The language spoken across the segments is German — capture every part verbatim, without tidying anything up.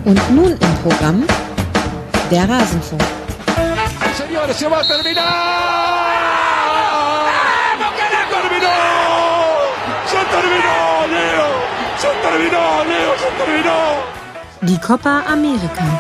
Und nun im Programm der Rasenfunk. Señores, se va a terminar. ¡Terminó! ¡Se terminó, Leo! ¡Se terminó, Leo! ¡Se terminó! Die Copa America.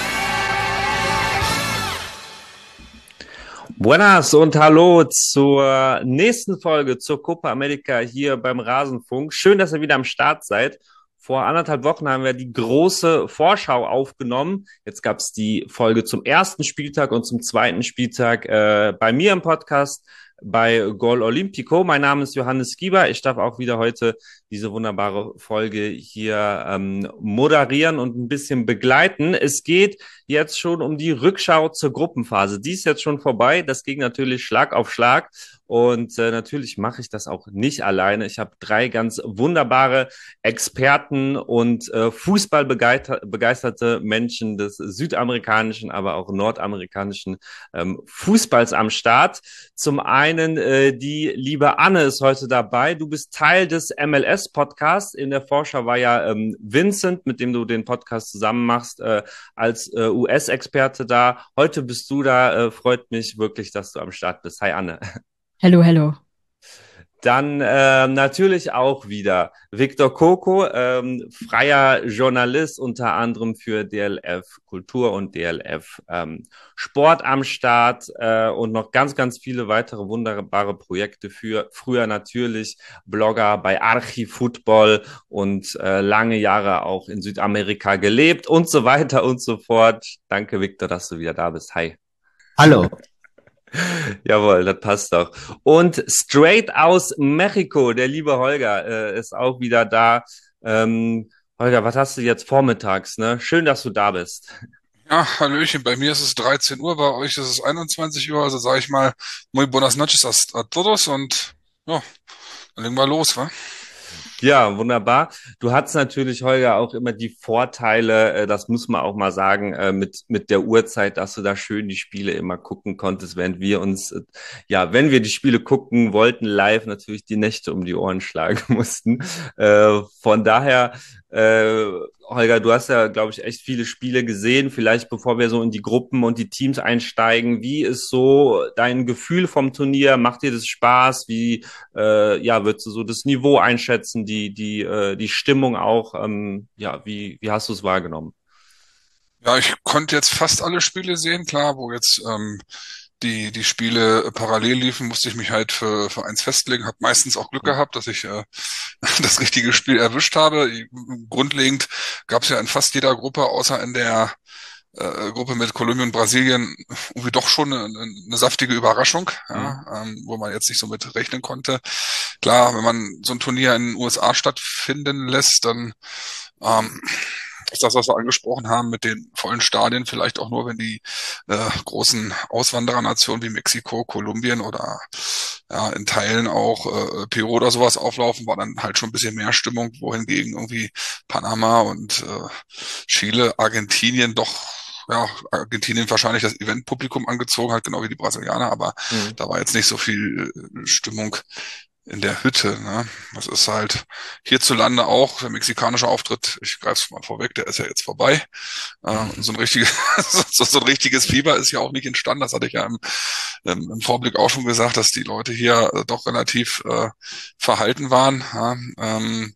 Buenas und hallo zur nächsten Folge zur Copa America hier beim Rasenfunk. Schön, dass ihr wieder am Start seid. Vor anderthalb Wochen haben wir die große Vorschau aufgenommen. Jetzt gab es die Folge zum ersten Spieltag und zum zweiten Spieltag äh, bei mir im Podcast bei Gol Olimpico. Mein Name ist Johannes Gieber. Ich darf auch wieder heute diese wunderbare Folge hier ähm, moderieren und ein bisschen begleiten. Es geht jetzt schon um die Rückschau zur Gruppenphase. Die ist jetzt schon vorbei. Das ging natürlich Schlag auf Schlag. Und äh, natürlich mache ich das auch nicht alleine. Ich habe drei ganz wunderbare Experten und äh, fußballbegeisterte Menschen des südamerikanischen, aber auch nordamerikanischen ähm, Fußballs am Start. Zum einen äh, die liebe Anne ist heute dabei. Du bist Teil des M L S-Podcasts. In der Vorschau war ja ähm, Vincent, mit dem du den Podcast zusammen machst, äh, als äh, U S-Experte da. Heute bist du da. Äh, freut mich wirklich, dass du am Start bist. Hi Anne. Hallo, hallo. Dann äh, natürlich auch wieder Victor Coco, ähm, freier Journalist, unter anderem für D L F Kultur und D L F ähm, Sport am Start äh, und noch ganz, ganz viele weitere wunderbare Projekte für früher natürlich Blogger bei Archivfootball und äh, lange Jahre auch in Südamerika gelebt und so weiter und so fort. Danke, Victor, dass du wieder da bist. Hi. Hallo. Jawohl, das passt doch. Und straight aus Mexiko, der liebe Holger äh, ist auch wieder da. Ähm, Holger, was hast du jetzt vormittags? Ne? Schön, dass du da bist. Ja, Hallöchen, bei mir ist es dreizehn Uhr, bei euch ist es einundzwanzig Uhr, also sage ich mal, muy buenas noches a todos und ja, dann legen wir los, wa? Ja, wunderbar. Du hattest natürlich, Holger, auch immer die Vorteile, äh, das muss man auch mal sagen, äh, mit mit der Uhrzeit, dass du da schön die Spiele immer gucken konntest, während wir uns, äh, ja, wenn wir die Spiele gucken wollten, live natürlich die Nächte um die Ohren schlagen mussten. Äh, von daher, äh, Holger, du hast ja, glaube ich, echt viele Spiele gesehen. Vielleicht bevor wir so in die Gruppen und die Teams einsteigen, wie ist so dein Gefühl vom Turnier? Macht dir das Spaß? Wie äh, ja, würdest du so das Niveau einschätzen, die die äh, die Stimmung auch? Ähm, ja, wie wie hast du es wahrgenommen? Ja, ich konnte jetzt fast alle Spiele sehen, klar, wo jetzt ähm, die die Spiele parallel liefen, musste ich mich halt für für eins festlegen. Habe meistens auch Glück gehabt, dass ich äh, das richtige Spiel erwischt habe. Grundlegend gab es ja in fast jeder Gruppe, außer in der äh, Gruppe mit Kolumbien und Brasilien, irgendwie doch schon eine, eine saftige Überraschung, ja, mhm. ähm, wo man jetzt nicht so mit rechnen konnte. Klar, wenn man so ein Turnier in den U S A stattfinden lässt, dann ähm, ist das, was wir angesprochen haben, mit den vollen Stadien, vielleicht auch nur, wenn die äh, großen Auswanderernationen wie Mexiko, Kolumbien oder ja in Teilen auch äh, Peru oder sowas auflaufen, war dann halt schon ein bisschen mehr Stimmung, wohingegen irgendwie Panama und äh, Chile, Argentinien doch, ja, Argentinien wahrscheinlich das Eventpublikum angezogen hat, genau wie die Brasilianer, aber mhm. da war jetzt nicht so viel äh, Stimmung in der Hütte, ne? Das ist halt hierzulande auch der mexikanische Auftritt, ich greife es mal vorweg, der ist ja jetzt vorbei. Äh, so ein richtiges, so, so ein richtiges Fieber ist ja auch nicht entstanden. Das hatte ich ja im, im, im Vorblick auch schon gesagt, dass die Leute hier äh, doch relativ äh, verhalten waren. Ja? Ähm,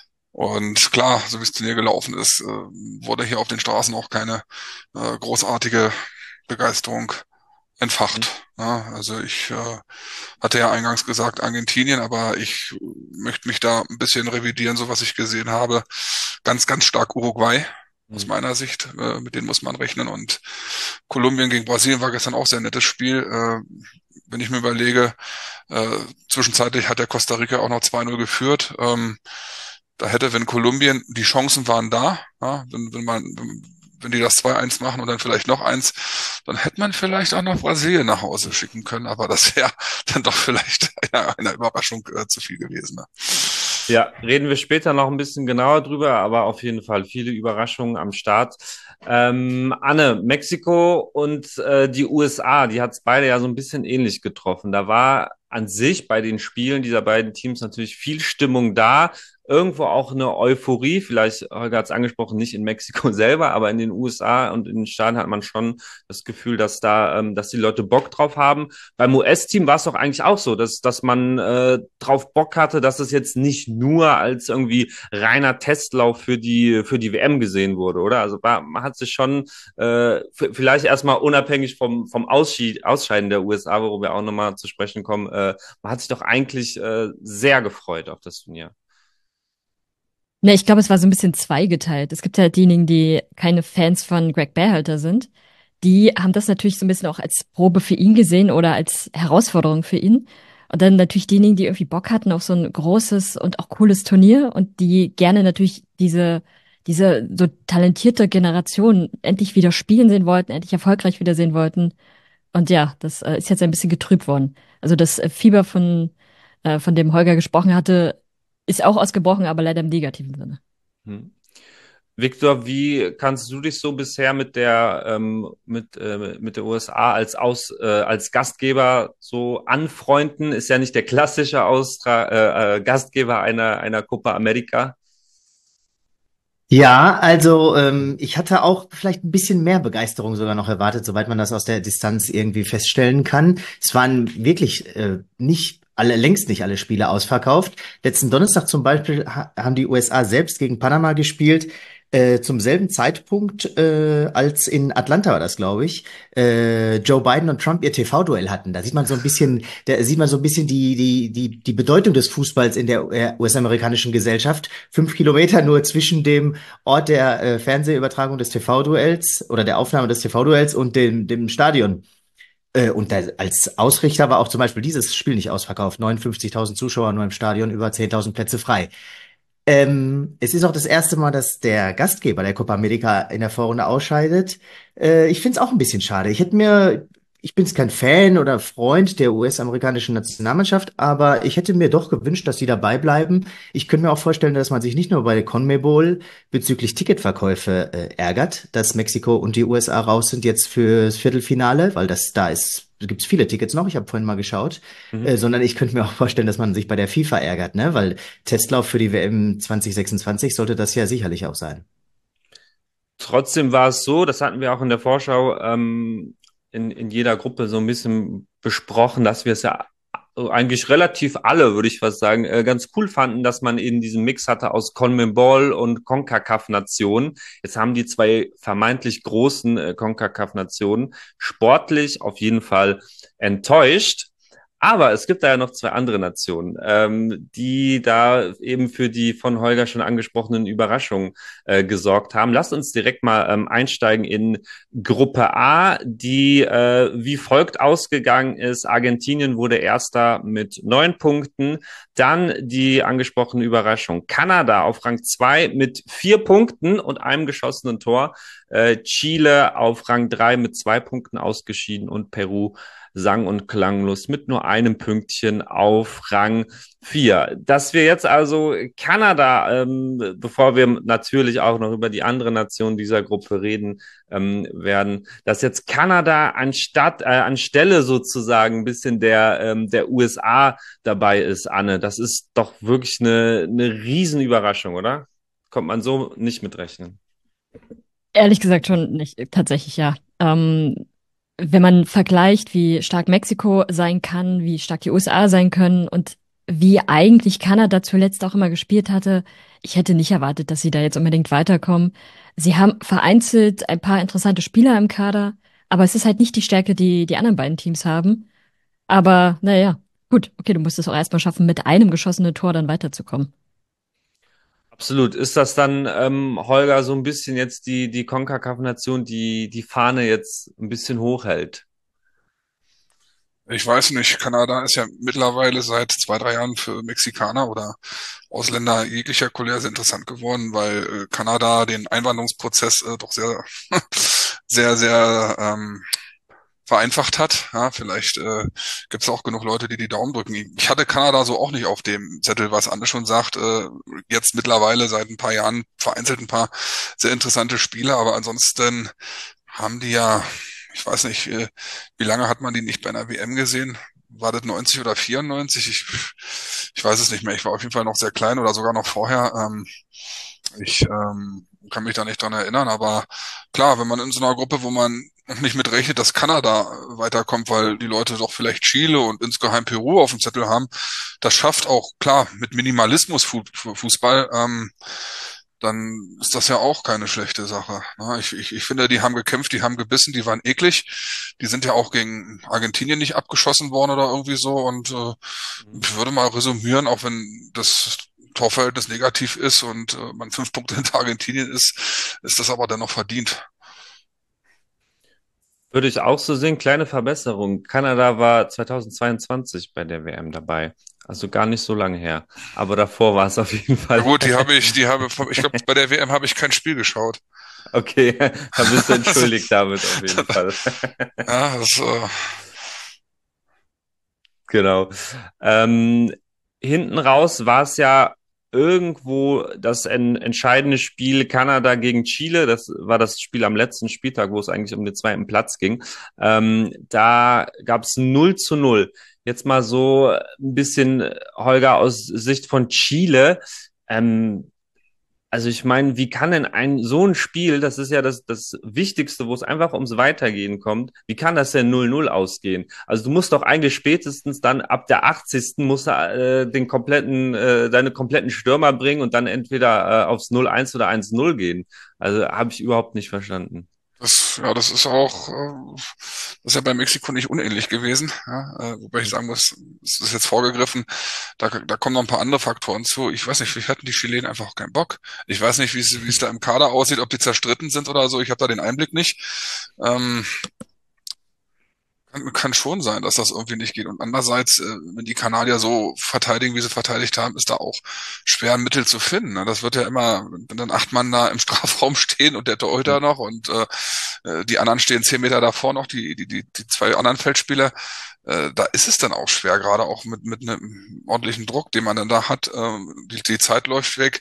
und klar, so wie das Turnier gelaufen ist, äh, wurde hier auf den Straßen auch keine äh, großartige Begeisterung entfacht. Mhm. Ja, also ich äh, hatte ja eingangs gesagt Argentinien, aber ich möchte mich da ein bisschen revidieren, so was ich gesehen habe. Ganz, ganz stark Uruguay mhm. aus meiner Sicht. Äh, mit denen muss man rechnen. Und Kolumbien gegen Brasilien war gestern auch sehr nettes Spiel. Äh, wenn ich mir überlege, äh, zwischenzeitlich hat der Costa Rica auch noch zwei null geführt. Ähm, da hätte, wenn Kolumbien, die Chancen waren da, ja, wenn, wenn man wenn die das zwei eins machen und dann vielleicht noch eins, dann hätte man vielleicht auch noch Brasilien nach Hause schicken können, aber das wäre dann doch vielleicht eine, eine Überraschung äh, zu viel gewesen. Ne? Ja, reden wir später noch ein bisschen genauer drüber, aber auf jeden Fall viele Überraschungen am Start. Ähm, Anne, Mexiko und äh, die U S A, die hat es beide ja so ein bisschen ähnlich getroffen. Da war an sich bei den Spielen dieser beiden Teams natürlich viel Stimmung da, irgendwo auch eine Euphorie. Vielleicht, Holger hat es angesprochen, nicht in Mexiko selber, aber in den U S A und in den Staaten hat man schon das Gefühl, dass da, ähm, dass die Leute Bock drauf haben. Beim U S-Team war es doch eigentlich auch so, dass, dass man äh, drauf Bock hatte, dass es jetzt nicht nur als irgendwie reiner Testlauf für die, für die W M gesehen wurde, oder? Also war, man hat sich schon äh, vielleicht erstmal unabhängig vom, vom Ausschied, Ausscheiden der U S A, worüber wir auch nochmal zu sprechen kommen, äh, man hat sich doch eigentlich äh, sehr gefreut auf das Turnier. Ne, ich glaube, es war so ein bisschen zweigeteilt. Es gibt halt diejenigen, die keine Fans von Greg Berhalter sind. Die haben das natürlich so ein bisschen auch als Probe für ihn gesehen oder als Herausforderung für ihn. Und dann natürlich diejenigen, die irgendwie Bock hatten auf so ein großes und auch cooles Turnier und die gerne natürlich diese, diese so talentierte Generation endlich wieder spielen sehen wollten, endlich erfolgreich wieder sehen wollten. Und ja, das äh, ist jetzt ein bisschen getrübt worden. Also das äh, Fieber von, äh, von dem Holger gesprochen hatte, ist auch ausgebrochen, aber leider im negativen Sinne. Hm. Victor, wie kannst du dich so bisher mit der ähm, mit äh, mit der U S A als aus äh, als Gastgeber so anfreunden? Ist ja nicht der klassische Austra äh, äh, Gastgeber einer einer Copa America. Ja, also ähm, ich hatte auch vielleicht ein bisschen mehr Begeisterung sogar noch erwartet, soweit man das aus der Distanz irgendwie feststellen kann. Es waren wirklich äh, nicht alle, längst nicht alle Spiele ausverkauft. Letzten Donnerstag zum Beispiel ha haben die U S A selbst gegen Panama gespielt, äh, zum selben Zeitpunkt äh, als in Atlanta war das, glaube ich, äh, Joe Biden und Trump ihr T V-Duell hatten. Da sieht man so ein bisschen, da sieht man so ein bisschen die die die die Bedeutung des Fußballs in der äh, U S-amerikanischen Gesellschaft. Fünf Kilometer nur zwischen dem Ort der äh, Fernsehübertragung des T V-Duells oder der Aufnahme des T V-Duells und dem, dem Stadion. Äh, und da, als Ausrichter war auch zum Beispiel dieses Spiel nicht ausverkauft. neunundfünfzigtausend Zuschauer nur im Stadion, über zehntausend Plätze frei. Ähm, es ist auch das erste Mal, dass der Gastgeber der Copa America in der Vorrunde ausscheidet. Äh, ich finde es auch ein bisschen schade. Ich hätte mir, ich bin jetzt kein Fan oder Freund der U S-amerikanischen Nationalmannschaft, aber ich hätte mir doch gewünscht, dass sie dabei bleiben. Ich könnte mir auch vorstellen, dass man sich nicht nur bei der CONMEBOL bezüglich Ticketverkäufe äh, ärgert, dass Mexiko und die U S A raus sind jetzt fürs Viertelfinale, weil das da ist. Gibt's viele Tickets noch, ich habe vorhin mal geschaut, Mhm. äh, sondern ich könnte mir auch vorstellen, dass man sich bei der FIFA ärgert, ne? Weil Testlauf für die W M zwanzig sechsundzwanzig sollte das ja sicherlich auch sein. Trotzdem war es so, das hatten wir auch in der Vorschau ähm, in, in jeder Gruppe so ein bisschen besprochen, dass wir es ja eigentlich relativ alle, würde ich fast sagen, äh, ganz cool fanden, dass man eben diesen Mix hatte aus CONMEBOL und CONCACAF-Nationen. Jetzt haben die zwei vermeintlich großen äh, CONCACAF-Nationen sportlich auf jeden Fall enttäuscht. Aber es gibt da ja noch zwei andere Nationen, ähm, die da eben für die von Holger schon angesprochenen Überraschungen äh, gesorgt haben. Lasst uns direkt mal ähm, einsteigen in Gruppe A, die äh, wie folgt ausgegangen ist. Argentinien wurde Erster mit neun Punkten. Dann die angesprochene Überraschung. Kanada auf Rang zwei mit vier Punkten und einem geschossenen Tor. Äh, Chile auf Rang drei mit zwei Punkten ausgeschieden und Peru sang- und klanglos mit nur einem Pünktchen auf Rang vier. Dass wir jetzt also Kanada, ähm, bevor wir natürlich auch noch über die andere Nation dieser Gruppe reden ähm, werden, dass jetzt Kanada anstatt, äh, anstelle sozusagen ein bisschen der, ähm, der U S A dabei ist, Anne, das ist doch wirklich eine, eine Riesenüberraschung, oder? Kommt man so nicht mitrechnen. Ehrlich gesagt schon nicht, tatsächlich ja. Ähm, wenn man vergleicht, wie stark Mexiko sein kann, wie stark die U S A sein können und wie eigentlich Kanada zuletzt auch immer gespielt hatte, ich hätte nicht erwartet, dass sie da jetzt unbedingt weiterkommen. Sie haben vereinzelt ein paar interessante Spieler im Kader, aber es ist halt nicht die Stärke, die die anderen beiden Teams haben. Aber naja, gut, okay, du musst es auch erstmal schaffen, mit einem geschossenen Tor dann weiterzukommen. Absolut. Ist das dann, ähm, Holger, so ein bisschen jetzt die, die CONCACAF-Nation, die die Fahne jetzt ein bisschen hochhält? Ich weiß nicht, Kanada ist ja mittlerweile seit zwei, drei Jahren für Mexikaner oder Ausländer jeglicher Couleur sehr interessant geworden, weil äh, Kanada den Einwanderungsprozess äh, doch sehr, sehr, sehr, ähm, vereinfacht hat. Ja, vielleicht äh, gibt es auch genug Leute, die die Daumen drücken. Ich hatte Kanada so auch nicht auf dem Zettel, was Anne schon sagt. Äh, jetzt mittlerweile seit ein paar Jahren vereinzelt ein paar sehr interessante Spiele, aber ansonsten haben die ja, ich weiß nicht, äh, wie lange hat man die nicht bei einer W M gesehen? War das neunzig oder vierundneunzig? Ich, ich weiß es nicht mehr. Ich war auf jeden Fall noch sehr klein oder sogar noch vorher. Ähm, ich ähm, kann mich da nicht dran erinnern, aber klar, wenn man in so einer Gruppe, wo man nicht mit rechnet, dass Kanada weiterkommt, weil die Leute doch vielleicht Chile und insgeheim Peru auf dem Zettel haben, das schafft auch, klar, mit Minimalismus Fu- Fu- Fußball, ähm, dann ist das ja auch keine schlechte Sache. Ne? Ich, ich, ich finde, die haben gekämpft, die haben gebissen, die waren eklig. Die sind ja auch gegen Argentinien nicht abgeschossen worden oder irgendwie so. Und äh, ich würde mal resümieren, auch wenn das Torverhältnis negativ ist und äh, man fünf Punkte hinter Argentinien ist, ist das aber dennoch verdient. Würde ich auch so sehen, kleine Verbesserung. Kanada war zweitausendzweiundzwanzig bei der W M dabei. Also gar nicht so lange her. Aber davor war es auf jeden Ja Fall. gut, die habe ich, die habe, ich glaube, bei der W M habe ich kein Spiel geschaut. Okay, da bist du entschuldigt damit auf jeden Fall. Ja, das, äh, Genau. Ähm, hinten raus war es ja irgendwo das en entscheidende Spiel Kanada gegen Chile. Das war das Spiel am letzten Spieltag, wo es eigentlich um den zweiten Platz ging. Ähm, da gab es null zu null. Jetzt mal so ein bisschen, Holger, aus Sicht von Chile. Ähm, Also ich meine, wie kann denn ein so ein Spiel, das ist ja das, das Wichtigste, wo es einfach ums Weitergehen kommt, wie kann das denn null null ausgehen? Also du musst doch eigentlich spätestens dann ab der achtzigsten musst du äh, den kompletten, äh, deine kompletten Stürmer bringen und dann entweder äh, aufs null eins oder eins null gehen. Also habe ich überhaupt nicht verstanden. das, ja, das ist auch, äh, das ist ja bei Mexiko nicht unähnlich gewesen. Ja, äh, wobei ich sagen muss, es ist jetzt vorgegriffen. Da, da kommen noch ein paar andere Faktoren zu. Ich weiß nicht, vielleicht hatten die Chilenen einfach auch keinen Bock. Ich weiß nicht, wie es, wie es da im Kader aussieht, ob die zerstritten sind oder so. Ich habe da den Einblick nicht. Ähm, Kann, kann schon sein, dass das irgendwie nicht geht. Und andererseits, äh, wenn die Kanadier so verteidigen, wie sie verteidigt haben, ist da auch schwer ein Mittel zu finden. Ne? Das wird ja immer, wenn dann acht Mann da im Strafraum stehen und der Torhüter noch und äh, äh, die anderen stehen zehn Meter davor noch, die, die, die, die zwei anderen Feldspieler, äh, da ist es dann auch schwer, gerade auch mit, mit einem ordentlichen Druck, den man dann da hat. Äh, die, die Zeit läuft weg.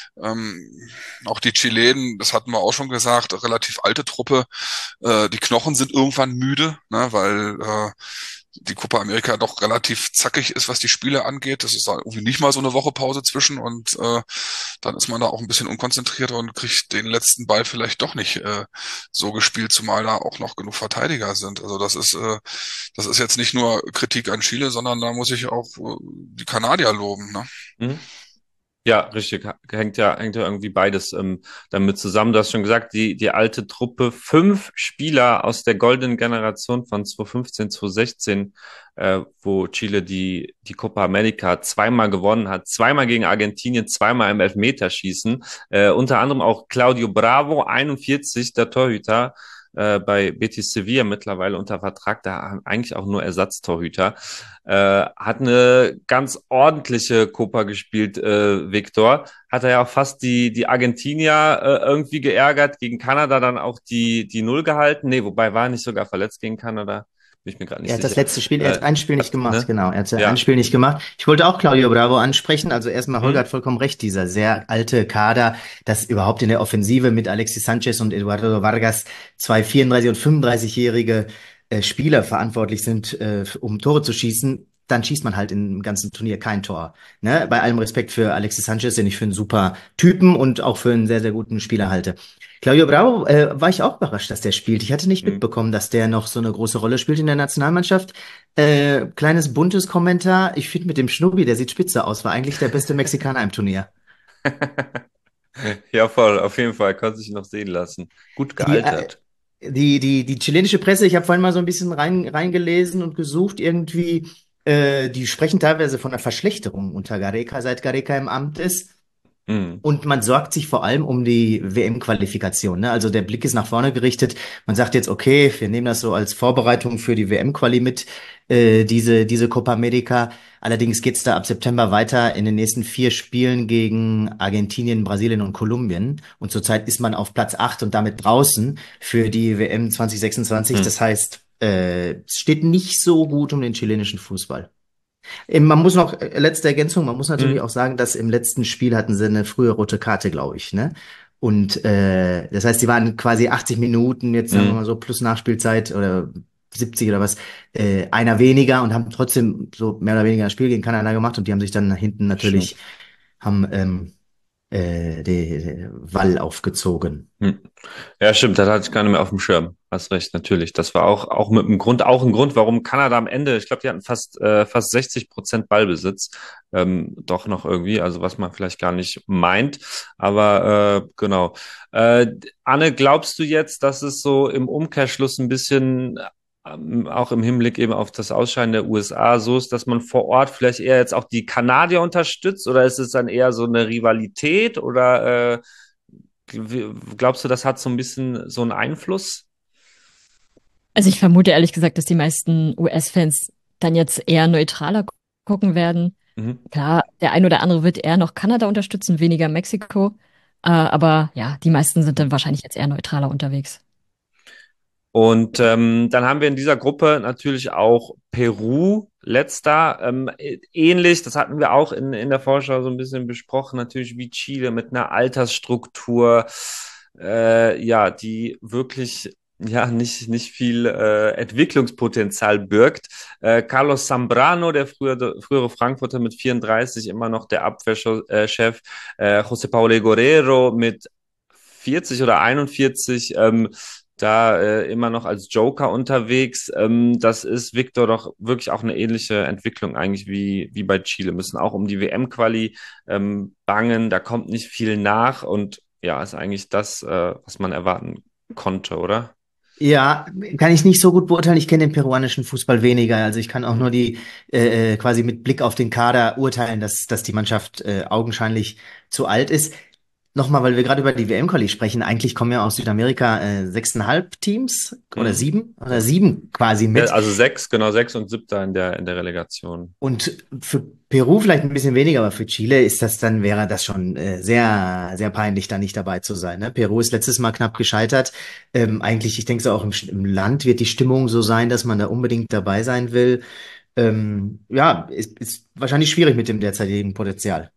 Ähm, auch die Chilenen, das hatten wir auch schon gesagt, relativ alte Truppe. Äh, die Knochen sind irgendwann müde, ne, weil äh, die Copa America doch relativ zackig ist, was die Spiele angeht. Das ist da irgendwie nicht mal so eine Woche Pause zwischen und äh, dann ist man da auch ein bisschen unkonzentrierter und kriegt den letzten Ball vielleicht doch nicht äh, so gespielt, zumal da auch noch genug Verteidiger sind. Also das ist äh, das ist jetzt nicht nur Kritik an Chile, sondern da muss ich auch äh, die Kanadier loben, ne? Mhm. Ja, richtig. Hängt ja, hängt ja irgendwie beides ähm, damit zusammen. Du hast schon gesagt, die, die alte Truppe, fünf Spieler aus der goldenen Generation von zweitausendfünfzehn, zweitausendsechzehn, äh, wo Chile die, die Copa America zweimal gewonnen hat, zweimal gegen Argentinien, zweimal im Elfmeterschießen, äh, unter anderem auch Claudio Bravo, einundvierzig, der Torhüter, äh, bei Betis Sevilla mittlerweile unter Vertrag, da haben eigentlich auch nur Ersatztorhüter. Äh, hat eine ganz ordentliche Copa gespielt, äh, Victor. Hat er ja auch fast die, die Argentinier äh, irgendwie geärgert, gegen Kanada dann auch die, die Null gehalten. Nee, wobei war er nicht sogar verletzt gegen Kanada. Bin ich mir gerade nicht Er hat sicher. das letzte Spiel, er hat Äh, ein Spiel nicht hat, gemacht, ne? genau. Er hat Ja. ein Spiel nicht gemacht. Ich wollte auch Claudio Bravo ansprechen. Also erstmal, Holger Mhm. hat vollkommen recht, dieser sehr alte Kader, dass überhaupt in der Offensive mit Alexis Sanchez und Eduardo Vargas zwei vierunddreißig- und fünfunddreißig-jährige äh, Spieler verantwortlich sind, äh, um Tore zu schießen. Dann schießt man halt im ganzen Turnier kein Tor. Ne? Bei allem Respekt für Alexis Sanchez, den ich für einen super Typen und auch für einen sehr, sehr guten Spieler halte. Claudio Bravo, äh, war ich auch überrascht, dass der spielt. Ich hatte nicht Mhm. mitbekommen, dass der noch so eine große Rolle spielt in der Nationalmannschaft. Äh, kleines buntes Kommentar. Ich finde mit dem Schnubbi, der sieht spitze aus, war eigentlich der beste Mexikaner im Turnier. Ja, voll, auf jeden Fall. Konnte sich noch sehen lassen. Gut Die, äh, gealtert. die, die, die chilenische Presse, ich habe vorhin mal so ein bisschen rein, reingelesen und gesucht, irgendwie, äh, die sprechen teilweise von einer Verschlechterung unter Gareca, seit Gareca im Amt ist. Mhm. Und man sorgt sich vor allem um die W M-Qualifikation. Ne? Also der Blick ist nach vorne gerichtet. Man sagt jetzt, okay, wir nehmen das so als Vorbereitung für die W M-Quali mit, äh, diese, diese Copa America. Allerdings geht's da ab September weiter in den nächsten vier Spielen gegen Argentinien, Brasilien und Kolumbien. Und zurzeit ist man auf Platz acht und damit draußen für die W M zwanzig sechsundzwanzig. Mhm. Das heißt, äh, es steht nicht so gut um den chilenischen Fußball. Ähm, Man muss noch, äh, letzte Ergänzung, man muss natürlich Mhm. auch sagen, dass im letzten Spiel hatten sie eine frühe rote Karte, glaube ich, ne? Und äh, das heißt, die waren quasi achtzig Minuten, jetzt sagen wir Mhm. mal so, plus Nachspielzeit oder siebzig oder was, äh, einer weniger und haben trotzdem so mehr oder weniger ein Spiel gegen Kanada gemacht und die haben sich dann hinten natürlich, Stimmt. haben ähm, äh, den Wall aufgezogen. Hm. Ja, stimmt, das hatte ich gar nicht mehr auf dem Schirm. Hast recht, natürlich. Das war auch, auch mit dem Grund, auch ein Grund, warum Kanada am Ende, ich glaube, die hatten fast, äh, fast sechzig Prozent Ballbesitz. Ähm, doch noch irgendwie, also was man vielleicht gar nicht meint. Aber äh, genau. Äh, Anne, glaubst du jetzt, dass es so im Umkehrschluss ein bisschen ähm, auch im Hinblick eben auf das Ausscheiden der U S A so ist, dass man vor Ort vielleicht eher jetzt auch die Kanadier unterstützt? Oder ist es dann eher so eine Rivalität? Oder äh, glaubst du, das hat so ein bisschen so einen Einfluss? Also ich vermute ehrlich gesagt, dass die meisten U S-Fans dann jetzt eher neutraler gu- gucken werden. Mhm. Klar, der ein oder andere wird eher noch Kanada unterstützen, weniger Mexiko. Äh, aber ja, die meisten sind dann wahrscheinlich jetzt eher neutraler unterwegs. Und ähm, dann haben wir in dieser Gruppe natürlich auch Peru, letzter. Ähm, ä- ähnlich, das hatten wir auch in, in der Vorschau so ein bisschen besprochen, natürlich wie Chile mit einer Altersstruktur, äh, ja, die wirklich ja nicht, nicht viel äh, Entwicklungspotenzial birgt. Äh, Carlos Zambrano, der frühere, frühere Frankfurter mit vierunddreißig, immer noch der Abwehrchef, äh, José Paulo Guerrero mit vierzig oder einundvierzig, ähm, da äh, immer noch als Joker unterwegs. Ähm, das ist Victor doch wirklich auch eine ähnliche Entwicklung eigentlich wie, wie bei Chile. Müssen auch um die W M-Quali ähm, bangen, da kommt nicht viel nach und ja, ist eigentlich das, äh, was man erwarten konnte, oder? Ja, kann ich nicht so gut beurteilen. Ich kenne den peruanischen Fußball weniger. Also ich kann auch Mhm. nur die äh, äh, quasi mit Blick auf den Kader urteilen, dass, dass die Mannschaft äh, augenscheinlich zu alt ist. Nochmal, weil wir gerade über die W M-Quali sprechen. Eigentlich kommen ja aus Südamerika äh, sechseinhalb Teams oder Mhm. sieben oder sieben quasi Ja, mit. also sechs, genau, sechs und siebter in der, in der Relegation. Und für Peru vielleicht ein bisschen weniger, aber für Chile ist das dann, wäre das schon äh, sehr, sehr peinlich, da nicht dabei zu sein. Ne? Peru ist letztes Mal knapp gescheitert. Ähm, eigentlich, ich denke so auch im, im Land wird die Stimmung so sein, dass man da unbedingt dabei sein will. Ähm, ja, ist, ist wahrscheinlich schwierig mit dem derzeitigen Potenzial.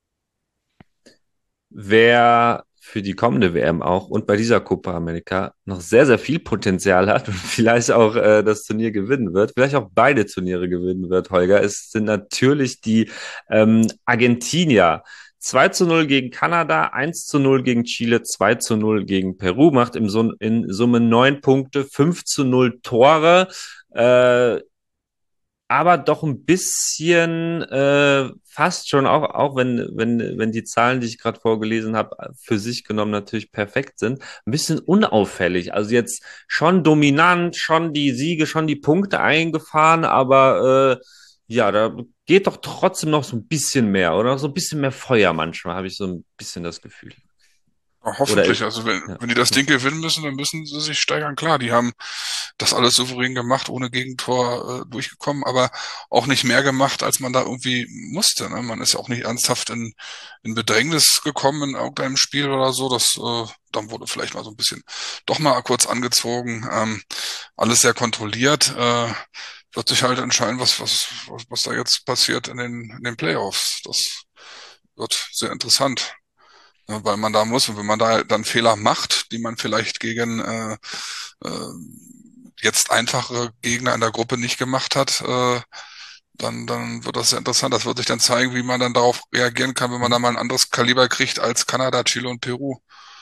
Wer für die kommende W M auch und bei dieser Copa America noch sehr, sehr viel Potenzial hat und vielleicht auch äh, das Turnier gewinnen wird, vielleicht auch beide Turniere gewinnen wird, Holger, es sind natürlich die ähm, Argentinier. zwei zu null gegen Kanada, eins zu null gegen Chile, zwei zu null gegen Peru, macht im Sun in Summe neun Punkte, fünf zu null Tore. Äh, aber doch ein bisschen äh, fast schon auch, auch wenn, wenn, wenn die Zahlen, die ich gerade vorgelesen habe, für sich genommen natürlich perfekt sind, ein bisschen unauffällig. Also jetzt schon dominant, schon die Siege, schon die Punkte eingefahren, aber äh, ja, da geht doch trotzdem noch so ein bisschen mehr, oder? So ein bisschen mehr Feuer manchmal, habe ich so ein bisschen das Gefühl. Ja, Oder hoffentlich. ist, Also wenn, ja. wenn die das Ding gewinnen müssen, dann müssen sie sich steigern. Klar, die haben das alles souverän gemacht, ohne Gegentor äh, durchgekommen, aber auch nicht mehr gemacht, als man da irgendwie musste. Ne? Man ist auch nicht ernsthaft in, in Bedrängnis gekommen in irgendeinem Spiel oder so. Das äh, dann wurde vielleicht mal so ein bisschen doch mal kurz angezogen. Ähm, alles sehr kontrolliert. Äh, wird sich halt entscheiden, was, was, was, was da jetzt passiert in den, in den Playoffs. Das wird sehr interessant. Ja, weil man da muss, und wenn man da dann Fehler macht, die man vielleicht gegen äh, äh, jetzt einfache Gegner in der Gruppe nicht gemacht hat, äh, dann, dann wird das sehr interessant. Das wird sich dann zeigen, wie man dann darauf reagieren kann, wenn man da mal ein anderes Kaliber kriegt als Kanada, Chile und Peru.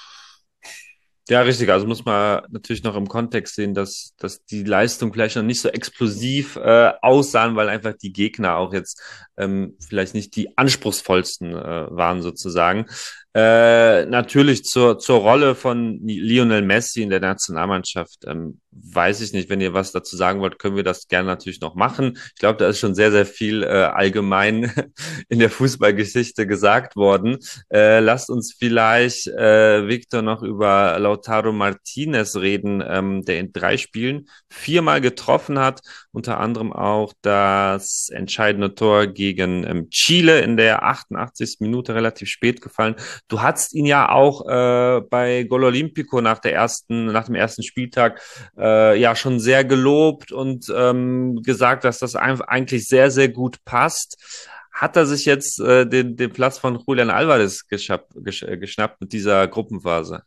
Ja, richtig. Also muss man natürlich noch im Kontext sehen, dass, dass die Leistung vielleicht noch nicht so explosiv äh, aussahen, weil einfach die Gegner auch jetzt ähm, vielleicht nicht die anspruchsvollsten äh, waren sozusagen. Äh, natürlich zur, zur Rolle von Lionel Messi in der Nationalmannschaft ähm, weiß ich nicht. Wenn ihr was dazu sagen wollt, können wir das gerne natürlich noch machen. Ich glaube, da ist schon sehr, sehr viel äh, allgemein in der Fußballgeschichte gesagt worden. Äh, lasst uns vielleicht, äh, Victor, noch über Lautaro Martinez reden, ähm, der in drei Spielen viermal getroffen hat, unter anderem auch das entscheidende Tor gegen ähm, Chile in der achtundachtzigsten Minute, relativ spät gefallen. Du hattest ihn ja auch äh, bei Gol Olimpico nach der ersten, nach dem ersten Spieltag äh, ja schon sehr gelobt und ähm, gesagt, dass das einfach eigentlich sehr, sehr gut passt. Hat er sich jetzt äh, den, den Platz von Julian Alvarez geschnapp, gesch, äh, geschnappt mit dieser Gruppenphase?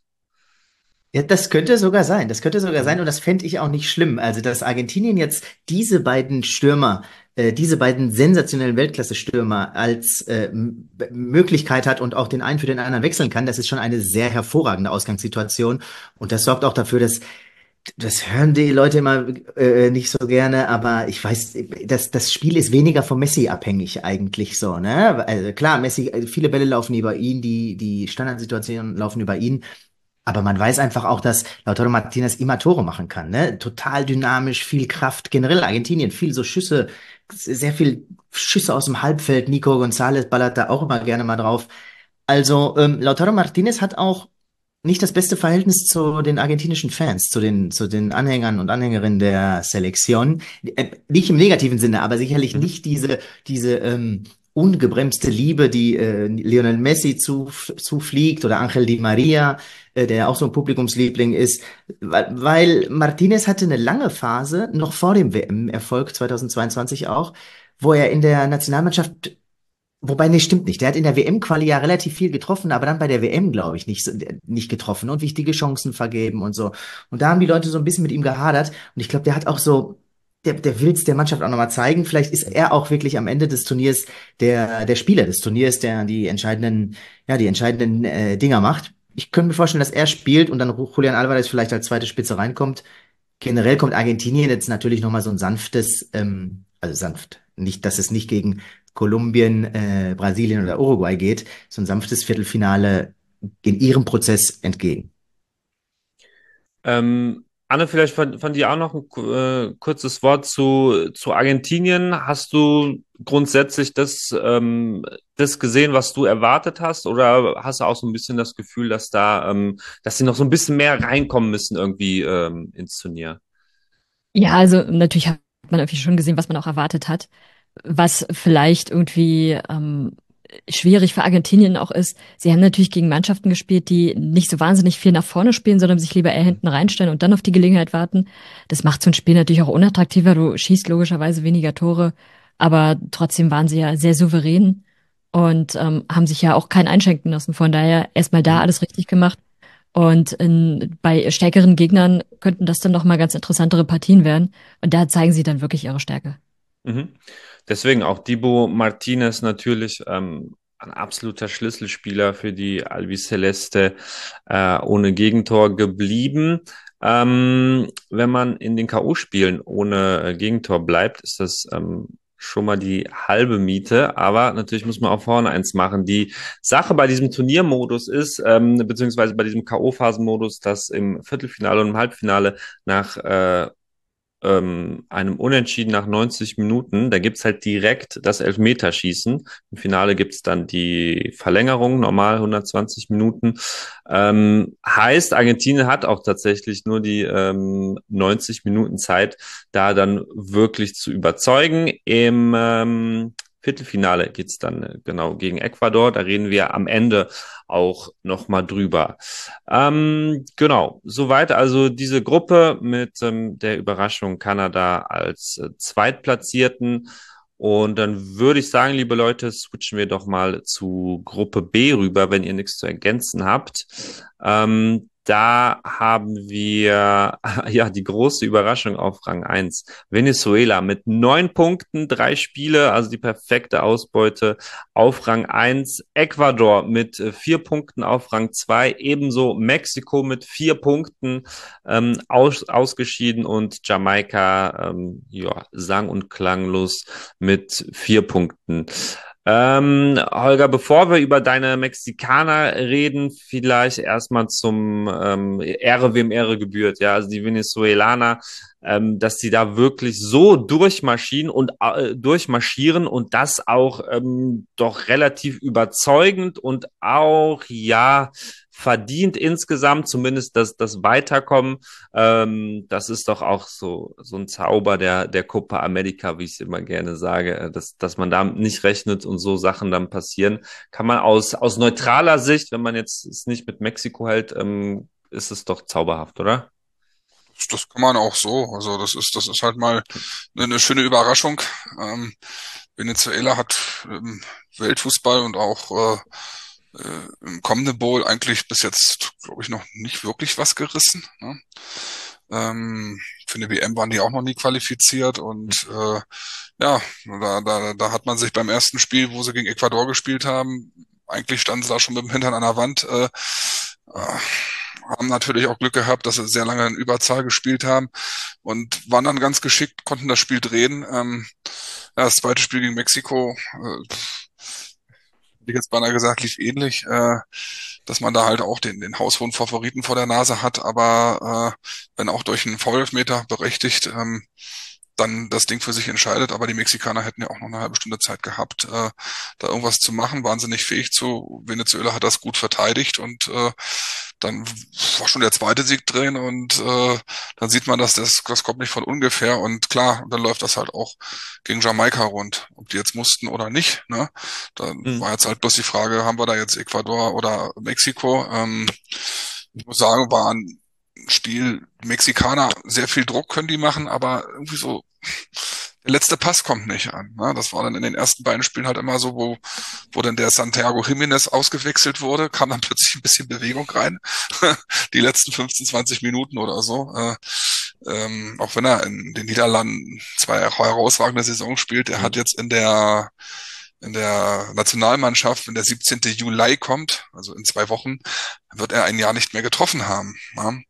Ja, das könnte sogar sein. Das könnte sogar sein Mhm. und das fände ich auch nicht schlimm. Also, dass Argentinien jetzt diese beiden Stürmer, äh, diese beiden sensationellen Weltklasse-Stürmer als äh, M- Möglichkeit hat und auch den einen für den anderen wechseln kann, das ist schon eine sehr hervorragende Ausgangssituation. Und das sorgt auch dafür, dass das hören die Leute immer äh, nicht so gerne, aber ich weiß, das, das Spiel ist weniger von Messi abhängig eigentlich so, ne? Also klar, Messi, äh, viele Bälle laufen über ihn, die, die Standardsituationen laufen über ihn. Aber man weiß einfach auch, dass Lautaro Martinez immer Tore machen kann, ne? Total dynamisch, viel Kraft. Generell Argentinien, viel so Schüsse, sehr viel Schüsse aus dem Halbfeld. Nico González ballert da auch immer gerne mal drauf. Also, ähm, Lautaro Martinez hat auch nicht das beste Verhältnis zu den argentinischen Fans, zu den, zu den Anhängern und Anhängerinnen der Selección. Äh, nicht im negativen Sinne, aber sicherlich Mhm. nicht diese, diese ähm, ungebremste Liebe, die äh, Lionel Messi zu, zufliegt oder Angel Di Maria, äh, der auch so ein Publikumsliebling ist, weil, weil Martinez hatte eine lange Phase, noch vor dem W M-Erfolg zweitausendzweiundzwanzig auch, wo er in der Nationalmannschaft. Wobei, nee, stimmt nicht. Der hat in der W M-Quali ja relativ viel getroffen, aber dann bei der W M, glaube ich, nicht, so- nicht getroffen und wichtige Chancen vergeben und so. Und da haben die Leute so ein bisschen mit ihm gehadert. Und ich glaube, der hat auch so, der, der will es der Mannschaft auch nochmal zeigen. Vielleicht ist er auch wirklich am Ende des Turniers der, der Spieler des Turniers, der die entscheidenden, ja, die entscheidenden äh, Dinger macht. Ich könnte mir vorstellen, dass er spielt und dann Julian Alvarez vielleicht als zweite Spitze reinkommt. Generell kommt Argentinien jetzt natürlich nochmal so ein sanftes, ähm, also sanft. Nicht, dass es nicht gegen Kolumbien, äh, Brasilien oder Uruguay geht, so ein sanftes Viertelfinale in ihrem Prozess entgegen. Ähm, Anne, vielleicht von, von dir auch noch ein äh, kurzes Wort zu, zu Argentinien. Hast du grundsätzlich das, ähm, das gesehen, was du erwartet hast, oder hast du auch so ein bisschen das Gefühl, dass da, ähm, dass sie noch so ein bisschen mehr reinkommen müssen irgendwie ähm, ins Turnier? Ja, also natürlich hat man irgendwie schon gesehen, was man auch erwartet hat. Was vielleicht irgendwie ähm, schwierig für Argentinien auch ist, sie haben natürlich gegen Mannschaften gespielt, die nicht so wahnsinnig viel nach vorne spielen, sondern sich lieber eher hinten reinstellen und dann auf die Gelegenheit warten. Das macht so ein Spiel natürlich auch unattraktiver. Du schießt logischerweise weniger Tore, aber trotzdem waren sie ja sehr souverän und ähm, haben sich ja auch kein einschenken lassen. Von daher erstmal da alles richtig gemacht. Und in, bei stärkeren Gegnern könnten das dann noch mal ganz interessantere Partien werden. Und da zeigen sie dann wirklich ihre Stärke. Mhm. Deswegen auch Dibu Martinez natürlich ähm, ein absoluter Schlüsselspieler für die Albiceleste, äh, ohne Gegentor geblieben. Ähm, wenn man in den K O-Spielen ohne äh, Gegentor bleibt, ist das ähm, schon mal die halbe Miete. Aber natürlich muss man auch vorne eins machen. Die Sache bei diesem Turniermodus ist, ähm, beziehungsweise bei diesem K O-Phasenmodus, dass im Viertelfinale und im Halbfinale nach äh, ähm, einem Unentschieden nach neunzig Minuten, da gibt's halt direkt das Elfmeterschießen. Im Finale gibt's dann die Verlängerung, normal hundertzwanzig Minuten. Ähm, heißt, Argentinien hat auch tatsächlich nur die ähm, neunzig Minuten Zeit, da dann wirklich zu überzeugen. Im ähm, Viertelfinale geht's dann äh, genau gegen Ecuador. Da reden wir am Ende auch nochmal drüber. Ähm, genau, soweit also diese Gruppe mit ähm, der Überraschung Kanada als äh, Zweitplatzierten. Und dann würde ich sagen, liebe Leute, switchen wir doch mal zu Gruppe B rüber, wenn ihr nichts zu ergänzen habt. Ähm, da haben wir ja die große Überraschung auf Rang eins. Venezuela mit neun Punkten, drei Spiele, also die perfekte Ausbeute auf Rang eins. Ecuador mit äh, vier Punkten auf Rang zwei. Ebenso Mexiko mit vier Punkten ähm, aus, ausgeschieden und Jamaika ähm, ja, sang- und klanglos mit vier Punkten. Ähm, Holger, bevor wir über deine Mexikaner reden, vielleicht erstmal zum ähm, Ehre, wem Ehre gebührt. Ja, also die Venezuelaner ähm, dass die da wirklich so durchmarschieren und äh, durchmarschieren und das auch ähm, doch relativ überzeugend und auch, ja, verdient insgesamt, zumindest das, das Weiterkommen. Ähm, das ist doch auch so, so ein Zauber der, der Copa America, wie ich es immer gerne sage, äh, dass, dass man da nicht rechnet und so Sachen dann passieren. Kann man aus, aus neutraler Sicht, wenn man jetzt es nicht mit Mexiko hält, ähm, ist es doch zauberhaft, oder? Das, das kann man auch so. Also das ist, das ist halt mal eine, eine schöne Überraschung. Ähm, Venezuela hat im Weltfußball und auch äh, äh, im kommenden Bowl eigentlich bis jetzt, glaube ich, noch nicht wirklich was gerissen. Ne? Ähm, für eine W M waren die auch noch nie qualifiziert und äh, ja, da, da, da hat man sich beim ersten Spiel, wo sie gegen Ecuador gespielt haben, eigentlich standen sie da schon mit dem Hintern an der Wand, äh, äh, haben natürlich auch Glück gehabt, dass sie sehr lange in Überzahl gespielt haben und waren dann ganz geschickt, konnten das Spiel drehen. Ähm, ja, das zweite Spiel gegen Mexiko, äh, hätte ich jetzt beinahe gesagt, lief ähnlich, äh, dass man da halt auch den, den haushohen Favoriten vor der Nase hat, aber äh, wenn auch durch einen Foulelfmeter berechtigt, ähm, dann das Ding für sich entscheidet. Aber die Mexikaner hätten ja auch noch eine halbe Stunde Zeit gehabt, äh, da irgendwas zu machen, waren sie nicht fähig zu. Venezuela hat das gut verteidigt und äh, dann war schon der zweite Sieg drin und äh, dann sieht man, dass das, das kommt nicht von ungefähr und klar, dann läuft das halt auch gegen Jamaika rund, ob die jetzt mussten oder nicht. Ne? Da Mhm. war jetzt halt bloß die Frage, haben wir da jetzt Ecuador oder Mexiko? Ähm, ich muss sagen, war ein Spiel, Mexikaner, sehr viel Druck können die machen, aber irgendwie so, der letzte Pass kommt nicht an. Ne? Das war dann in den ersten beiden Spielen halt immer so, wo, wo dann der Santiago Jiménez ausgewechselt wurde, kam dann plötzlich ein bisschen Bewegung rein. Die letzten fünfzehn, zwanzig Minuten oder so. Äh, ähm, auch wenn er in den Niederlanden zwei herausragende Saison spielt, er hat jetzt in der in der Nationalmannschaft, wenn der siebzehnten Juli kommt, also in zwei Wochen, wird er ein Jahr nicht mehr getroffen haben. Ne?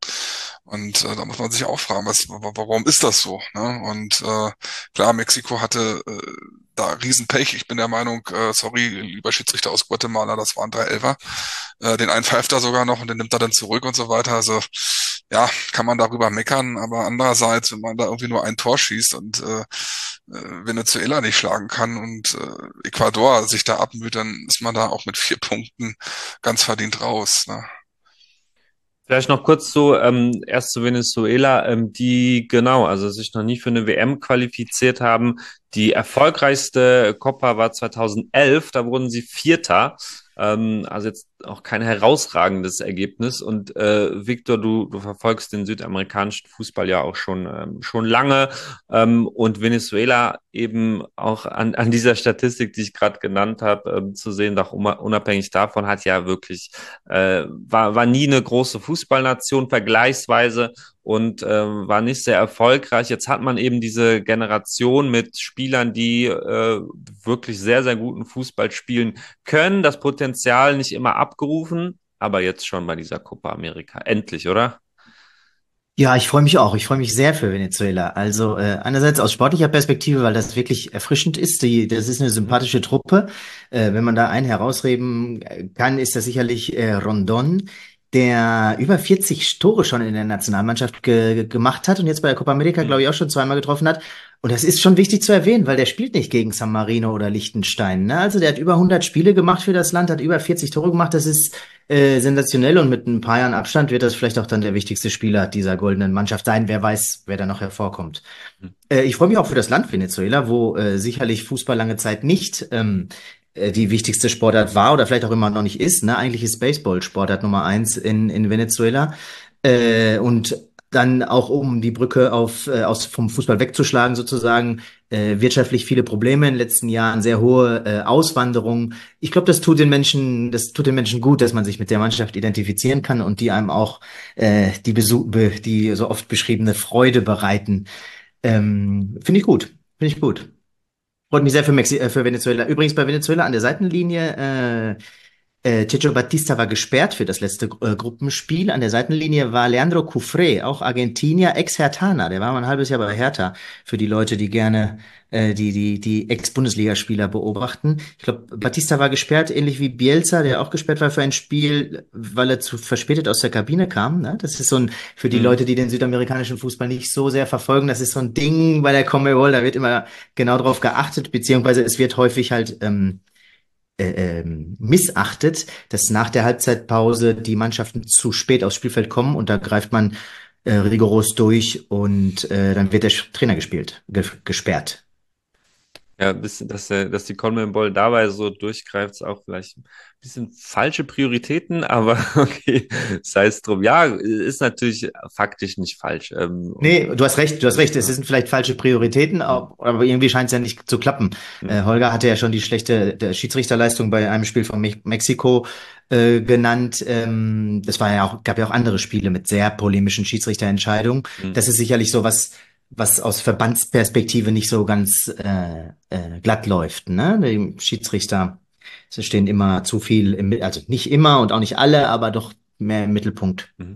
Und äh, da muss man sich auch fragen, was, warum ist das so? Ne? Und äh, klar, Mexiko hatte äh, da Riesenpech. Ich bin der Meinung, äh, sorry, lieber Schiedsrichter aus Guatemala, das waren drei Elfer. Äh, den einen pfeift er sogar noch und den nimmt er dann zurück und so weiter. Also ja, kann man darüber meckern, aber andererseits, wenn man da irgendwie nur ein Tor schießt und äh, Venezuela nicht schlagen kann und äh, Ecuador sich da abmüht, dann ist man da auch mit vier Punkten ganz verdient raus. Ne? Vielleicht noch kurz zu, ähm, erst zu Venezuela, ähm, die genau, also sich noch nie für eine W M qualifiziert haben. Die erfolgreichste Copa war zweitausendelf, da wurden sie Vierter. Ähm, also jetzt auch kein herausragendes Ergebnis. Und äh, Victor, du, du verfolgst den südamerikanischen Fußball ja auch schon, ähm, schon lange. Ähm, und Venezuela eben auch an, an dieser Statistik, die ich gerade genannt habe, ähm, zu sehen, doch unabhängig davon hat ja wirklich, äh, war, war nie eine große Fußballnation vergleichsweise und äh, war nicht sehr erfolgreich. Jetzt hat man eben diese Generation mit Spielern, die äh, wirklich sehr, sehr guten Fußball spielen können, das Potenzial nicht immer abgerufen, aber jetzt schon bei dieser Copa America. Endlich, oder? Ja, ich freue mich auch. Ich freue mich sehr für Venezuela. Also äh, einerseits aus sportlicher Perspektive, weil das wirklich erfrischend ist. Die, das ist eine sympathische Truppe. Äh, wenn man da einen herausreden kann, ist das sicherlich äh, Rondon, der über vierzig Tore schon in der Nationalmannschaft ge gemacht hat und jetzt bei der Copa America, glaube ich, auch schon zweimal getroffen hat. Und das ist schon wichtig zu erwähnen, weil der spielt nicht gegen San Marino oder Liechtenstein. Ne? Also der hat über hundert Spiele gemacht für das Land, hat über vierzig Tore gemacht. Das ist äh, sensationell und mit ein paar Jahren Abstand wird das vielleicht auch dann der wichtigste Spieler dieser goldenen Mannschaft sein. Wer weiß, wer da noch hervorkommt. Mhm. Äh, ich freue mich auch für das Land Venezuela, wo äh, sicherlich Fußball lange Zeit nicht ähm, die wichtigste Sportart war oder vielleicht auch immer noch nicht ist. Ne? Eigentlich ist Baseball Sportart Nummer eins in, in Venezuela. Äh, und dann auch, um die Brücke auf, äh, aus, vom Fußball wegzuschlagen, sozusagen, äh, wirtschaftlich viele Probleme in den letzten Jahren, sehr hohe äh, Auswanderung. Ich glaube, das tut den Menschen, das tut den Menschen gut, dass man sich mit der Mannschaft identifizieren kann und die einem auch äh, die, Besuch, die so oft beschriebene Freude bereiten. Ähm, finde ich gut. Finde ich gut. Freut mich sehr für, Mexi äh, für Venezuela. Übrigens bei Venezuela an der Seitenlinie äh, Äh, Checho Batista war gesperrt für das letzte äh, Gruppenspiel. An der Seitenlinie war Leandro Cufré, auch Argentinier, Ex-Herthaner. Der war mal ein halbes Jahr bei Hertha, für die Leute, die gerne äh, die die die Ex-Bundesligaspieler beobachten. Ich glaube, Batista war gesperrt, ähnlich wie Bielsa, der auch gesperrt war für ein Spiel, weil er zu verspätet aus der Kabine kam. Ne? Das ist so ein, für die Mhm. Leute, die den südamerikanischen Fußball nicht so sehr verfolgen, das ist so ein Ding bei der CONMEBOL, da wird immer genau drauf geachtet, beziehungsweise es wird häufig halt ähm, äh, ähm, missachtet, dass nach der Halbzeitpause die Mannschaften zu spät aufs Spielfeld kommen und da greift man äh, rigoros durch und äh, dann wird der Trainer gespielt, ge gesperrt. Ja, ein bisschen, dass, der, dass die CONMEBOL dabei so durchgreift, ist auch vielleicht ein bisschen falsche Prioritäten, aber okay, sei es drum. Ja, ist natürlich faktisch nicht falsch. Ähm, Nee, und, du hast recht, du hast recht, es ja. sind vielleicht falsche Prioritäten, aber aber irgendwie scheint es ja nicht zu klappen. Äh, Mhm. Holger hatte ja schon die schlechte der Schiedsrichterleistung bei einem Spiel von Me Mexiko äh, genannt. Ähm, das war ja auch, gab ja auch andere Spiele mit sehr polemischen Schiedsrichterentscheidungen. Mhm. Das ist sicherlich so was, was aus Verbandsperspektive nicht so ganz äh, äh, glatt läuft. Ne? Die Schiedsrichter, sie stehen immer zu viel im, Mi- also nicht immer und auch nicht alle, aber doch mehr im Mittelpunkt. Mhm.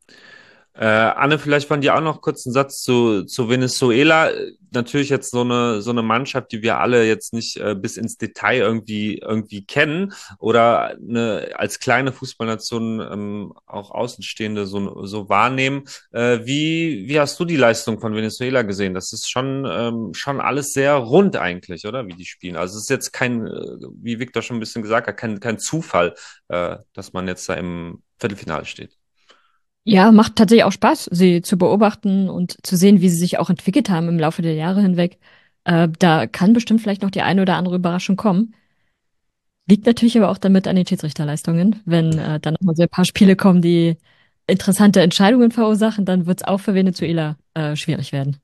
Äh, Anne, vielleicht von dir auch noch kurz einen Satz zu, zu Venezuela. Äh, Natürlich jetzt so eine, so eine Mannschaft, die wir alle jetzt nicht äh, bis ins Detail irgendwie, irgendwie kennen oder eine, als kleine Fußballnation ähm, auch Außenstehende so, so wahrnehmen. Äh, wie, wie hast du die Leistung von Venezuela gesehen? Das ist schon, ähm, schon alles sehr rund eigentlich, oder? Wie die spielen. Also es ist jetzt kein, äh, wie Victor schon ein bisschen gesagt hat, kein, kein Zufall, äh, dass man jetzt da im Viertelfinale steht. Ja, macht tatsächlich auch Spaß, sie zu beobachten und zu sehen, wie sie sich auch entwickelt haben im Laufe der Jahre hinweg. Äh, da kann bestimmt vielleicht noch die eine oder andere Überraschung kommen. Liegt natürlich aber auch damit an den Schiedsrichterleistungen. Wenn äh, dann nochmal so ein paar Spiele kommen, die interessante Entscheidungen verursachen, dann wird es auch für Venezuela äh, schwierig werden.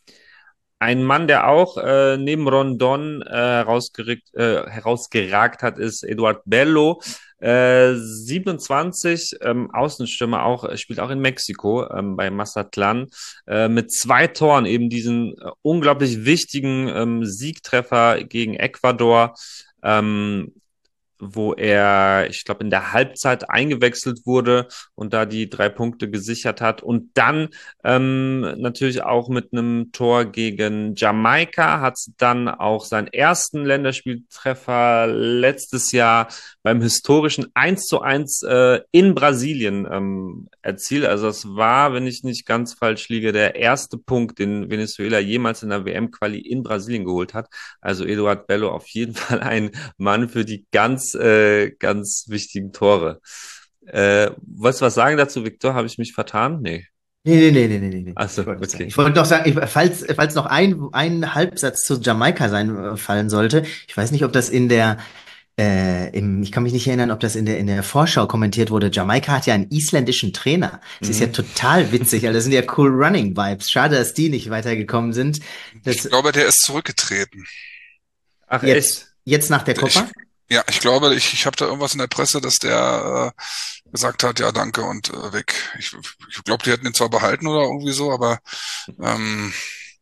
Ein Mann, der auch äh, neben Rondon äh, herausgeragt, äh, herausgeragt hat, ist Eduard Bello. Äh, siebenundzwanzig, ähm, Außenstürmer, auch, äh, spielt auch in Mexiko ähm, bei Mazatlán. Äh, mit zwei Toren eben diesen äh, unglaublich wichtigen ähm, Siegtreffer gegen Ecuador. Ähm, wo er, ich glaube, in der Halbzeit eingewechselt wurde und da die drei Punkte gesichert hat. Und dann ähm, natürlich auch mit einem Tor gegen Jamaika hat dann auch seinen ersten Länderspieltreffer letztes Jahr beim historischen eins zu eins äh, in Brasilien ähm, erzielt. Also es war, wenn ich nicht ganz falsch liege, der erste Punkt, den Venezuela jemals in der W M-Quali in Brasilien geholt hat. Also Eduard Bello auf jeden Fall ein Mann für die ganz, äh, ganz wichtigen Tore. Äh, wolltest du was sagen dazu, Victor? Habe ich mich vertan? Nee. Nee, nee, nee, nee, nee, nee. Achso, Ich wollte nicht sagen. okay. Ich wollte noch sagen, ich, falls, falls noch ein, ein Halbsatz zu Jamaika sein, äh, fallen sollte. Ich weiß nicht, ob das in der, äh, im, ich kann mich nicht erinnern, ob das in der, in der Vorschau kommentiert wurde. Jamaika hat ja einen isländischen Trainer. Das ist ja Mhm. total witzig. Also das sind ja cool Running Vibes. Schade, dass die nicht weitergekommen sind. Ich Das, glaube, der ist zurückgetreten. Ach, echt? jetzt, jetzt nach der Ich, Copa? ja, ich glaube, ich, ich habe da irgendwas in der Presse, dass der äh, gesagt hat, ja, danke und äh, weg. Ich, ich glaube, die hätten ihn zwar behalten oder irgendwie so, aber ähm,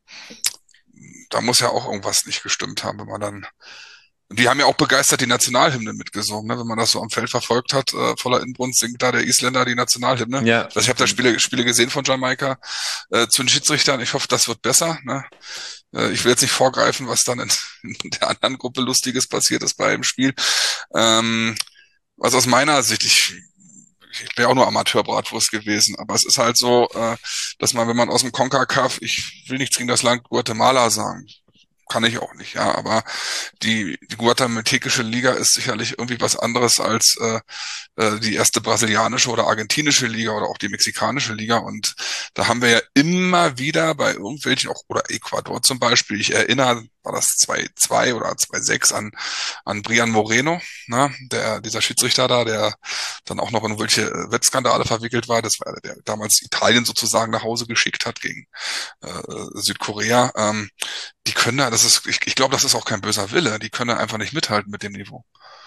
da muss ja auch irgendwas nicht gestimmt haben, wenn man dann. Die haben ja auch begeistert die Nationalhymne mitgesungen, ne? Wenn man das so am Feld verfolgt hat, äh, voller Inbrunst singt da der Isländer die Nationalhymne. Ja. Also ich habe da Spiele, Spiele gesehen von Jamaika äh, zu den Schiedsrichtern. Ich hoffe, das wird besser. Ne? Äh, ich will jetzt nicht vorgreifen, was dann in, in der anderen Gruppe Lustiges passiert ist bei dem Spiel. Ähm, also aus meiner Sicht, ich, ich wäre auch nur Amateur-Bratwurst gewesen, aber es ist halt so, äh, dass man, wenn man aus dem CONCACAF, ich will nichts gegen das Land Guatemala sagen, kann ich auch nicht, ja, aber die, die guatemaltekische Liga ist sicherlich irgendwie was anderes als äh, äh, die erste brasilianische oder argentinische Liga oder auch die mexikanische Liga und da haben wir ja immer wieder bei irgendwelchen, auch oder Ecuador zum Beispiel, ich erinnere, war das zwei zwei oder zwei sechs an an Brian Moreno, ne, der dieser Schiedsrichter da, der dann auch noch in welche Wettskandale verwickelt war, das war der, der damals Italien sozusagen nach Hause geschickt hat gegen äh, Südkorea. Ähm, die können da, das ist, ich, ich glaube, das ist auch kein böser Wille, die können da einfach nicht mithalten mit dem Niveau.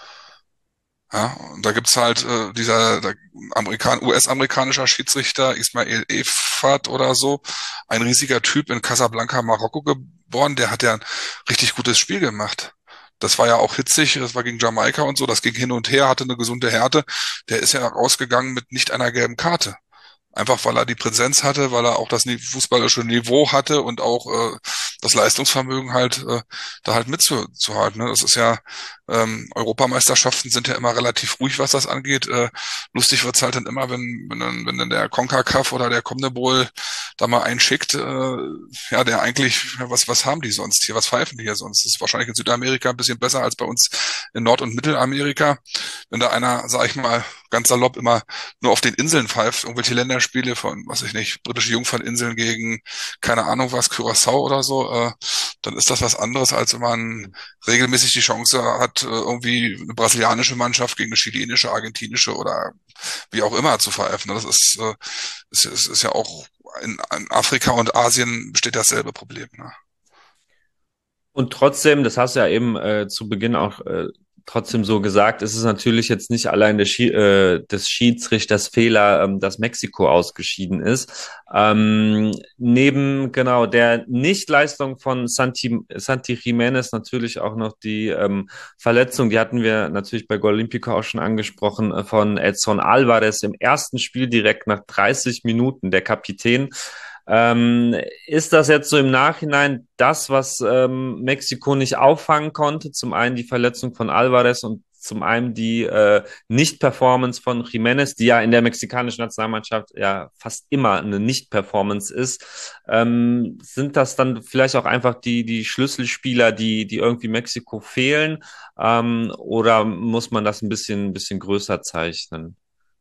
Ja, und da gibt's halt äh, dieser der Amerikan U S-amerikanischer Schiedsrichter Ismail Efat oder so, ein riesiger Typ in Casablanca, Marokko geboren, der hat ja ein richtig gutes Spiel gemacht. das war ja auch hitzig, das war gegen Jamaika und so, das ging hin und her, hatte eine gesunde Härte. Der ist ja rausgegangen mit nicht einer gelben Karte. Einfach weil er die Präsenz hatte, weil er auch das fußballerische Niveau hatte und auch äh, das Leistungsvermögen halt äh, da halt mitzuhalten. Ne? Das ist ja, ähm, Europameisterschaften sind ja immer relativ ruhig, was das angeht. Äh, lustig wird's halt dann immer, wenn wenn dann, wenn dann der CONCACAF oder der CONMEBOL da mal einen schickt, äh, ja, der eigentlich, ja, was was haben die sonst hier, was pfeifen die hier sonst? Das ist wahrscheinlich in Südamerika ein bisschen besser als bei uns in Nord- und Mittelamerika. Wenn da einer, sag ich mal, ganz salopp immer nur auf den Inseln pfeift, irgendwelche Länderspiele von, was weiß ich nicht, britische Jungferninseln gegen, keine Ahnung was, Curaçao oder so, äh, dann ist das was anderes, als wenn man regelmäßig die Chance hat, äh, irgendwie eine brasilianische Mannschaft gegen eine chilenische, argentinische oder wie auch immer zu pfeifen. Das ist, äh, ist, ist, ist ja auch in, in Afrika und Asien besteht dasselbe Problem. Ne? Und trotzdem, das hast du ja eben äh, zu Beginn auch äh, trotzdem so gesagt, ist es natürlich jetzt nicht allein der Schi äh, des Schiedsrichters Fehler, ähm, dass Mexiko ausgeschieden ist. Ähm, neben genau der Nichtleistung von Santi, Santi Jiménez natürlich auch noch die ähm, Verletzung, die hatten wir natürlich bei Gol Olímpico auch schon angesprochen, äh, von Edson Álvarez im ersten Spiel direkt nach dreißig Minuten, der Kapitän. Ähm, ist das jetzt so im Nachhinein das, was ähm, Mexiko nicht auffangen konnte? Zum einen die Verletzung von Alvarez und zum einen die äh, Nicht-Performance von Jiménez, die ja in der mexikanischen Nationalmannschaft ja fast immer eine Nicht-Performance ist. Ähm, sind das dann vielleicht auch einfach die, die Schlüsselspieler, die, die irgendwie Mexiko fehlen? Ähm, oder muss man das ein bisschen, ein bisschen größer zeichnen?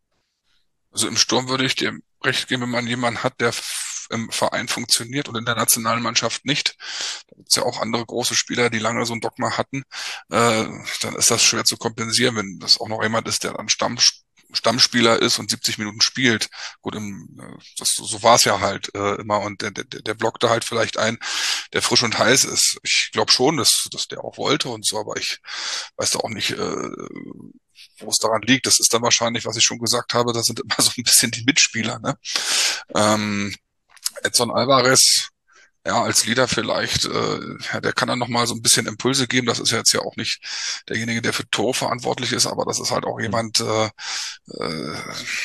Also im Sturm würde ich dir recht geben, wenn man jemanden hat, der im Verein funktioniert und in der nationalen Mannschaft nicht. Da gibt es ja auch andere große Spieler, die lange so ein Dogma hatten. Äh, dann ist das schwer zu kompensieren, wenn das auch noch jemand ist, der dann Stamm, Stammspieler ist und siebzig Minuten spielt. Gut, im, das, so war es ja halt äh, immer und der, der, der blockt da halt vielleicht ein, der frisch und heiß ist. Ich glaube schon, dass, dass der auch wollte und so, aber ich weiß da auch nicht, äh, wo es daran liegt. Das ist dann wahrscheinlich, was ich schon gesagt habe, das sind immer so ein bisschen die Mitspieler. Ne? Ähm, Edson Álvarez, ja, als Leader vielleicht, äh, ja, der kann dann nochmal so ein bisschen Impulse geben. Das ist ja jetzt ja auch nicht derjenige, der für Tore verantwortlich ist, aber das ist halt auch jemand, äh, äh,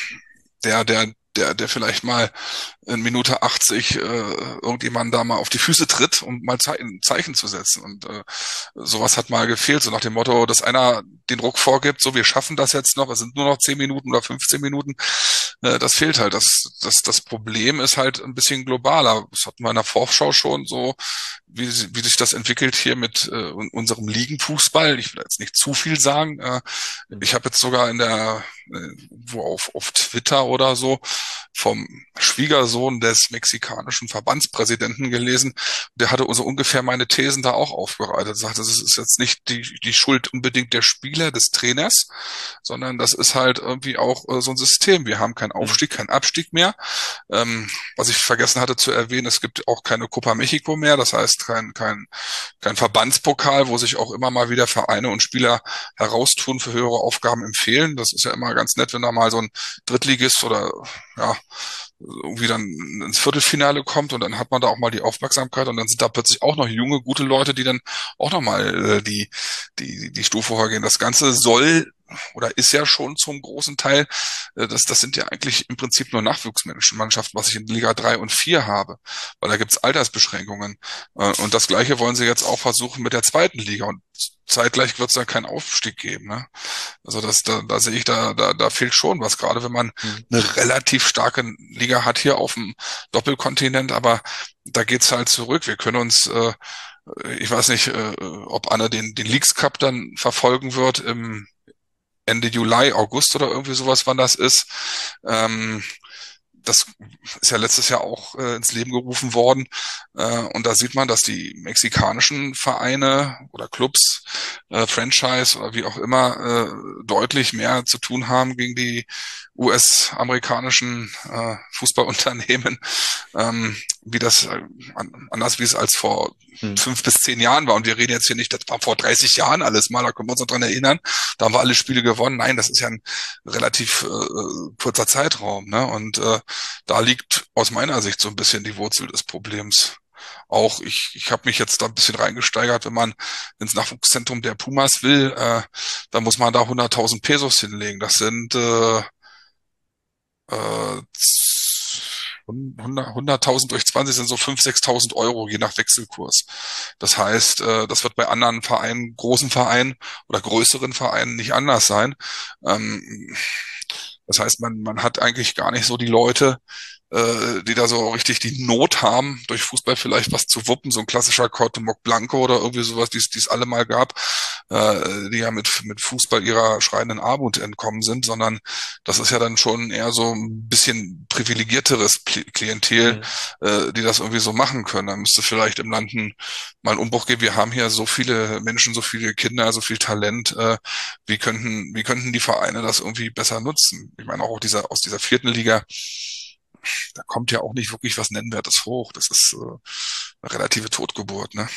der, der, der, der vielleicht mal in Minute achtzig äh, irgendjemanden da mal auf die Füße tritt, um mal Ze ein Zeichen zu setzen. Und äh, sowas hat mal gefehlt, so nach dem Motto, dass einer den Druck vorgibt, so wir schaffen das jetzt noch, es sind nur noch zehn Minuten oder fünfzehn Minuten. Äh, das fehlt halt. Das, das, das Problem ist halt ein bisschen globaler. Das hatten wir in der Vorschau schon so, wie, wie sich das entwickelt hier mit äh, unserem Ligenfußball. Ich will jetzt nicht zu viel sagen. Äh, ich habe jetzt sogar in der, äh, wo auf, auf Twitter oder so, vom Schwiegersohn des mexikanischen Verbandspräsidenten gelesen. Der hatte so ungefähr meine Thesen da auch aufbereitet. Er sagte, das ist jetzt nicht die, die Schuld unbedingt der Spieler, des Trainers, sondern das ist halt irgendwie auch äh, so ein System. Wir haben keinen Aufstieg, keinen Abstieg mehr. Ähm, was ich vergessen hatte zu erwähnen, es gibt auch keine Copa México mehr. Das heißt, kein, kein, kein Verbandspokal, wo sich auch immer mal wieder Vereine und Spieler heraustun, für höhere Aufgaben empfehlen. Das ist ja immer ganz nett, wenn da mal so ein Drittligist oder ja, irgendwie dann ins Viertelfinale kommt und dann hat man da auch mal die Aufmerksamkeit und dann sind da plötzlich auch noch junge, gute Leute, die dann auch noch mal äh, die, die, die Stufe vorgehen. Das Ganze soll oder ist ja schon zum großen Teil, äh, das, das sind ja eigentlich im Prinzip nur Nachwuchsmannschaften, was ich in Liga drei und vier habe, weil da gibt's Altersbeschränkungen. Äh, und das Gleiche wollen sie jetzt auch versuchen mit der zweiten Liga und zeitgleich wird es da keinen Aufstieg geben. Ne? Also das, da, da sehe ich, da, da, da fehlt schon was, gerade wenn man mhm. eine relativ starke Liga hat hier auf dem Doppelkontinent, aber da geht's halt zurück. Wir können uns, äh, ich weiß nicht, äh, ob Anna den, den Leagues Cup dann verfolgen wird im Ende Juli, August oder irgendwie sowas, wann das ist. Ähm, das ist ja letztes Jahr auch äh, ins Leben gerufen worden. Äh, und da sieht man, dass die mexikanischen Vereine oder Clubs, äh, Franchise oder wie auch immer, äh, deutlich mehr zu tun haben gegen die U S-amerikanischen äh, Fußballunternehmen, ähm, wie das äh, anders wie es als vor hm. fünf bis zehn Jahren war. Und wir reden jetzt hier nicht, das war vor dreißig Jahren alles mal, da können wir uns noch dran erinnern, da haben wir alle Spiele gewonnen. Nein, das ist ja ein relativ äh, kurzer Zeitraum, ne? Und äh, da liegt aus meiner Sicht so ein bisschen die Wurzel des Problems. auch ich ich habe mich jetzt da ein bisschen reingesteigert, wenn man ins Nachwuchszentrum der Pumas will, äh, dann muss man da hunderttausend Pesos hinlegen. Das sind äh, äh, hundert hunderttausend durch zwanzig sind so fünftausend, sechstausend Euro, je nach Wechselkurs. Das heißt, äh, das wird bei anderen Vereinen, großen Vereinen oder größeren Vereinen nicht anders sein. Ähm, das heißt, man, man hat eigentlich gar nicht so die Leute, äh, die da so richtig die Not haben, durch Fußball vielleicht was zu wuppen, so ein klassischer Cuauhtémoc Blanco oder irgendwie sowas, die es alle mal gab, äh, die ja mit, mit Fußball ihrer schreienden Armut entkommen sind, sondern das ist ja dann schon eher so ein bisschen privilegierteres Klientel, mhm. äh, die das irgendwie so machen können. Da müsste vielleicht im Land ein, mal ein Umbruch geben. Wir haben hier so viele Menschen, so viele Kinder, so viel Talent. Äh, wie könnten, wie könnten die Vereine das irgendwie besser nutzen? Ich meine, auch dieser, aus dieser vierten Liga, da kommt ja auch nicht wirklich was Nennwertes hoch. Das ist äh, eine relative Totgeburt, ne?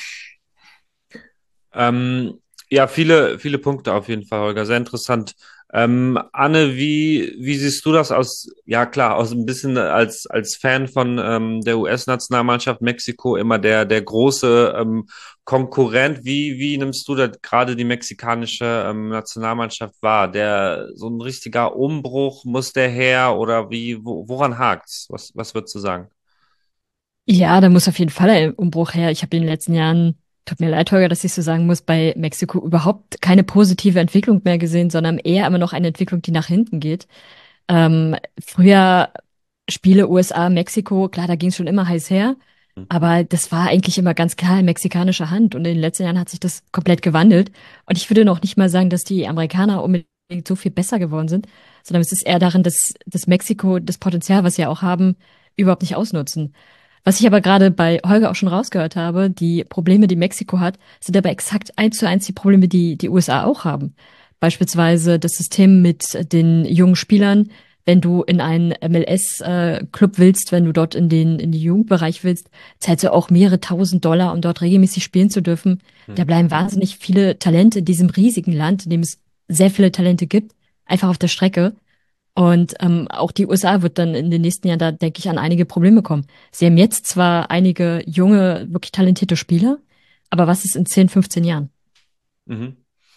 Ähm, ja, viele, viele Punkte auf jeden Fall, Holger. Sehr interessant. Ähm, Anne, wie, wie siehst du das aus, ja klar, aus ein bisschen als, als Fan von ähm, der U S-Nationalmannschaft Mexiko immer der, der große ähm, Konkurrent. Wie, wie nimmst du da gerade die mexikanische ähm, Nationalmannschaft wahr? Der, so ein richtiger Umbruch, muss der her oder wie, wo, woran hakt's? Was, was würdest du sagen? Ja, da muss auf jeden Fall ein Umbruch her. Ich habe in den letzten Jahren, tut mir leid, Holger, dass ich so sagen muss, bei Mexiko überhaupt keine positive Entwicklung mehr gesehen, sondern eher immer noch eine Entwicklung, die nach hinten geht. Ähm, früher Spiele U S A, Mexiko, klar, da ging es schon immer heiß her, aber das war eigentlich immer ganz klar in mexikanischer Hand und in den letzten Jahren hat sich das komplett gewandelt. Und ich würde noch nicht mal sagen, dass die Amerikaner unbedingt so viel besser geworden sind, sondern es ist eher darin, dass, dass Mexiko das Potenzial, was sie auch haben, überhaupt nicht ausnutzen. Was ich aber gerade bei Holger auch schon rausgehört habe, die Probleme, die Mexiko hat, sind aber exakt eins zu eins die Probleme, die die U S A auch haben. Beispielsweise das System mit den jungen Spielern. Wenn du in einen M L S-Club willst, wenn du dort in den in die Jugendbereich willst, zahlst du auch mehrere tausend Dollar, um dort regelmäßig spielen zu dürfen. Da bleiben wahnsinnig viele Talente in diesem riesigen Land, in dem es sehr viele Talente gibt, einfach auf der Strecke. Und ähm, auch die U S A wird dann in den nächsten Jahren, da denke ich, an einige Probleme kommen. Sie haben jetzt zwar einige junge, wirklich talentierte Spieler, aber was ist in zehn, fünfzehn Jahren? Mhm.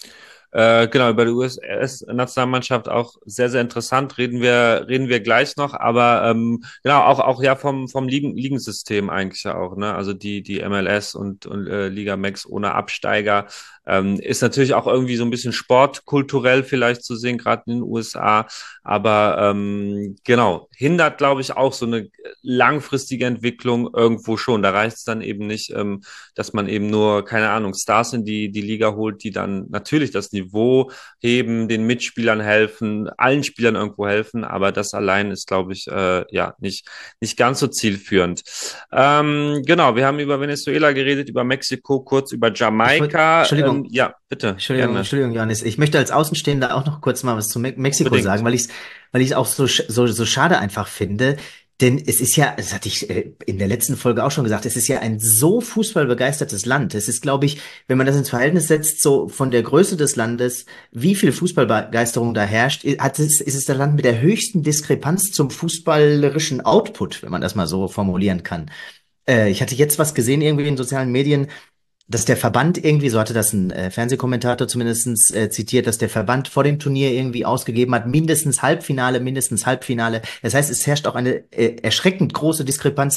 Äh, genau, über die U S-Nationalmannschaft auch sehr, sehr interessant. Reden wir, reden wir gleich noch, aber ähm, genau, auch, auch ja vom, vom Ligen, Ligensystem eigentlich ja auch, ne? Also die, die M L S und, und äh, Liga Max ohne Absteiger ähm, ist natürlich auch irgendwie so ein bisschen sportkulturell vielleicht zu sehen, gerade in den U S A. Aber ähm, genau, hindert, glaube ich, auch so eine langfristige Entwicklung irgendwo schon. Da reicht es dann eben nicht, ähm, dass man eben nur, keine Ahnung, Stars in die, die Liga holt, die dann natürlich das Niveau heben, den Mitspielern helfen, allen Spielern irgendwo helfen, aber das allein ist, glaube ich, äh, ja, nicht, nicht ganz so zielführend. Ähm, genau, wir haben über Venezuela geredet, über Mexiko, kurz über Ich wollt, Jamaika. Entschuldigung, Ähm, ja, bitte, Entschuldigung, gerne. Entschuldigung, Johannes. Ich möchte als Außenstehender auch noch kurz mal was zu Me Mexiko Unbedingt. sagen, weil ich es weil ich es auch so, sch- so, so schade einfach finde. Denn es ist ja, das hatte ich äh, in der letzten Folge auch schon gesagt, es ist ja ein so fußballbegeistertes Land. Es ist, glaube ich, wenn man das ins Verhältnis setzt, so von der Größe des Landes, wie viel Fußballbegeisterung da herrscht, i- hat es, ist es das Land mit der höchsten Diskrepanz zum fußballerischen Output, wenn man das mal so formulieren kann. Äh, ich hatte jetzt was gesehen irgendwie in sozialen Medien, dass der Verband irgendwie, so hatte das ein äh, Fernsehkommentator zumindestens äh, zitiert, dass der Verband vor dem Turnier irgendwie ausgegeben hat, mindestens Halbfinale, mindestens Halbfinale. Das heißt, es herrscht auch eine äh, erschreckend große Diskrepanz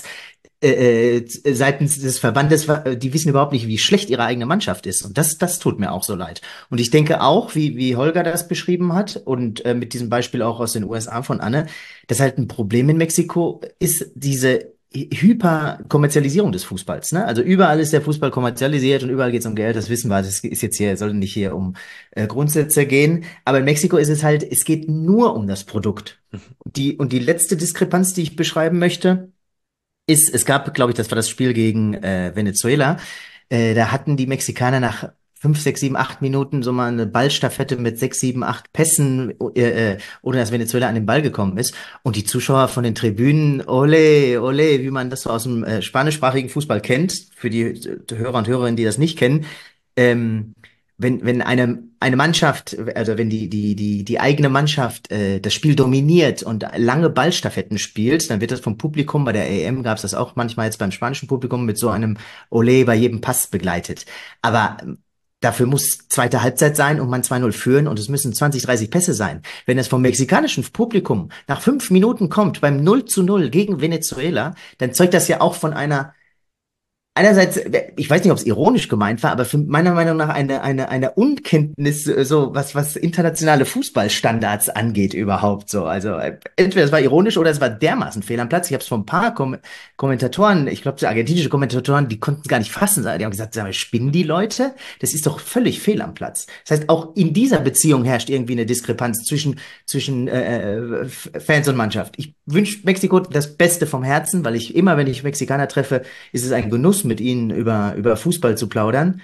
äh, äh, seitens des Verbandes. Die wissen überhaupt nicht, wie schlecht ihre eigene Mannschaft ist. Und das, das tut mir auch so leid. Und ich denke auch, wie, wie Holger das beschrieben hat und äh, mit diesem Beispiel auch aus den U S A von Anne, dass halt ein Problem in Mexiko ist diese Hyperkommerzialisierung des Fußballs, ne? Also überall ist der Fußball kommerzialisiert und überall geht es um Geld, das wissen wir, das ist jetzt hier, soll nicht hier um äh, Grundsätze gehen, aber in Mexiko ist es halt, es geht nur um das Produkt. Die, und die letzte Diskrepanz, die ich beschreiben möchte, ist, es gab, glaube ich, das war das Spiel gegen äh, Venezuela, äh, da hatten die Mexikaner nach fünf, sechs, sieben, acht Minuten so mal eine Ballstaffette mit sechs, sieben, acht Pässen, äh, äh, ohne dass Venezuela an den Ball gekommen ist. Und die Zuschauer von den Tribünen, ole, ole, wie man das so aus dem äh, spanischsprachigen Fußball kennt, für die äh, Hörer und Hörerinnen, die das nicht kennen, ähm, wenn, wenn eine, eine Mannschaft, also wenn die, die, die, die eigene Mannschaft äh, das Spiel dominiert und lange Ballstaffetten spielt, dann wird das vom Publikum, bei der A M gab es das auch manchmal jetzt beim spanischen Publikum, mit so einem Olé bei jedem Pass begleitet. Aber dafür muss zweite Halbzeit sein und man zwei null führen und es müssen zwanzig, dreißig Pässe sein. Wenn es vom mexikanischen Publikum nach fünf Minuten kommt, beim null zu null gegen Venezuela, dann zeugt das ja auch von einer einerseits, ich weiß nicht, ob es ironisch gemeint war, aber für meiner Meinung nach eine, eine, eine Unkenntnis, äh, so was, was internationale Fußballstandards angeht überhaupt so. Also äh, entweder es war ironisch oder es war dermaßen fehl am Platz. Ich habe es von ein paar Kom Kommentatoren, ich glaube, argentinische Kommentatoren, die konnten es gar nicht fassen. Die haben gesagt, sag mal, spinnen die Leute? Das ist doch völlig fehl am Platz. Das heißt, auch in dieser Beziehung herrscht irgendwie eine Diskrepanz zwischen, zwischen äh, äh, Fans und Mannschaft. Ich wünsche Mexiko das Beste vom Herzen, weil ich immer, wenn ich Mexikaner treffe, ist es ein Genuss, mit ihnen über, über Fußball zu plaudern.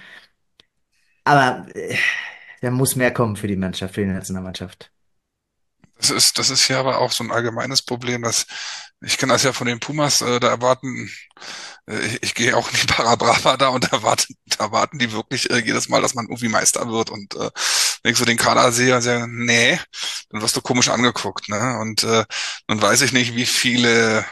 Aber äh, da muss mehr kommen für die Mannschaft, für die Nationalmannschaft. Das ist, das ist ja aber auch so ein allgemeines Problem, dass ich kenne das ja von den Pumas, äh, da erwarten, äh, ich, ich gehe auch in die Parabrava da und da erwarten, da erwarten die wirklich äh, jedes Mal, dass man irgendwie Meister wird. Und äh, wenn ich so den Kader sehe, sage, nee, dann wirst du komisch angeguckt, ne? Und äh, dann weiß ich nicht, wie viele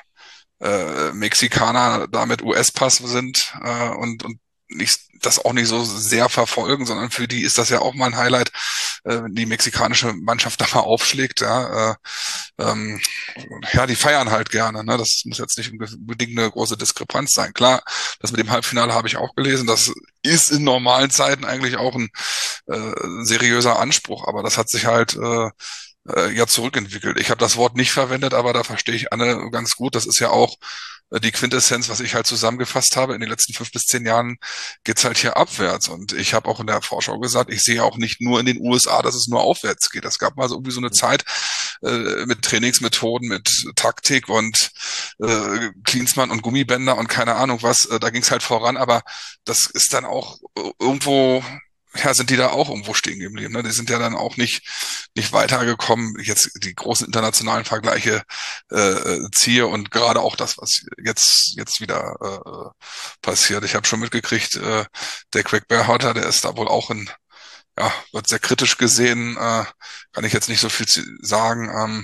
äh, Mexikaner da mit U S-Pass sind äh, und, und nicht, das auch nicht so sehr verfolgen, sondern für die ist das ja auch mal ein Highlight, äh, wenn die mexikanische Mannschaft da mal aufschlägt. Ja, äh, ähm, ja, die feiern halt gerne. Ne? Das muss jetzt nicht unbedingt eine große Diskrepanz sein. Klar, das mit dem Halbfinale habe ich auch gelesen. Das ist in normalen Zeiten eigentlich auch ein äh, seriöser Anspruch, aber das hat sich halt äh, äh, ja zurückentwickelt. Ich habe das Wort nicht verwendet, aber da verstehe ich Anne ganz gut. Das ist ja auch äh, die Quintessenz, was ich halt zusammengefasst habe. In den letzten fünf bis zehn Jahren geht's halt hier abwärts. Und ich habe auch in der Vorschau gesagt, ich sehe auch nicht nur in den U S A, dass es nur aufwärts geht. Es gab mal so irgendwie so eine Zeit äh, mit Trainingsmethoden, mit Taktik und äh, Klinsmann und Gummibänder und keine Ahnung was. Äh, da ging's halt voran, aber das ist dann auch irgendwo, ja, sind die da auch irgendwo stehen geblieben. Ne? Die sind ja dann auch nicht nicht weitergekommen. Jetzt die großen internationalen Vergleiche äh, ziehe und gerade auch das, was jetzt jetzt wieder äh, passiert. Ich habe schon mitgekriegt, äh, der Craig Berhalter, der ist da wohl auch in, ja, wird sehr kritisch gesehen. Äh, kann ich jetzt nicht so viel zu sagen. Ähm,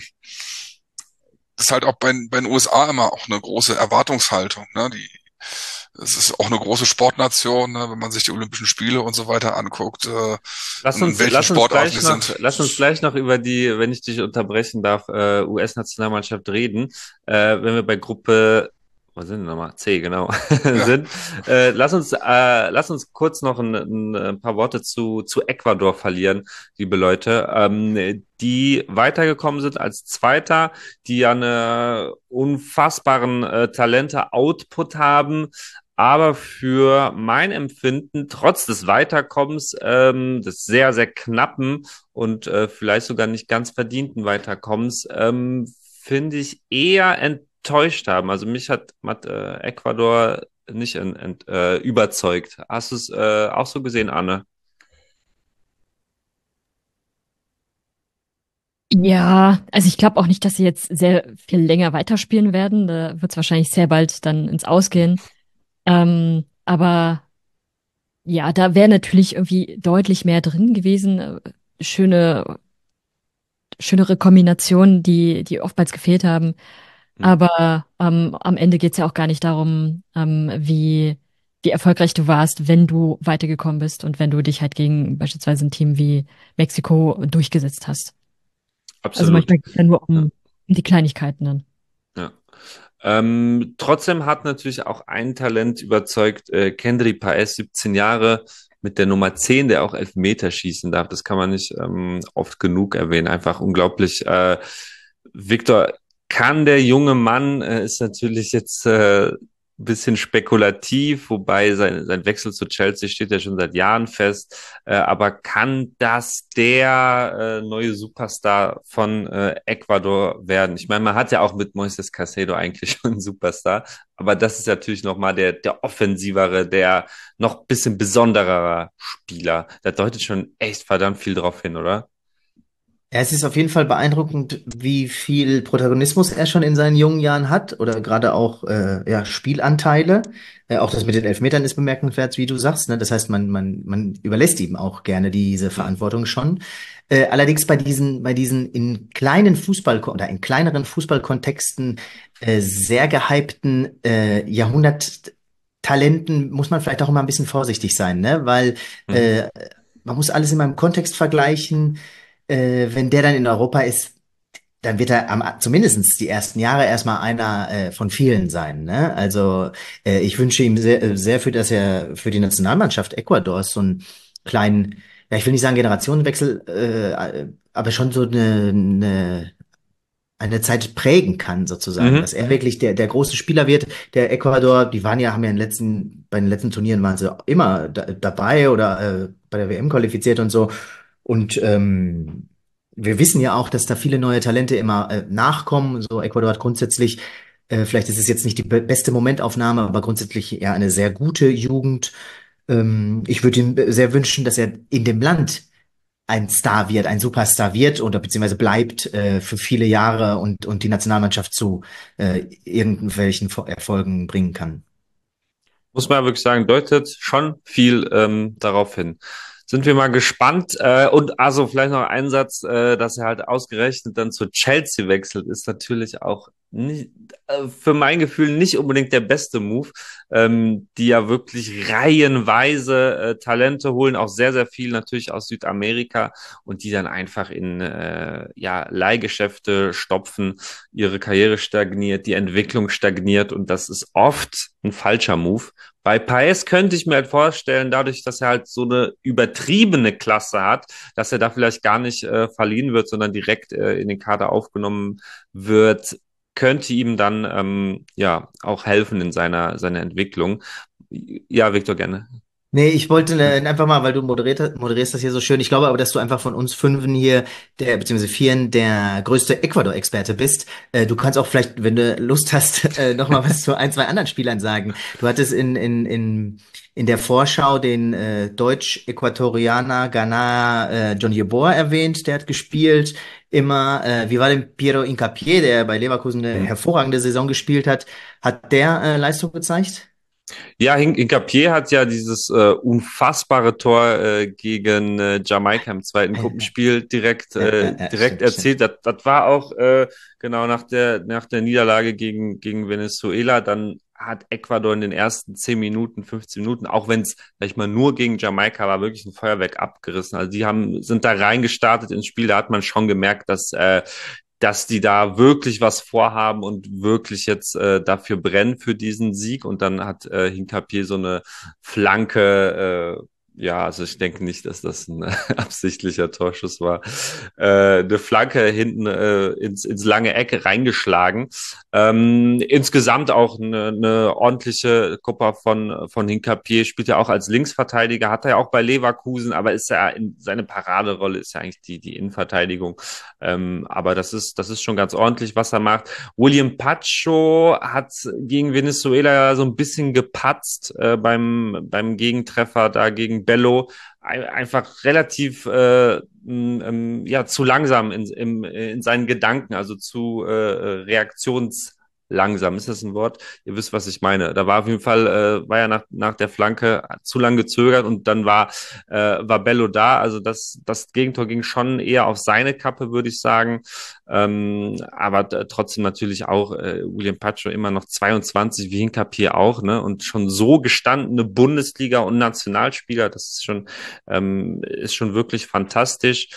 das ist halt auch bei, bei den U S A immer auch eine große Erwartungshaltung. Ne? Die Es ist auch eine große Sportnation, ne, wenn man sich die Olympischen Spiele und so weiter anguckt. Äh, Lass uns, welchen lass uns Sportarten gleich die noch, sind. lass uns gleich noch über die, wenn ich dich unterbrechen darf, äh, U S-Nationalmannschaft reden. Äh, wenn wir bei Gruppe, was sind wir nochmal? C, genau, Ja. sind. Äh, lass uns, äh, lass uns kurz noch ein, ein, ein paar Worte zu, zu Ecuador verlieren, liebe Leute, ähm, die weitergekommen sind als Zweiter, die ja eine unfassbaren äh, Talente-Output haben, aber für mein Empfinden, trotz des Weiterkommens, ähm, des sehr, sehr knappen und äh, vielleicht sogar nicht ganz verdienten Weiterkommens, ähm, finde ich eher enttäuscht haben. Also mich hat, hat äh, Ecuador nicht ent, ent, äh, überzeugt. Hast du es äh, auch so gesehen, Anne? Ja, also ich glaube auch nicht, dass sie jetzt sehr viel länger weiterspielen werden. Da wird es wahrscheinlich sehr bald dann ins Ausgehen. Ähm, aber ja, da wäre natürlich irgendwie deutlich mehr drin gewesen. Äh, Schöne, schönere Kombinationen, die, die oftmals gefehlt haben. Hm. Aber ähm, am Ende geht's ja auch gar nicht darum, ähm, wie, wie erfolgreich du warst, wenn du weitergekommen bist und wenn du dich halt gegen beispielsweise ein Team wie Mexiko durchgesetzt hast. Also Absolut. manchmal geht's ja nur Ja. um, um die Kleinigkeiten dann. Ja. Ähm, trotzdem hat natürlich auch ein Talent überzeugt, äh, Kendry Páez, siebzehn Jahre, mit der Nummer zehn, der auch Elfmeter schießen darf. Das kann man nicht ähm, oft genug erwähnen. Einfach unglaublich. Äh, Victor, kann der junge Mann, äh, ist natürlich jetzt äh, ein bisschen spekulativ, wobei sein, sein Wechsel zu Chelsea steht ja schon seit Jahren fest. Äh, aber kann das der äh, neue Superstar von äh, Ecuador werden? Ich meine, man hat ja auch mit Moises Caicedo eigentlich schon einen Superstar, aber das ist natürlich nochmal der, der offensivere, der noch ein bisschen besonderer Spieler. Da deutet schon echt verdammt viel drauf hin, oder? Ja, es ist auf jeden Fall beeindruckend, wie viel Protagonismus er schon in seinen jungen Jahren hat oder gerade auch äh, ja, Spielanteile. Äh, auch das mit den Elfmetern ist bemerkenswert, wie du sagst. Ne? Das heißt, man, man, man überlässt ihm auch gerne diese Verantwortung schon. Äh, allerdings bei diesen, bei diesen in kleinen Fußball- oder in kleineren Fußballkontexten äh, sehr gehypten äh, Jahrhunderttalenten muss man vielleicht auch immer ein bisschen vorsichtig sein, ne? Weil Mhm. äh, man muss alles immer im Kontext vergleichen. Äh, wenn der dann in Europa ist, dann wird er am, zumindest die ersten Jahre erstmal einer äh, von vielen sein. Ne? Also äh, ich wünsche ihm sehr, äh, sehr für, dass er für die Nationalmannschaft Ecuadors so einen kleinen, ja, ich will nicht sagen Generationenwechsel, äh, aber schon so eine, eine, eine Zeit prägen kann, sozusagen, Mhm. dass er wirklich der, der große Spieler wird. Der Ecuador, die waren ja, haben ja in den letzten, bei den letzten Turnieren waren sie immer da, dabei oder äh, bei der W M qualifiziert und so. Und ähm, wir wissen ja auch, dass da viele neue Talente immer äh, nachkommen. So Ecuador hat grundsätzlich, äh, vielleicht ist es jetzt nicht die be beste Momentaufnahme, aber grundsätzlich ja eine sehr gute Jugend. Ähm, ich würde ihm sehr wünschen, dass er in dem Land ein Star wird, ein Superstar wird oder beziehungsweise bleibt äh, für viele Jahre und, und die Nationalmannschaft zu äh, irgendwelchen Vo- Erfolgen bringen kann. Muss man ja wirklich sagen, deutet schon viel ähm, darauf hin. Sind wir mal gespannt. Äh, und also vielleicht noch ein Satz, äh, dass er halt ausgerechnet dann zu Chelsea wechselt, ist natürlich auch nicht, äh, für mein Gefühl nicht unbedingt der beste Move. Ähm, die ja wirklich reihenweise äh, Talente holen, auch sehr, sehr viel natürlich aus Südamerika und die dann einfach in äh, ja, Leihgeschäfte stopfen, ihre Karriere stagniert, die Entwicklung stagniert und das ist oft ein falscher Move. Bei Paes könnte ich mir halt vorstellen, dadurch, dass er halt so eine übertriebene Klasse hat, dass er da vielleicht gar nicht äh, verliehen wird, sondern direkt äh, in den Kader aufgenommen wird, könnte ihm dann ähm, ja auch helfen in seiner, seiner Entwicklung. Ja, Victor, gerne. Nee, ich wollte äh, einfach mal, weil du moderiert, moderierst das hier so schön. Ich glaube aber, dass du einfach von uns Fünfen hier, der, beziehungsweise Vieren, der größte Ecuador-Experte bist. Äh, du kannst auch vielleicht, wenn du Lust hast, äh, noch mal was zu ein, zwei anderen Spielern sagen. Du hattest in, in, in, in der Vorschau den äh, Deutsch-Äquatorianer Ghana äh, John Yeboah erwähnt, der hat gespielt. Immer, äh, wie war denn Piero Hincapié, der bei Leverkusen eine Hm. hervorragende Saison gespielt hat? Hat der äh, Leistung gezeigt? Ja, Hincapié hat ja dieses äh, unfassbare Tor äh, gegen äh, Jamaika im zweiten Gruppenspiel direkt Ja, äh, ja, ja, direkt stimmt, stimmt. erzielt. Das, das war auch äh, genau nach der nach der Niederlage gegen gegen Venezuela. Dann hat Ecuador in den ersten zehn Minuten, fünfzehn Minuten, auch wenn es, sag ich mal, nur gegen Jamaika war, wirklich ein Feuerwerk abgerissen. Also die haben sind da reingestartet ins Spiel. Da hat man schon gemerkt, dass äh, dass die da wirklich was vorhaben und wirklich jetzt äh, dafür brennen für diesen Sieg. Und dann hat äh, Hincapié so eine Flanke, äh, ja, also ich denke nicht, dass das ein äh, absichtlicher Torschuss war, äh, eine Flanke hinten äh, ins, ins lange Ecke reingeschlagen. Ähm, insgesamt auch eine, eine ordentliche Koppa von, von Hincapié, spielt ja auch als Linksverteidiger, hat er ja auch bei Leverkusen, aber ist ja in, seine Paraderolle ist ja eigentlich die, die Innenverteidigung. Ähm, aber das ist, das ist schon ganz ordentlich, was er macht. William Pacho hat gegen Venezuela so ein bisschen gepatzt äh, beim, beim Gegentreffer da gegen Bello. Ein, einfach relativ äh, ähm, ja, zu langsam in, in, in seinen Gedanken, also zu äh, reaktions langsam, ist das ein Wort? Ihr wisst, was ich meine. Da war auf jeden Fall, äh, war ja nach, nach der Flanke zu lang gezögert und dann war, äh, war Bello da. Also das, das Gegentor ging schon eher auf seine Kappe, würde ich sagen. Ähm, aber trotzdem natürlich auch äh, William Pacho immer noch zweiundzwanzig, wie Hincapié auch, ne? Und schon so gestandene Bundesliga- und Nationalspieler, das ist schon, ähm, ist schon wirklich fantastisch.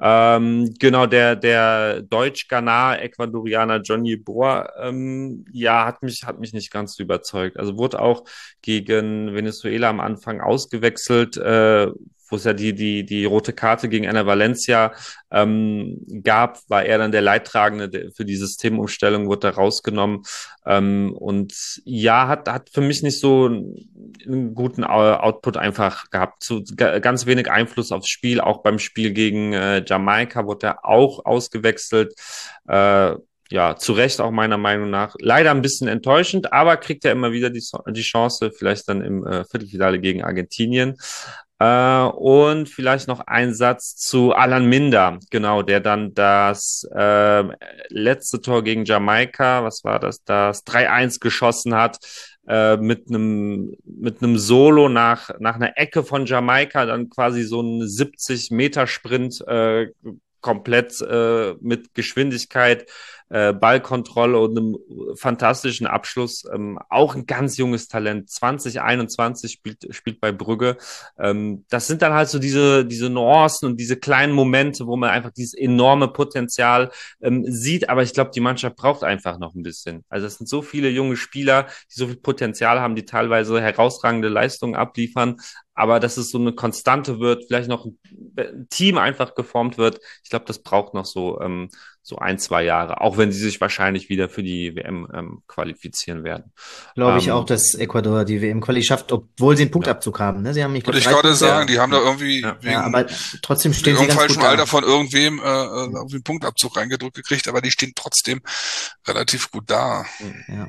Ähm, genau, der, der Deutsch-Ghana-Ecuadorianer John Yeboah, ähm, ja, hat mich, hat mich nicht ganz so überzeugt. Also wurde auch gegen Venezuela am Anfang ausgewechselt, äh, wo es ja die, die, die rote Karte gegen Enner Valencia ähm, gab, war er dann der Leidtragende für die Systemumstellung, wurde da rausgenommen. Ähm, und ja, hat, hat für mich nicht so einen guten Output einfach gehabt. Zu, ganz wenig Einfluss aufs Spiel, auch beim Spiel gegen äh, Jamaika wurde er auch ausgewechselt. Äh, ja, zu Recht auch meiner Meinung nach. Leider ein bisschen enttäuschend, aber kriegt er immer wieder die, die Chance, vielleicht dann im äh, Viertelfinale gegen Argentinien. Äh, und vielleicht noch ein Satz zu Alan Minda, genau, der dann das äh, letzte Tor gegen Jamaika, was war das, das drei eins geschossen hat, äh, mit einem mit einem Solo nach, nach einer Ecke von Jamaika, dann quasi so einen siebzig-Meter-Sprint äh, komplett äh, mit Geschwindigkeit, äh, Ballkontrolle und einem fantastischen Abschluss. Ähm, auch ein ganz junges Talent, zwanzig einundzwanzig spielt, spielt bei Brügge. Ähm, das sind dann halt so diese, diese Nuancen und diese kleinen Momente, wo man einfach dieses enorme Potenzial ähm, sieht. Aber ich glaube, die Mannschaft braucht einfach noch ein bisschen. Also es sind so viele junge Spieler, die so viel Potenzial haben, die teilweise herausragende Leistungen abliefern. Aber dass es so eine Konstante wird, vielleicht noch ein Team einfach geformt wird, ich glaube, das braucht noch so, ähm, so ein, zwei Jahre, auch wenn sie sich wahrscheinlich wieder für die W M ähm, qualifizieren werden. Glaube ich auch, Ähm, dass Ecuador die W M-Quali schafft, obwohl sie einen ja. Punktabzug haben. Ne? Sie haben, ich glaube, Wollte ich drei gerade Punkte. sagen, die haben da irgendwie Ja. Ja, wegen, aber trotzdem wegen stehen sie irgendeinem ganz gut falschen Alter da. von irgendwem äh, äh, irgendwie einen Punktabzug reingedrückt gekriegt, aber die stehen trotzdem relativ gut da. Ja.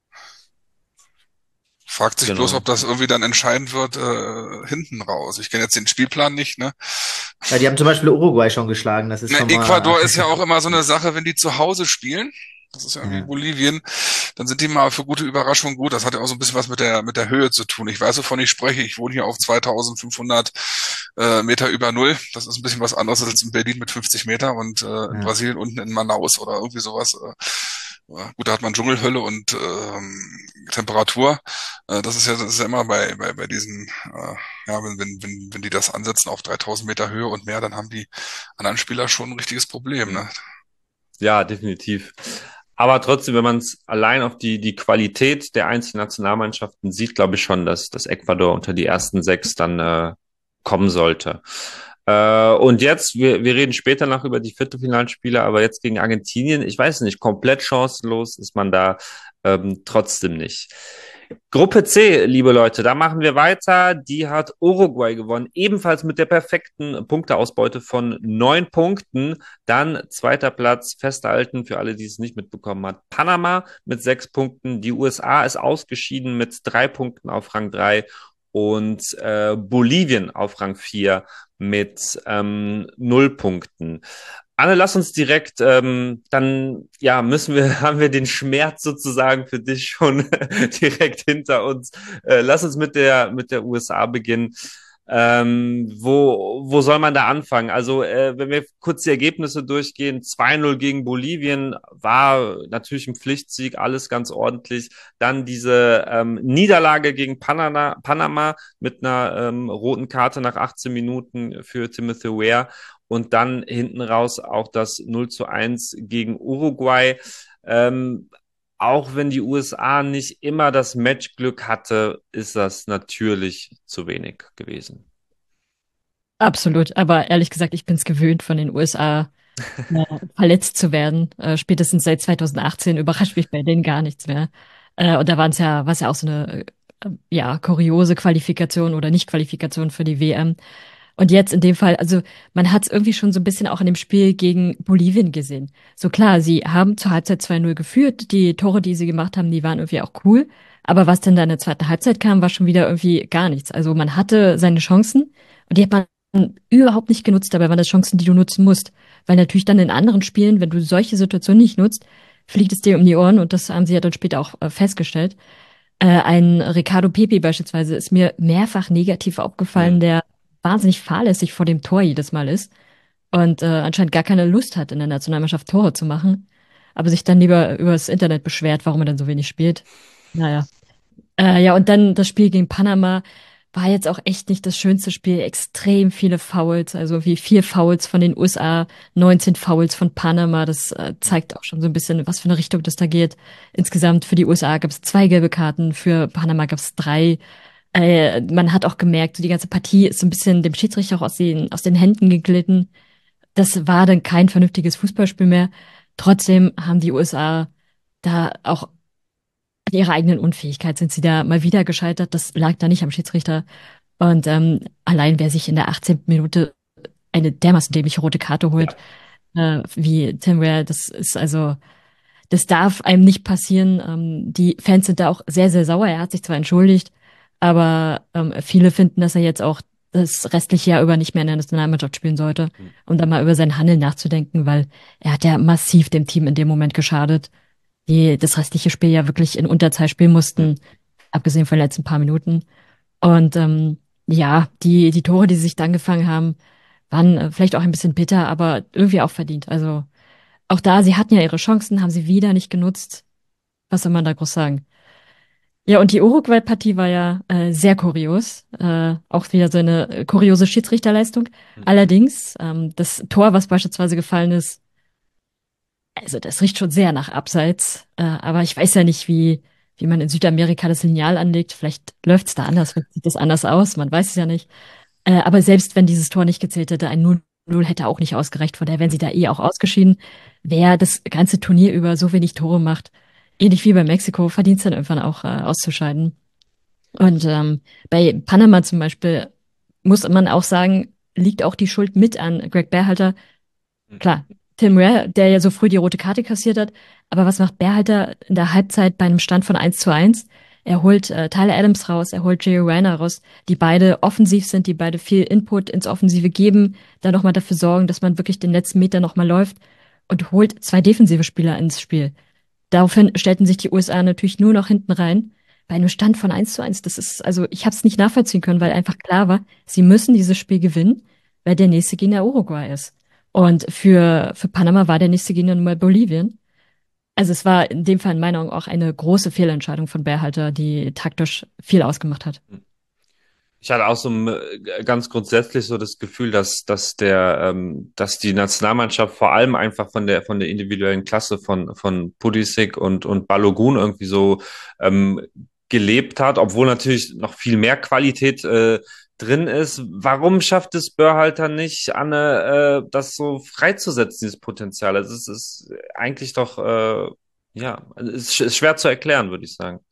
Fragt sich bloß, Genau. ob das irgendwie dann entscheidend wird äh, hinten raus. Ich kenne jetzt den Spielplan nicht, ne? Ja, die haben zum Beispiel Uruguay schon geschlagen. Das ist Na, schon mal. Ecuador ist ja auch immer so eine Sache, wenn die zu Hause spielen. Das ist ja wie Ja. Bolivien. Dann sind die mal für gute Überraschungen gut. Das hat ja auch so ein bisschen was mit der mit der Höhe zu tun. Ich weiß, wovon ich spreche. Ich wohne hier auf zweitausendfünfhundert äh, Meter über Null. Das ist ein bisschen was anderes als in Berlin mit fünfzig Meter und äh, in Ja. Brasilien unten in Manaus oder irgendwie sowas. Äh, gut, da hat man Dschungelhölle und ähm, Temperatur. Äh, das ist ja das ist ja immer bei bei bei diesen äh, ja wenn wenn wenn wenn die das ansetzen auf dreitausend Meter Höhe und mehr, dann haben die anderen Spieler schon ein richtiges Problem, ne? Ja, definitiv. Aber trotzdem, wenn man es allein auf die, die Qualität der einzelnen Nationalmannschaften sieht, glaube ich schon, dass, dass Ecuador unter die ersten sechs dann äh, kommen sollte. Äh, und jetzt, wir, wir reden später noch über die Viertelfinalspiele, aber jetzt gegen Argentinien, ich weiß nicht, komplett chancenlos ist man da ähm, trotzdem nicht. Gruppe C, liebe Leute, da machen wir weiter. Die hat Uruguay gewonnen, ebenfalls mit der perfekten Punkteausbeute von neun Punkten. Dann zweiter Platz, festhalten für alle, die es nicht mitbekommen hat, Panama mit sechs Punkten. Die U S A ist ausgeschieden mit drei Punkten auf Rang drei und äh, Bolivien auf Rang vier mit ähm, null Punkten. Anne, lass uns direkt, ähm, dann, ja, müssen wir, haben wir den Schmerz sozusagen für dich schon direkt hinter uns. Äh, lass uns mit der, mit der U S A beginnen. Ähm, wo, wo soll man da anfangen? Also, äh, wenn wir kurz die Ergebnisse durchgehen, zwei null gegen Bolivien war natürlich ein Pflichtsieg, alles ganz ordentlich. Dann diese ähm, Niederlage gegen Panama, Panama mit einer ähm, roten Karte nach achtzehn Minuten für Timothy Weah. Und dann hinten raus auch das null zu eins gegen Uruguay. Ähm, auch wenn die U S A nicht immer das Matchglück hatte, ist das natürlich zu wenig gewesen. Absolut, aber ehrlich gesagt, ich bin es gewöhnt, von den U S A äh, verletzt zu werden. Äh, spätestens seit zweitausendachtzehn überrascht mich bei denen gar nichts mehr. Äh, und da waren es ja, war es ja auch so eine äh, ja, kuriose Qualifikation oder Nicht-Qualifikation für die W M. Und jetzt in dem Fall, also man hat es irgendwie schon so ein bisschen auch in dem Spiel gegen Bolivien gesehen. So klar, sie haben zur Halbzeit zwei null geführt. Die Tore, die sie gemacht haben, die waren irgendwie auch cool. Aber was dann da in der zweiten Halbzeit kam, war schon wieder irgendwie gar nichts. Also man hatte seine Chancen und die hat man überhaupt nicht genutzt. Dabei waren das Chancen, die du nutzen musst. Weil natürlich dann in anderen Spielen, wenn du solche Situationen nicht nutzt, fliegt es dir um die Ohren. Und das haben sie ja dann später auch äh, festgestellt. Äh, ein Ricardo Pepi beispielsweise ist mir mehrfach negativ aufgefallen, Mhm. der wahnsinnig fahrlässig vor dem Tor jedes Mal ist und äh, anscheinend gar keine Lust hat, in der Nationalmannschaft Tore zu machen, aber sich dann lieber übers Internet beschwert, warum er dann so wenig spielt. Naja. Äh, ja, und dann das Spiel gegen Panama war jetzt auch echt nicht das schönste Spiel. Extrem viele Fouls, also wie vier Fouls von den U S A, neunzehn Fouls von Panama. Das äh, zeigt auch schon so ein bisschen, was für eine Richtung das da geht. Insgesamt für die U S A gab es zwei gelbe Karten, für Panama gab es drei. Äh, man hat auch gemerkt, so die ganze Partie ist so ein bisschen dem Schiedsrichter auch aus den, aus den Händen geglitten. Das war dann kein vernünftiges Fußballspiel mehr. Trotzdem haben die U S A da auch an ihrer eigenen Unfähigkeit sind sie da mal wieder gescheitert. Das lag da nicht am Schiedsrichter. Und ähm, allein wer sich in der achtzehnten Minute eine dermaßen dämliche rote Karte holt, äh, wie Tim Weah, das ist also, das darf einem nicht passieren. Ähm, die Fans sind da auch sehr, sehr sauer. Er hat sich zwar entschuldigt, aber ähm, viele finden, dass er jetzt auch das restliche Jahr über nicht mehr in der Nationalmannschaft spielen sollte, um dann mal über sein Handeln nachzudenken, weil er hat ja massiv dem Team in dem Moment geschadet, die das restliche Spiel ja wirklich in Unterzahl spielen mussten, abgesehen von den letzten paar Minuten. Und ähm, ja, die, die Tore, die sie sich dann gefangen haben, waren äh, vielleicht auch ein bisschen bitter, aber irgendwie auch verdient. Also auch da, sie hatten ja ihre Chancen, haben sie wieder nicht genutzt. Was soll man da groß sagen? Ja, und die Uruguay-Partie war ja äh, sehr kurios. Äh, auch wieder so eine äh, kuriose Schiedsrichterleistung. Allerdings, ähm, das Tor, was beispielsweise gefallen ist, also das riecht schon sehr nach Abseits. Äh, aber ich weiß ja nicht, wie, wie man in Südamerika das Lineal anlegt. Vielleicht läuft's da anders, vielleicht sieht das anders aus, man weiß es ja nicht. Äh, aber selbst wenn dieses Tor nicht gezählt hätte, ein null null hätte auch nicht ausgereicht. Von daher wären sie da eh auch ausgeschieden. Wer das ganze Turnier über so wenig Tore macht, ähnlich wie bei Mexiko, verdient es dann irgendwann auch äh, auszuscheiden. Und ähm, bei Panama zum Beispiel muss man auch sagen, liegt auch die Schuld mit an Greg Berhalter. Klar, Tim Weah, der ja so früh die rote Karte kassiert hat, aber was macht Berhalter in der Halbzeit bei einem Stand von eins zu eins? Er holt äh, Tyler Adams raus, er holt Jay Reiner raus, die beide offensiv sind, die beide viel Input ins Offensive geben, dann nochmal dafür sorgen, dass man wirklich den letzten Meter nochmal läuft und holt zwei defensive Spieler ins Spiel. Daraufhin stellten sich die U S A natürlich nur noch hinten rein. Bei einem Stand von eins zu eins. Das ist, also ich habe es nicht nachvollziehen können, weil einfach klar war, sie müssen dieses Spiel gewinnen, weil der nächste Gegner Uruguay ist. Und für, für Panama war der nächste Gegner nun mal Bolivien. Also es war in dem Fall in meinen Augen auch eine große Fehlentscheidung von Berhalter, die taktisch viel ausgemacht hat. Ich hatte auch so äh, ganz grundsätzlich so das Gefühl, dass, dass der, ähm, dass die Nationalmannschaft vor allem einfach von der, von der individuellen Klasse von, von Pulisic und, und Balogun irgendwie so, ähm, gelebt hat, obwohl natürlich noch viel mehr Qualität, äh, drin ist. Warum schafft es Berhalter nicht, Anne, äh, das so freizusetzen, dieses Potenzial? Also es ist eigentlich doch, äh, ja, es ist schwer zu erklären, würde ich sagen.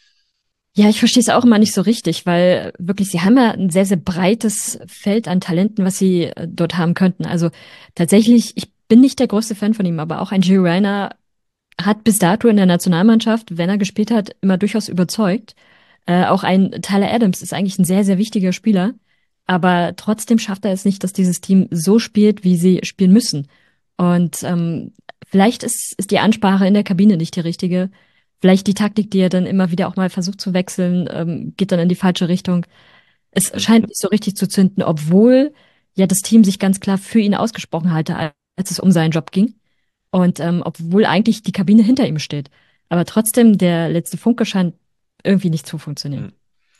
Ja, ich verstehe es auch immer nicht so richtig, weil wirklich, sie haben ja ein sehr, sehr breites Feld an Talenten, was sie äh, dort haben könnten. Also tatsächlich, ich bin nicht der größte Fan von ihm, aber auch ein Gio Reyna hat bis dato in der Nationalmannschaft, wenn er gespielt hat, immer durchaus überzeugt. Äh, auch ein Tyler Adams ist eigentlich ein sehr, sehr wichtiger Spieler, aber trotzdem schafft er es nicht, dass dieses Team so spielt, wie sie spielen müssen. Und ähm, vielleicht ist, ist die Ansprache in der Kabine nicht die richtige. Vielleicht die Taktik, die er dann immer wieder auch mal versucht zu wechseln, ähm, geht dann in die falsche Richtung. Es scheint nicht so richtig zu zünden, obwohl ja das Team sich ganz klar für ihn ausgesprochen hatte, als es um seinen Job ging. Und ähm, obwohl eigentlich die Kabine hinter ihm steht. Aber trotzdem, der letzte Funke scheint irgendwie nicht zu funktionieren.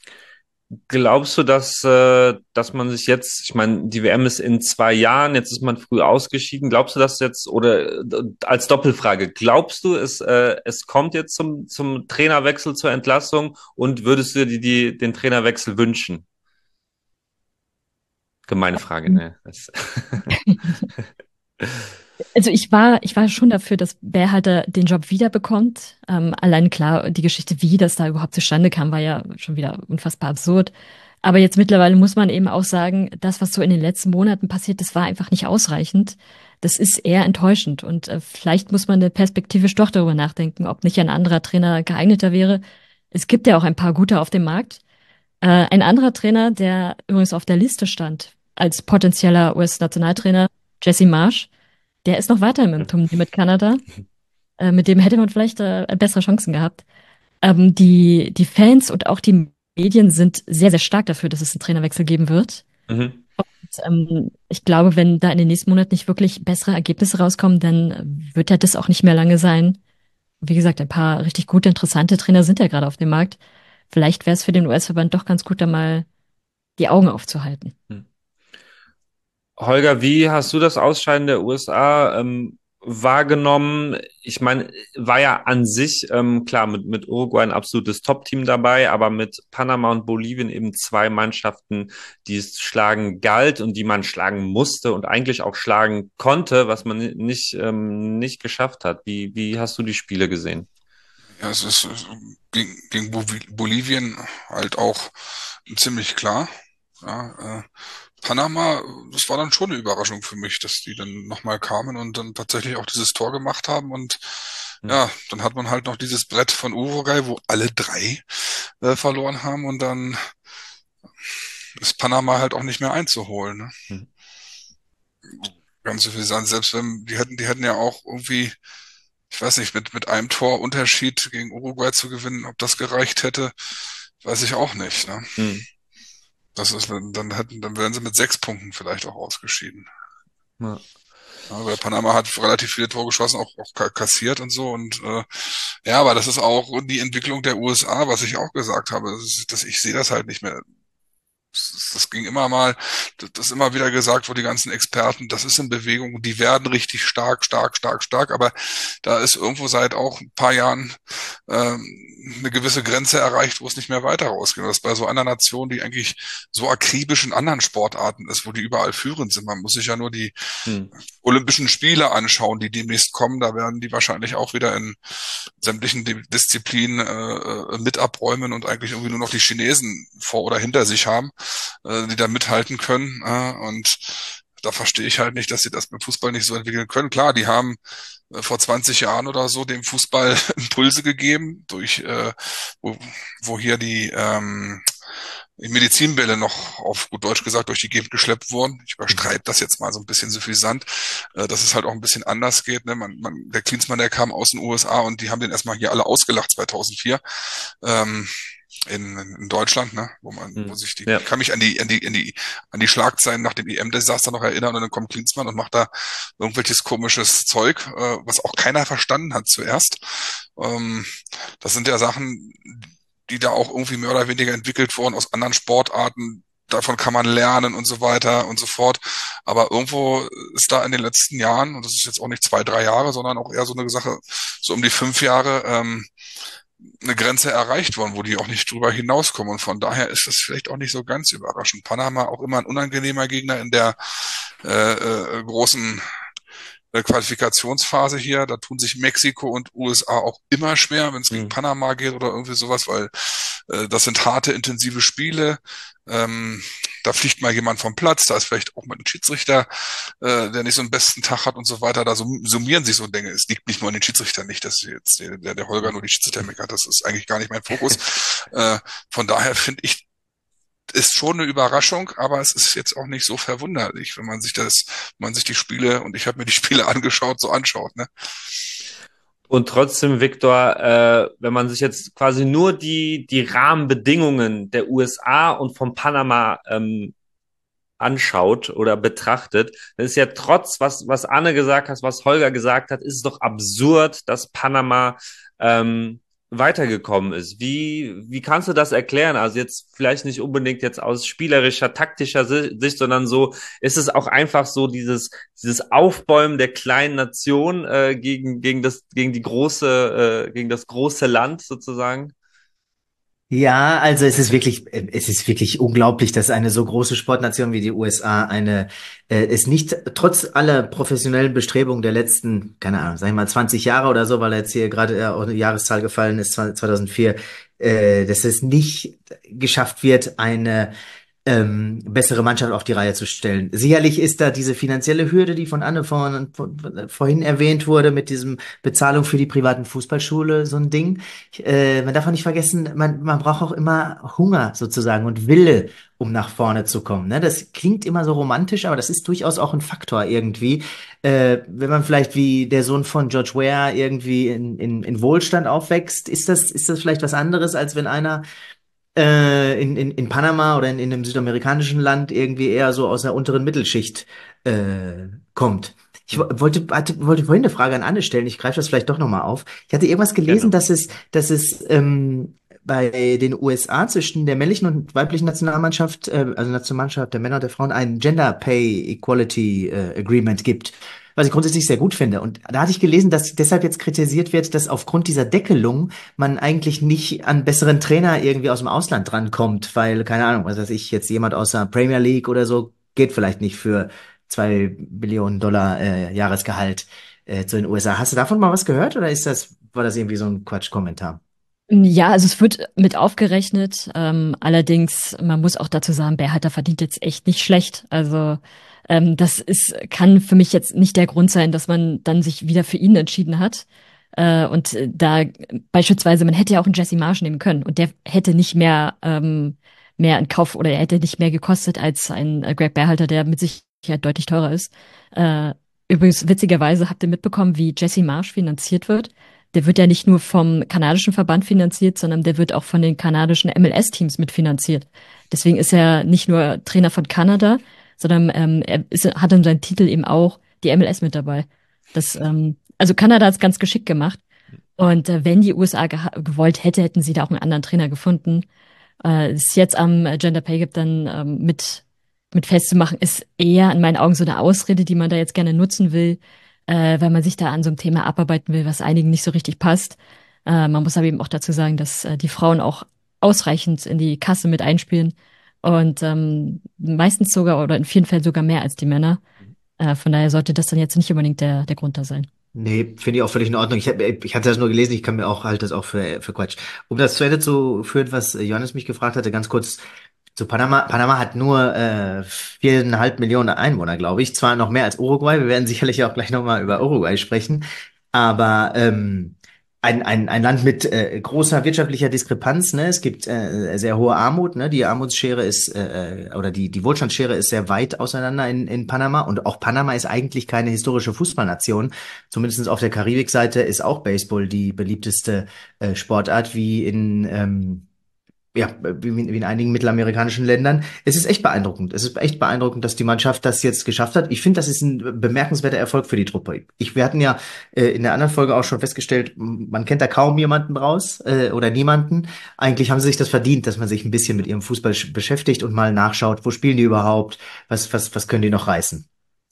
Glaubst du, dass, äh, dass man sich jetzt, ich meine, die W M ist in zwei Jahren, jetzt ist man früh ausgeschieden. Glaubst du, dass jetzt, oder äh, als Doppelfrage, glaubst du, es, äh, es kommt jetzt zum, zum Trainerwechsel, zur Entlassung und würdest du dir die, den Trainerwechsel wünschen? Gemeine Frage, ne? Das Also ich war, ich war schon dafür, dass Berhalter den Job wiederbekommt. Ähm, allein klar, die Geschichte, wie das da überhaupt zustande kam, war ja schon wieder unfassbar absurd. Aber jetzt mittlerweile muss man eben auch sagen, das, was so in den letzten Monaten passiert, das war einfach nicht ausreichend. Das ist eher enttäuschend. Und äh, vielleicht muss man perspektivisch doch darüber nachdenken, ob nicht ein anderer Trainer geeigneter wäre. Es gibt ja auch ein paar gute auf dem Markt. Äh, ein anderer Trainer, der übrigens auf der Liste stand, als potenzieller U S-Nationaltrainer, Jesse Marsch, der ist noch weiter im Turnier mit Kanada. Äh, mit dem hätte man vielleicht äh, bessere Chancen gehabt. Ähm, die, die Fans und auch die Medien sind sehr, sehr stark dafür, dass es einen Trainerwechsel geben wird. Mhm. Und, ähm, ich glaube, wenn da in den nächsten Monaten nicht wirklich bessere Ergebnisse rauskommen, dann wird ja das auch nicht mehr lange sein. Wie gesagt, ein paar richtig gute, interessante Trainer sind ja gerade auf dem Markt. Vielleicht wäre es für den U S-Verband doch ganz gut, da mal die Augen aufzuhalten. Holger, wie hast du das Ausscheiden der U S A ähm, wahrgenommen? Ich meine, war ja an sich, ähm, klar, mit, mit Uruguay ein absolutes Top-Team dabei, aber mit Panama und Bolivien eben zwei Mannschaften, die es schlagen galt und die man schlagen musste und eigentlich auch schlagen konnte, was man ni- nicht, ähm, nicht geschafft hat. Wie, wie hast du die Spiele gesehen? Ja, es ist äh, gegen, gegen Bo- Bolivien halt auch ziemlich klar. Ja, äh, Panama, das war dann schon eine Überraschung für mich, dass die dann nochmal kamen und dann tatsächlich auch dieses Tor gemacht haben. Und Hm. ja, dann hat man halt noch dieses Brett von Uruguay, wo alle drei äh, verloren haben. Und dann ist Panama halt auch nicht mehr einzuholen. Ne? Hm. Ganz so viel sagen, selbst wenn, die hätten, die hätten ja auch irgendwie, ich weiß nicht, mit, mit einem Tor Unterschied gegen Uruguay zu gewinnen, ob das gereicht hätte, weiß ich auch nicht. Ne? Hm. Das ist, dann hätten, dann wären sie mit sechs Punkten vielleicht auch ausgeschieden. Ja. Ja, weil Panama hat relativ viele Tore geschossen, auch, auch kassiert und so. Und äh, ja, aber das ist auch die Entwicklung der U S A, was ich auch gesagt habe. Das ist, dass ich sehe das halt nicht mehr. Das, das ging immer mal, das ist immer wieder gesagt wurde, die ganzen Experten, das ist in Bewegung, die werden richtig stark, stark, stark, stark, aber da ist irgendwo seit auch ein paar Jahren ähm, eine gewisse Grenze erreicht, wo es nicht mehr weiter rausgeht. Das ist bei so einer Nation, die eigentlich so akribisch in anderen Sportarten ist, wo die überall führend sind. Man muss sich ja nur die Hm. Olympischen Spiele anschauen, die demnächst kommen. Da werden die wahrscheinlich auch wieder in sämtlichen Disziplinen äh, mit abräumen und eigentlich irgendwie nur noch die Chinesen vor oder hinter sich haben, äh, die da mithalten können. Äh, und da verstehe ich halt nicht, dass sie das beim Fußball nicht so entwickeln können. Klar, die haben äh, vor zwanzig Jahren oder so dem Fußball Impulse gegeben, durch äh, wo, wo hier die ähm, die Medizinbälle noch auf gut Deutsch gesagt durch die Gegend geschleppt wurden. Ich überstreibe das jetzt mal so ein bisschen suffisant, äh, dass es halt auch ein bisschen anders geht. Ne? Man, man, der Klinsmann, der kam aus den U S A und die haben den erstmal hier alle ausgelacht zweitausendvier. Ähm, in, in Deutschland, ne, wo man, Hm. wo sich die, Ja. ich kann mich an die, an die, an die, an die Schlagzeilen nach dem E M-Desaster noch erinnern und dann kommt Klinsmann und macht da irgendwelches komisches Zeug, äh, was auch keiner verstanden hat zuerst. Ähm, das sind ja Sachen, die da auch irgendwie mehr oder weniger entwickelt wurden aus anderen Sportarten. Davon kann man lernen und so weiter und so fort. Aber irgendwo ist da in den letzten Jahren, und das ist jetzt auch nicht zwei, drei Jahre, sondern auch eher so eine Sache, so um die fünf Jahre, ähm, eine Grenze erreicht worden, wo die auch nicht drüber hinauskommen. Und von daher ist das vielleicht auch nicht so ganz überraschend. Panama auch immer ein unangenehmer Gegner in der äh, äh, großen äh, Qualifikationsphase hier. Da tun sich Mexiko und U S A auch immer schwer, wenn es gegen Hm. Panama geht oder irgendwie sowas, weil äh, das sind harte, intensive Spiele. Ähm, da fliegt mal jemand vom Platz, da ist vielleicht auch mal ein Schiedsrichter, äh, der nicht so einen besten Tag hat und so weiter. Da sum summieren sich so Dinge. Es liegt nicht nur an den Schiedsrichtern, nicht, dass jetzt der, der, der Holger nur die Schiedsrichter meckert. Das ist eigentlich gar nicht mein Fokus. äh, von daher finde ich, ist schon eine Überraschung, aber es ist jetzt auch nicht so verwunderlich, wenn man sich das, wenn man sich die Spiele, und ich habe mir die Spiele angeschaut, so anschaut, ne? Und trotzdem, Viktor, äh, wenn man sich jetzt quasi nur die, die Rahmenbedingungen der U S A und von Panama ähm, anschaut oder betrachtet, dann ist ja trotz, was, was Anne gesagt hat, was Holger gesagt hat, ist es doch absurd, dass Panama ähm, weitergekommen ist. Wie, wie kannst du das erklären? Also jetzt vielleicht nicht unbedingt jetzt aus spielerischer, taktischer Sicht, sondern so, ist es auch einfach so dieses, dieses Aufbäumen der kleinen Nation äh, gegen, gegen das, gegen die große, äh, gegen das große Land sozusagen? Ja, also es ist wirklich, es ist wirklich unglaublich, dass eine so große Sportnation wie die U S A eine, äh, es nicht, trotz aller professionellen Bestrebungen der letzten, keine Ahnung, sag ich mal zwanzig Jahre oder so, weil jetzt hier gerade äh, auch eine Jahreszahl gefallen ist, zweitausendvier, äh, dass es nicht geschafft wird, eine ähm, bessere Mannschaft auf die Reihe zu stellen. Sicherlich ist da diese finanzielle Hürde, die von Anne vor, vor, vorhin erwähnt wurde, mit diesem Bezahlung für die privaten Fußballschule, so ein Ding. Äh, man darf auch nicht vergessen, man, man braucht auch immer Hunger sozusagen und Wille, um nach vorne zu kommen. Ne? Das klingt immer so romantisch, aber das ist durchaus auch ein Faktor irgendwie. Äh, wenn man vielleicht wie der Sohn von George Weah irgendwie in, in, in Wohlstand aufwächst, ist das, ist das vielleicht was anderes, als wenn einer äh, in, in, in Panama oder in, in einem südamerikanischen Land irgendwie eher so aus der unteren Mittelschicht äh, kommt. Ich wo- wollte, hatte, wollte vorhin eine Frage an Anne stellen. Ich greife das vielleicht doch nochmal auf. Ich hatte irgendwas gelesen, Gerne. dass es, dass es ähm, bei den U S A zwischen der männlichen und weiblichen Nationalmannschaft, äh, also Nationalmannschaft der Männer und der Frauen, ein Gender Pay Equality äh, Agreement gibt, was ich grundsätzlich sehr gut finde. Und da hatte ich gelesen, dass deshalb jetzt kritisiert wird, dass aufgrund dieser Deckelung man eigentlich nicht an besseren Trainer irgendwie aus dem Ausland drankommt, weil, keine Ahnung, was weiß ich, jetzt jemand aus der Premier League oder so geht vielleicht nicht für zwei Billionen Dollar äh, Jahresgehalt äh, zu den U S A. Hast du davon mal was gehört oder ist das, war das irgendwie so ein Quatschkommentar? Ja, also es wird mit aufgerechnet. Ähm, allerdings, man muss auch dazu sagen, Berhalter verdient jetzt echt nicht schlecht. Also ähm, das ist, kann für mich jetzt nicht der Grund sein, dass man dann sich wieder für ihn entschieden hat. Äh, und da beispielsweise, man hätte ja auch einen Jesse Marsch nehmen können und der hätte nicht mehr ähm, mehr in Kauf oder er hätte nicht mehr gekostet als ein äh, Greg Berhalter, der mit Sicherheit deutlich teurer ist. Äh, übrigens, witzigerweise habt ihr mitbekommen, wie Jesse Marsch finanziert wird. Der wird ja nicht nur vom kanadischen Verband finanziert, sondern der wird auch von den kanadischen M L S-Teams mitfinanziert. Deswegen ist er nicht nur Trainer von Kanada, sondern ähm, er ist, hat in seinem Titel eben auch die M L S mit dabei. Das, ähm, also Kanada hat es ganz geschickt gemacht. Und äh, wenn die U S A geha- gewollt hätte, hätten sie da auch einen anderen Trainer gefunden. Äh, es jetzt am Gender Pay Gap dann ähm, mit, mit festzumachen, ist eher in meinen Augen so eine Ausrede, die man da jetzt gerne nutzen will, äh, weil man sich da an so einem Thema abarbeiten will, was einigen nicht so richtig passt. Äh, man muss aber eben auch dazu sagen, dass äh, die Frauen auch ausreichend in die Kasse mit einspielen und ähm, meistens sogar oder in vielen Fällen sogar mehr als die Männer. Äh, von daher sollte das dann jetzt nicht unbedingt der, der Grund da sein. Nee, finde ich auch völlig in Ordnung. Ich, hab, ich hatte das nur gelesen, ich kann mir auch halt das auch für, für Quatsch. Um das zu Ende zu führen, was Johannes mich gefragt hatte, ganz kurz zu Panama. Panama hat nur äh, viereinhalb Millionen Einwohner, glaube ich. Zwar noch mehr als Uruguay, wir werden sicherlich auch gleich nochmal über Uruguay sprechen, aber ähm, ein, ein, ein Land mit äh, großer wirtschaftlicher Diskrepanz, ne? Es gibt äh, sehr hohe Armut, ne? Die Armutsschere ist äh, oder die die Wohlstandsschere ist sehr weit auseinander in, in Panama und auch Panama ist eigentlich keine historische Fußballnation. Zumindest auf der Karibikseite ist auch Baseball die beliebteste äh, Sportart, wie in ähm, ja, wie, wie in einigen mittelamerikanischen Ländern. Es ist echt beeindruckend. Es ist echt beeindruckend, dass die Mannschaft das jetzt geschafft hat. Ich finde, das ist ein bemerkenswerter Erfolg für die Truppe. Ich, wir hatten ja äh, in der anderen Folge auch schon festgestellt, man kennt da kaum jemanden draus äh, oder niemanden. Eigentlich haben sie sich das verdient, dass man sich ein bisschen mit ihrem Fußball beschäftigt und mal nachschaut, wo spielen die überhaupt, was, was, was können die noch reißen.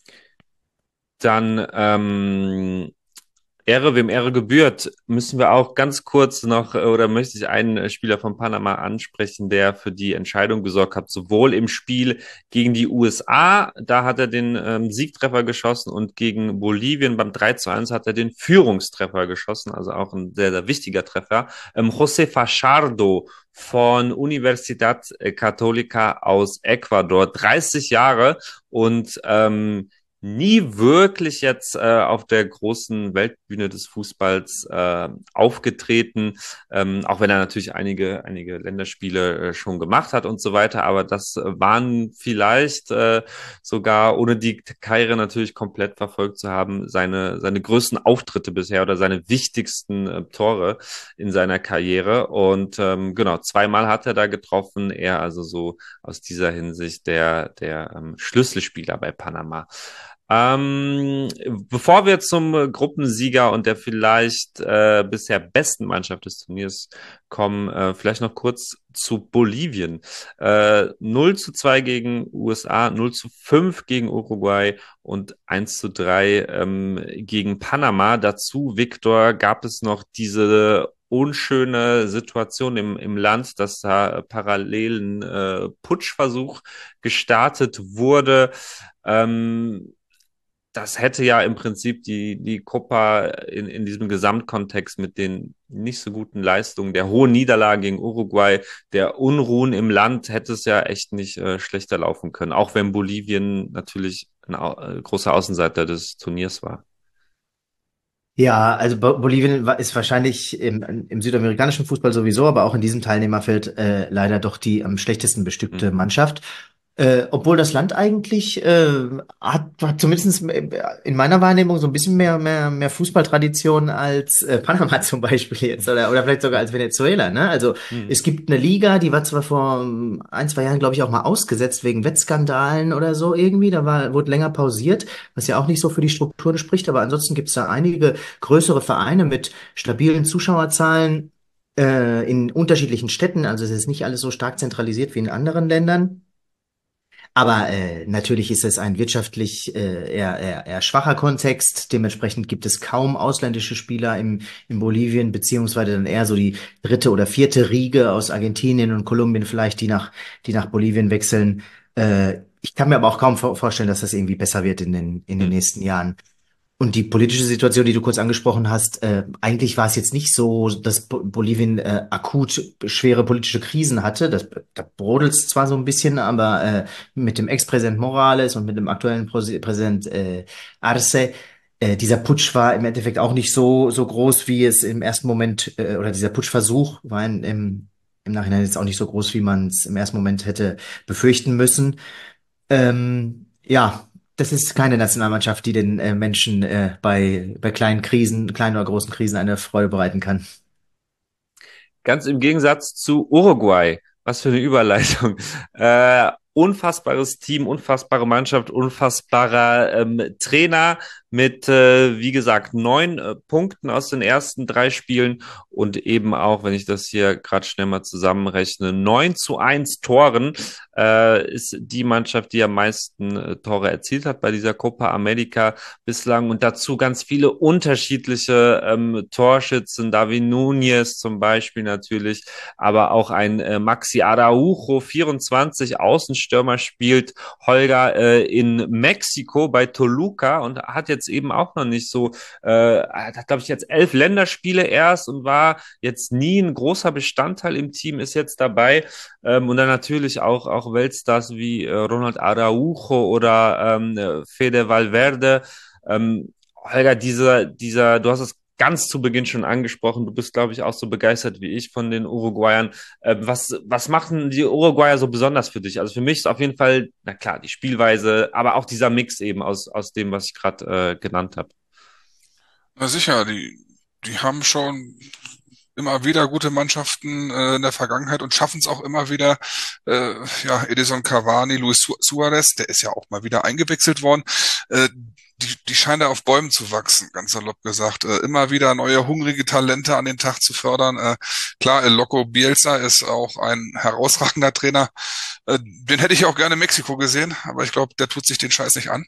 Dann ähm, Ehre, wem Ehre gebührt, müssen wir auch ganz kurz noch, äh, oder möchte ich einen äh, Spieler von Panama ansprechen, der für die Entscheidung gesorgt hat, sowohl im Spiel gegen die U S A, da hat er den ähm, Siegtreffer geschossen und gegen Bolivien beim drei zu eins hat er den Führungstreffer geschossen, also auch ein sehr, sehr wichtiger Treffer. Ähm, José Fachardo von Universidad Católica aus Ecuador, dreißig Jahre und ähm, nie wirklich jetzt äh, auf der großen Weltbühne des Fußballs äh, aufgetreten, ähm, auch wenn er natürlich einige einige Länderspiele äh, schon gemacht hat und so weiter, aber das äh, waren vielleicht äh, sogar, ohne die Karriere natürlich komplett verfolgt zu haben, seine seine größten Auftritte bisher oder seine wichtigsten äh, Tore in seiner Karriere und ähm, genau, zweimal hat er da getroffen, er also so aus dieser Hinsicht der der ähm, Schlüsselspieler bei Panama. Ähm, bevor wir zum äh, Gruppensieger und der vielleicht äh, bisher besten Mannschaft des Turniers kommen, äh, vielleicht noch kurz zu Bolivien. Äh, null zu zwei gegen U S A, null zu fünf gegen Uruguay und eins zu drei ähm, gegen Panama. Dazu, Victor, gab es noch diese unschöne Situation im, im Land, dass da parallel ein äh, Putschversuch gestartet wurde. Ähm, Das hätte ja im Prinzip die, die Copa in, in diesem Gesamtkontext mit den nicht so guten Leistungen, der hohen Niederlage gegen Uruguay, der Unruhen im Land, hätte es ja echt nicht äh, schlechter laufen können, auch wenn Bolivien natürlich ein äh, großer Außenseiter des Turniers war. Ja, also Bo- Bolivien wa- ist wahrscheinlich im, im südamerikanischen Fußball sowieso, aber auch in diesem Teilnehmerfeld äh, leider doch die am schlechtesten bestückte Mhm. Mannschaft. Äh, obwohl das Land eigentlich äh, hat, hat zumindest in meiner Wahrnehmung so ein bisschen mehr mehr mehr Fußballtradition als äh, Panama zum Beispiel jetzt oder oder vielleicht sogar als Venezuela, ne? Also Mhm. es gibt eine Liga, die war zwar vor ähm, ein, zwei Jahren, glaube ich, auch mal ausgesetzt wegen Wettskandalen oder so irgendwie. Da war, wurde länger pausiert, was ja auch nicht so für die Strukturen spricht. Aber ansonsten gibt es da einige größere Vereine mit stabilen Zuschauerzahlen äh, in unterschiedlichen Städten. Also es ist nicht alles so stark zentralisiert wie in anderen Ländern. Aber äh, natürlich ist es ein wirtschaftlich äh, eher, eher, eher schwacher Kontext. Dementsprechend gibt es kaum ausländische Spieler im, in Bolivien, beziehungsweise dann eher so die dritte oder vierte Riege aus Argentinien und Kolumbien vielleicht, die nach, die nach Bolivien wechseln. Äh, ich kann mir aber auch kaum vor vorstellen, dass das irgendwie besser wird in den, in den Mhm. nächsten Jahren. Und die politische Situation, die du kurz angesprochen hast, äh, eigentlich war es jetzt nicht so, dass Bo- Bolivien äh, akut schwere politische Krisen hatte. Das, da brodelt es zwar so ein bisschen, aber äh, mit dem Ex-Präsident Morales und mit dem aktuellen Präsi- Präsident äh, Arce, äh, dieser Putsch war im Endeffekt auch nicht so so groß, wie es im ersten Moment, äh, oder dieser Putschversuch war in, im im Nachhinein jetzt auch nicht so groß, wie man es im ersten Moment hätte befürchten müssen. Ähm, ja, das ist keine Nationalmannschaft, die den äh, Menschen äh, bei, bei kleinen Krisen, kleinen oder großen Krisen eine Freude bereiten kann. Ganz im Gegensatz zu Uruguay. Was für eine Überleitung. Äh, unfassbares Team, unfassbare Mannschaft, unfassbarer ähm, Trainer mit, äh, wie gesagt, neun äh, Punkten aus den ersten drei Spielen und eben auch, wenn ich das hier gerade schnell mal zusammenrechne, neun zu eins Toren, äh, ist die Mannschaft, die am meisten äh, Tore erzielt hat bei dieser Copa América bislang und dazu ganz viele unterschiedliche ähm, Torschützen, David Núñez zum Beispiel natürlich, aber auch ein äh, Maxi Araujo, vierundzwanzig, Außenstürmer, spielt Holger äh, in Mexiko bei Toluca und hat jetzt eben auch noch nicht so, äh, hat glaube ich jetzt elf Länderspiele erst und war jetzt nie ein großer Bestandteil im Team, ist jetzt dabei ähm, und dann natürlich auch, auch Weltstars wie äh, Ronald Araujo oder ähm, Fede Valverde. Ähm, Holger, dieser, dieser, du hast es ganz zu Beginn schon angesprochen. Du bist, glaube ich, auch so begeistert wie ich von den Uruguayern. Äh, was, was machen die Uruguayer so besonders für dich? Also für mich ist auf jeden Fall, na klar, die Spielweise, aber auch dieser Mix eben aus, aus dem, was ich gerade äh, genannt habe. Na sicher, die, die haben schon immer wieder gute Mannschaften äh, in der Vergangenheit und schaffen es auch immer wieder. Äh, ja, Edison Cavani, Luis Su- Suarez, der ist ja auch mal wieder eingewechselt worden. Äh, die, die scheinen da auf Bäumen zu wachsen, ganz salopp gesagt. Äh, immer wieder neue hungrige Talente an den Tag zu fördern. Äh, klar, El Loco Bielsa ist auch ein herausragender Trainer. Äh, den hätte ich auch gerne in Mexiko gesehen, aber ich glaube, der tut sich den Scheiß nicht an.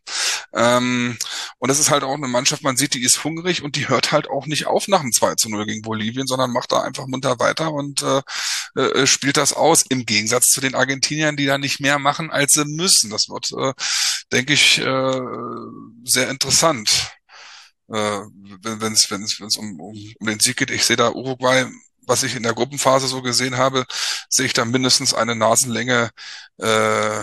Ähm, und das ist halt auch eine Mannschaft, man sieht, die ist hungrig und die hört halt auch nicht auf nach dem zwei zu null gegen Bolivien, sondern macht da einfach munter weiter und äh, äh, spielt das aus, im Gegensatz zu den Argentiniern, die da nicht mehr machen, als sie müssen. Das wird, äh, denke ich, äh, sehr interessant, äh, wenn es wenn es um, um, um den Sieg geht. Ich sehe da Uruguay, was ich in der Gruppenphase so gesehen habe, sehe ich da mindestens eine Nasenlänge äh,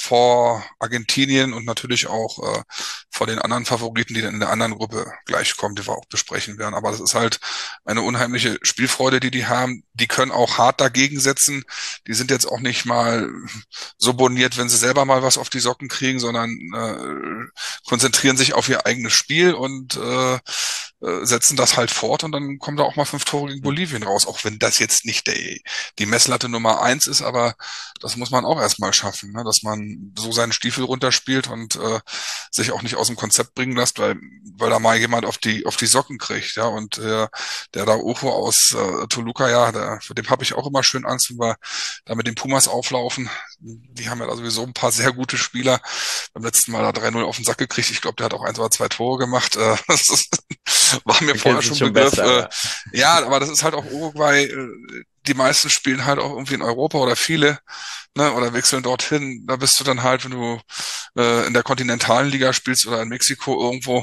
vor Argentinien und natürlich auch äh, vor den anderen Favoriten, die dann in der anderen Gruppe gleich kommen, die wir auch besprechen werden. Aber das ist halt eine unheimliche Spielfreude, die die haben. Die können auch hart dagegen setzen. Die sind jetzt auch nicht mal so boniert, wenn sie selber mal was auf die Socken kriegen, sondern äh, konzentrieren sich auf ihr eigenes Spiel und äh, setzen das halt fort und dann kommen da auch mal fünf Tore gegen Bolivien raus, auch wenn das jetzt nicht der, die Messlatte Nummer eins ist, aber das muss man auch erstmal schaffen, ne? Dass man so seinen Stiefel runterspielt und äh, sich auch nicht aus dem Konzept bringen lässt, weil weil da mal jemand auf die auf die Socken kriegt, ja, und äh, der da Ojo aus äh, Toluca, ja, der, vor dem habe ich auch immer schön Angst, wenn wir da mit den Pumas auflaufen. Die haben ja da sowieso ein paar sehr gute Spieler. Beim letzten Mal da drei null auf den Sack gekriegt. Ich glaube, der hat auch ein oder zwei Tore gemacht. Äh, das ist, war mir vorher schon ein Begriff. Besser, äh, ja, aber das ist halt auch Uruguay. Äh, die meisten spielen halt auch irgendwie in Europa oder viele, ne, oder wechseln dorthin. Da bist du dann halt, wenn du äh, in der kontinentalen Liga spielst oder in Mexiko irgendwo,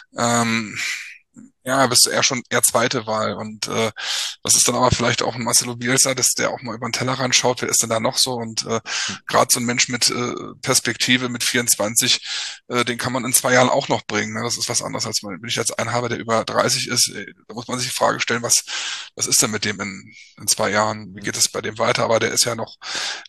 ähm, ja, bist du eher schon eher zweite Wahl. Und äh, das ist dann aber vielleicht auch ein Marcelo Bielsa, dass der auch mal über den Tellerrand schaut, wer ist denn da noch so? Und äh, gerade so ein Mensch mit äh, Perspektive, mit vierundzwanzig, äh, den kann man in zwei Jahren auch noch bringen. Ne? Das ist was anderes, als wenn ich jetzt einen habe, der über dreißig ist. Ey, da muss man sich die Frage stellen, was was ist denn mit dem in, in zwei Jahren? Wie geht es bei dem weiter? Aber der ist ja noch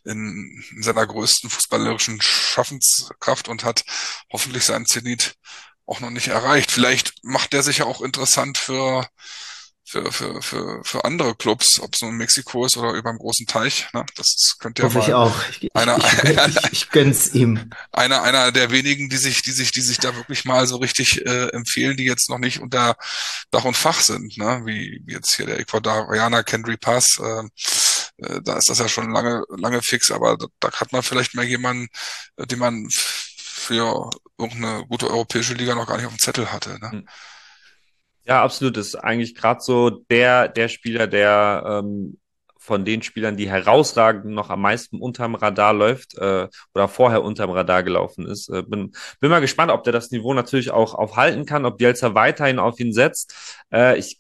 in, in seiner größten fußballerischen Schaffenskraft und hat hoffentlich seinen Zenit auch noch nicht erreicht. Vielleicht macht der sich ja auch interessant für für für für für andere Clubs, ob es nur in Mexiko ist oder über dem großen Teich. Ne? Das könnte ja Hoffe mal ich auch. Ich, einer ich, ich, ich gönn's ihm. einer einer der wenigen, die sich die sich die sich da wirklich mal so richtig äh, empfehlen, die jetzt noch nicht unter Dach und Fach sind, ne? Wie, wie jetzt hier der Ecuadorianer Kendry Paz. Äh, äh, da ist das ja schon lange lange fix, aber da, da hat man vielleicht mal jemanden, äh, den man für irgendeine gute europäische Liga noch gar nicht auf dem Zettel hatte. Ne? Ja, absolut. Das ist eigentlich gerade so der, der Spieler, der ähm, von den Spielern, die herausragend noch am meisten unterm Radar läuft äh, oder vorher unterm Radar gelaufen ist. Äh, bin, bin mal gespannt, ob der das Niveau natürlich auch aufhalten kann, ob Bielsa weiterhin auf ihn setzt. Äh, ich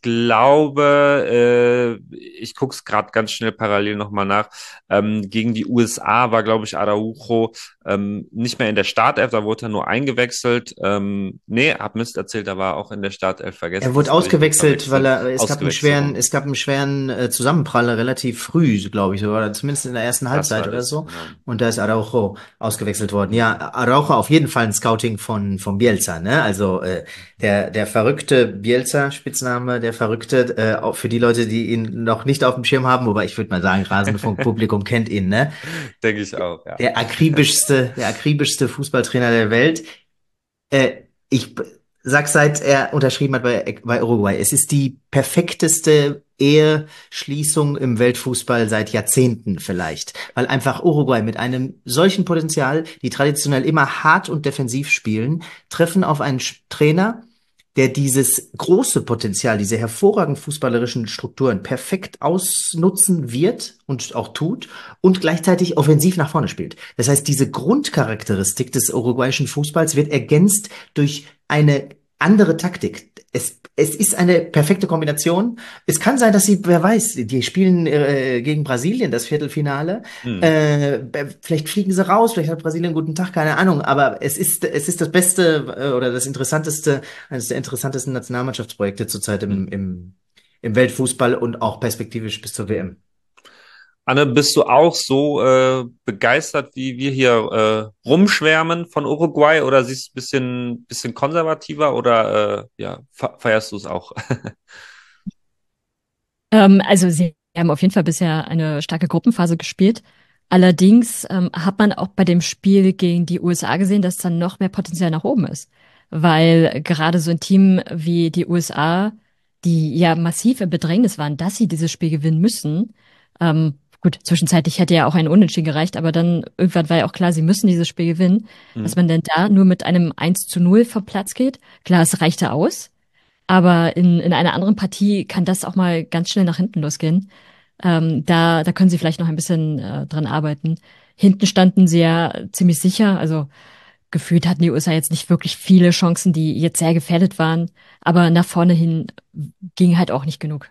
glaube, äh, ich gucke es gerade ganz schnell parallel nochmal nach. Ähm, gegen die U S A war, glaube ich, Araujo ähm, nicht mehr in der Startelf, da wurde er nur eingewechselt. Ähm, nee, hab Mist erzählt, da war auch in der Startelf vergessen. Er wurde ausgewechselt, weil er es gab einen schweren, es gab einen schweren äh, Zusammenprall relativ relativ früh, glaube ich, so, oder zumindest in der ersten Das Halbzeit war oder das, so. genau. Und da ist Araujo ausgewechselt worden. Ja, Araujo auf jeden Fall ein Scouting von, von Bielsa, ne? Also äh, der, der verrückte Bielsa, Spitzname, der Verrückte, äh, auch für die Leute, die ihn noch nicht auf dem Schirm haben, wobei ich würde mal sagen, Rasenfunk-Publikum kennt ihn, ne? Denke ich auch, ja. Der akribischste, der akribischste Fußballtrainer der Welt. Äh, ich b- sag, seit er unterschrieben hat bei, bei Uruguay, es ist die perfekteste Eheschließung im Weltfußball seit Jahrzehnten vielleicht, weil einfach Uruguay mit einem solchen Potenzial, die traditionell immer hart und defensiv spielen, treffen auf einen Sch- Trainer, der dieses große Potenzial, diese hervorragenden fußballerischen Strukturen perfekt ausnutzen wird und auch tut und gleichzeitig offensiv nach vorne spielt. Das heißt, diese Grundcharakteristik des uruguayischen Fußballs wird ergänzt durch eine andere Taktik. Es, es ist eine perfekte Kombination. Es kann sein, dass sie, wer weiß, die spielen äh, gegen Brasilien das Viertelfinale. Hm. Äh, vielleicht fliegen sie raus, vielleicht hat Brasilien einen guten Tag, keine Ahnung. Aber es ist, es ist das beste äh, oder das interessanteste, eines der interessantesten Nationalmannschaftsprojekte zurzeit im, im, im Weltfußball und auch perspektivisch bis zur W M. Anne, bist du auch so äh, begeistert, wie wir hier äh, rumschwärmen von Uruguay, oder siehst du ein bisschen, bisschen konservativer, oder äh, ja, fe- feierst du es auch? Ähm, also sie haben auf jeden Fall bisher eine starke Gruppenphase gespielt. Allerdings ähm, hat man auch bei dem Spiel gegen die U S A gesehen, dass dann noch mehr Potenzial nach oben ist. Weil gerade so ein Team wie die U S A, die ja massiv im Bedrängnis waren, dass sie dieses Spiel gewinnen müssen. Ähm, gut, zwischenzeitlich hätte ja auch ein Unentschieden gereicht, aber dann irgendwann war ja auch klar, sie müssen dieses Spiel gewinnen. Dass Hm. man denn da nur mit einem eins zu null vom Platz geht. Klar, es reichte aus. Aber in, in einer anderen Partie kann das auch mal ganz schnell nach hinten losgehen. Ähm, da, da können sie vielleicht noch ein bisschen äh, dran arbeiten. Hinten standen sie ja ziemlich sicher. Also gefühlt hatten die U S A jetzt nicht wirklich viele Chancen, die jetzt sehr gefährdet waren. Aber nach vorne hin ging halt auch nicht genug.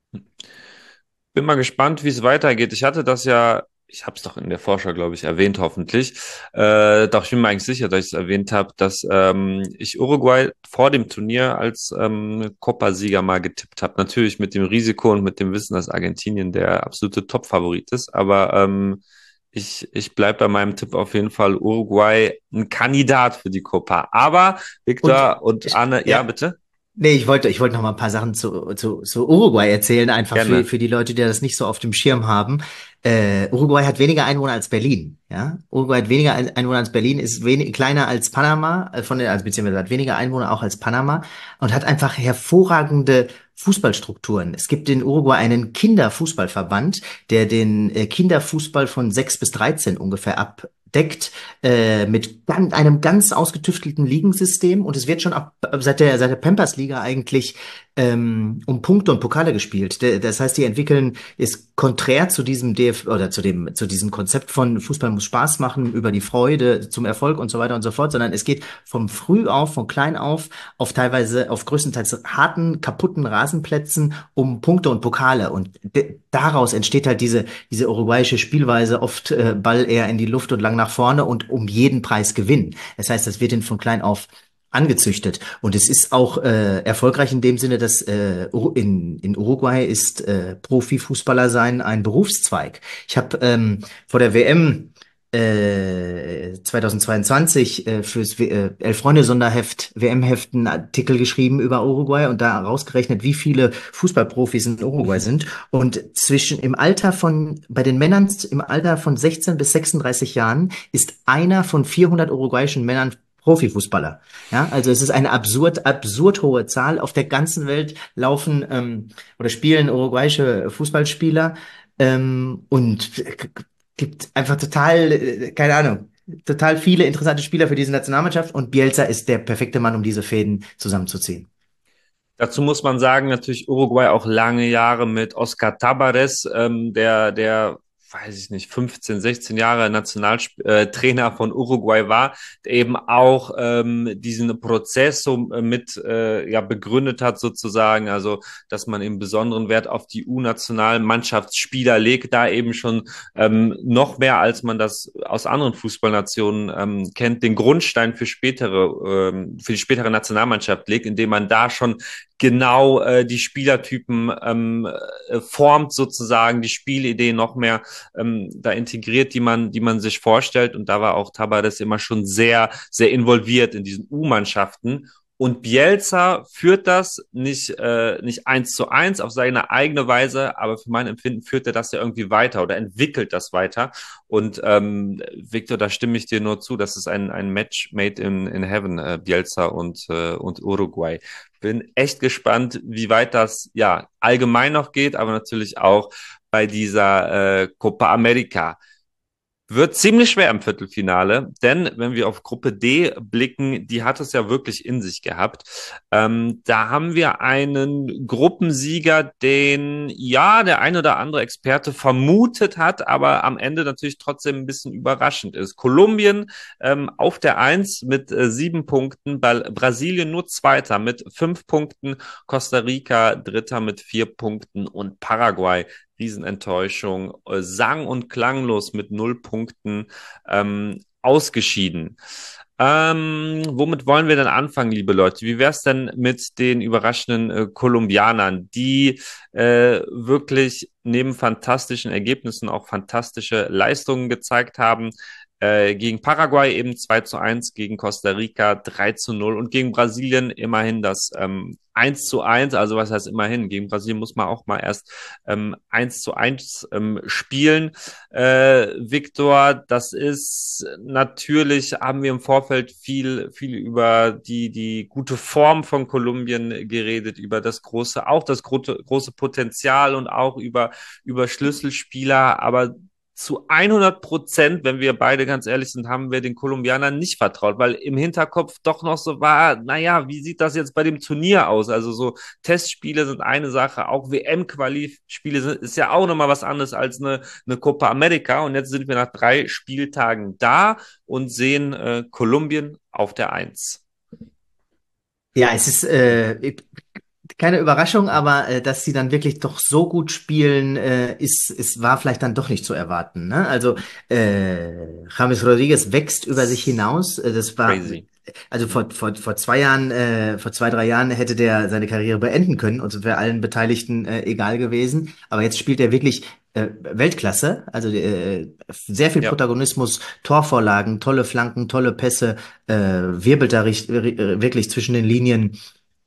Bin mal gespannt, wie es weitergeht. Ich hatte das ja, ich habe es doch in der Vorschau, glaube ich, erwähnt, hoffentlich. Äh, doch ich bin mir eigentlich sicher, dass ich es erwähnt habe, dass ähm, ich Uruguay vor dem Turnier als ähm, Copa-Sieger mal getippt habe. Natürlich mit dem Risiko und mit dem Wissen, dass Argentinien der absolute Top-Favorit ist. Aber ähm, ich, ich bleibe bei meinem Tipp auf jeden Fall, Uruguay ein Kandidat für die Copa. Aber Und Victor und ich, Anne, ja, ja, bitte? nee, ich wollte, ich wollte noch mal ein paar Sachen zu, zu, zu Uruguay erzählen, einfach für, Gerne. für die Leute, die das nicht so auf dem Schirm haben. Äh, Uruguay hat weniger Einwohner als Berlin, ja. Uruguay hat weniger Ein- Einwohner als Berlin, ist wenig, kleiner als Panama, äh, von der, also beziehungsweise hat weniger Einwohner auch als Panama und hat einfach hervorragende Fußballstrukturen. Es gibt in Uruguay einen Kinderfußballverband, der den äh, Kinderfußball von sechs bis dreizehn ungefähr abdeckt, äh, mit gan- einem ganz ausgetüftelten Ligensystem, und es wird schon ab, ab seit der seit der Pampers-Liga eigentlich ähm, um Punkte und Pokale gespielt. De- Das heißt, die entwickeln, ist konträr zu diesem D F oder zu dem zu diesem Konzept von Fußball muss Spaß machen, über die Freude zum Erfolg und so weiter und so fort, sondern es geht vom Früh auf, von klein auf, auf teilweise auf größtenteils harten, kaputten Rasenplätzen um Punkte und Pokale, und de- daraus entsteht halt diese diese uruguayische Spielweise, oft äh, Ball eher in die Luft und lang nach vorne und um jeden Preis gewinnen. Das heißt, das wird ihnen von klein auf angezüchtet. Und es ist auch äh, erfolgreich in dem Sinne, dass äh, Uru- in, in Uruguay ist äh, Profifußballer sein ein Berufszweig. Ich habe ähm, vor der W M äh, zweitausendzweiundzwanzig äh, fürs w äh, Elf-Freunde-Sonderheft, W M-Heft, einen Artikel geschrieben über Uruguay und da rausgerechnet, wie viele Fußballprofis in Uruguay sind. Und zwischen im Alter von, bei den Männern im Alter von sechzehn bis sechsunddreißig Jahren ist einer von vierhundert uruguayischen Männern Profifußballer. Ja, also es ist eine absurd, absurd hohe Zahl. Auf der ganzen Welt laufen ähm, oder spielen uruguayische Fußballspieler ähm, und gibt einfach total, äh, keine Ahnung, total viele interessante Spieler für diese Nationalmannschaft, und Bielsa ist der perfekte Mann, um diese Fäden zusammenzuziehen. Dazu muss man sagen, natürlich Uruguay auch lange Jahre mit Oscar Tabares, ähm, der, der weiß ich nicht, fünfzehn, sechzehn Jahre Nationaltrainer von Uruguay war, der eben auch ähm, diesen Prozess so mit äh, ja begründet hat sozusagen, also dass man eben besonderen Wert auf die U-Nationalmannschaftsspieler legt, da eben schon ähm, noch mehr, als man das aus anderen Fußballnationen ähm, kennt, den Grundstein für spätere, ähm, für die spätere Nationalmannschaft legt, indem man da schon genau äh, die Spielertypen ähm, äh, formt sozusagen, die Spielidee noch mehr ähm, da integriert, die man, die man sich vorstellt. Und da war auch Tabárez immer schon sehr, sehr involviert in diesen U-Mannschaften. Und Bielsa führt das nicht, äh, nicht eins zu eins auf seine eigene Weise, aber für mein Empfinden führt er das ja irgendwie weiter oder entwickelt das weiter. Und ähm, Victor, da stimme ich dir nur zu, das ist ein, ein Match made in, in heaven, äh, Bielsa und, äh, und Uruguay. Bin echt gespannt, wie weit das ja allgemein noch geht, aber natürlich auch bei dieser äh, Copa America. Wird ziemlich schwer im Viertelfinale, denn wenn wir auf Gruppe D blicken, die hat es ja wirklich in sich gehabt. Ähm, da haben wir einen Gruppensieger, den ja der ein oder andere Experte vermutet hat, aber am Ende natürlich trotzdem ein bisschen überraschend ist. Kolumbien ähm, auf der Eins mit äh, sieben Punkten, Bal- Brasilien nur Zweiter mit fünf Punkten, Costa Rica Dritter mit vier Punkten und Paraguay Riesenenttäuschung, äh, sang- und klanglos mit null Punkten ähm, ausgeschieden. Ähm, womit wollen wir denn anfangen, liebe Leute? Wie wär's denn mit den überraschenden äh, Kolumbianern, die äh, wirklich neben fantastischen Ergebnissen auch fantastische Leistungen gezeigt haben? Äh, gegen Paraguay eben zwei zu eins, gegen Costa Rica drei zu null und gegen Brasilien immerhin das ähm, eins zu eins, also was heißt immerhin, gegen Brasilien muss man auch mal erst ähm, eins zu eins ähm, spielen. Äh, Victor, das ist natürlich, haben wir im Vorfeld viel, viel über die, die gute Form von Kolumbien geredet, über das große, auch das große, große Potenzial und auch über, über Schlüsselspieler, aber zu hundert Prozent, wenn wir beide ganz ehrlich sind, haben wir den Kolumbianern nicht vertraut, weil im Hinterkopf doch noch so war, naja, wie sieht das jetzt bei dem Turnier aus? Also so Testspiele sind eine Sache, auch W M-Quali-Spiele sind, ist ja auch nochmal was anderes als eine, eine Copa America und jetzt sind wir nach drei Spieltagen da und sehen äh, Kolumbien auf der Eins. Ja, es ist äh, keine Überraschung, aber äh, dass sie dann wirklich doch so gut spielen, äh, ist, ist, war vielleicht dann doch nicht zu erwarten. Ne? Also äh, James Rodriguez wächst über sich hinaus. Äh, das war Crazy. Also vor, vor, vor zwei Jahren, äh, vor zwei, drei Jahren hätte der seine Karriere beenden können und es wäre allen Beteiligten äh, egal gewesen. Aber jetzt spielt er wirklich äh, Weltklasse. Also äh, sehr viel Ja. Protagonismus, Torvorlagen, tolle Flanken, tolle Pässe, äh, wirbelt da richt, äh, wirklich zwischen den Linien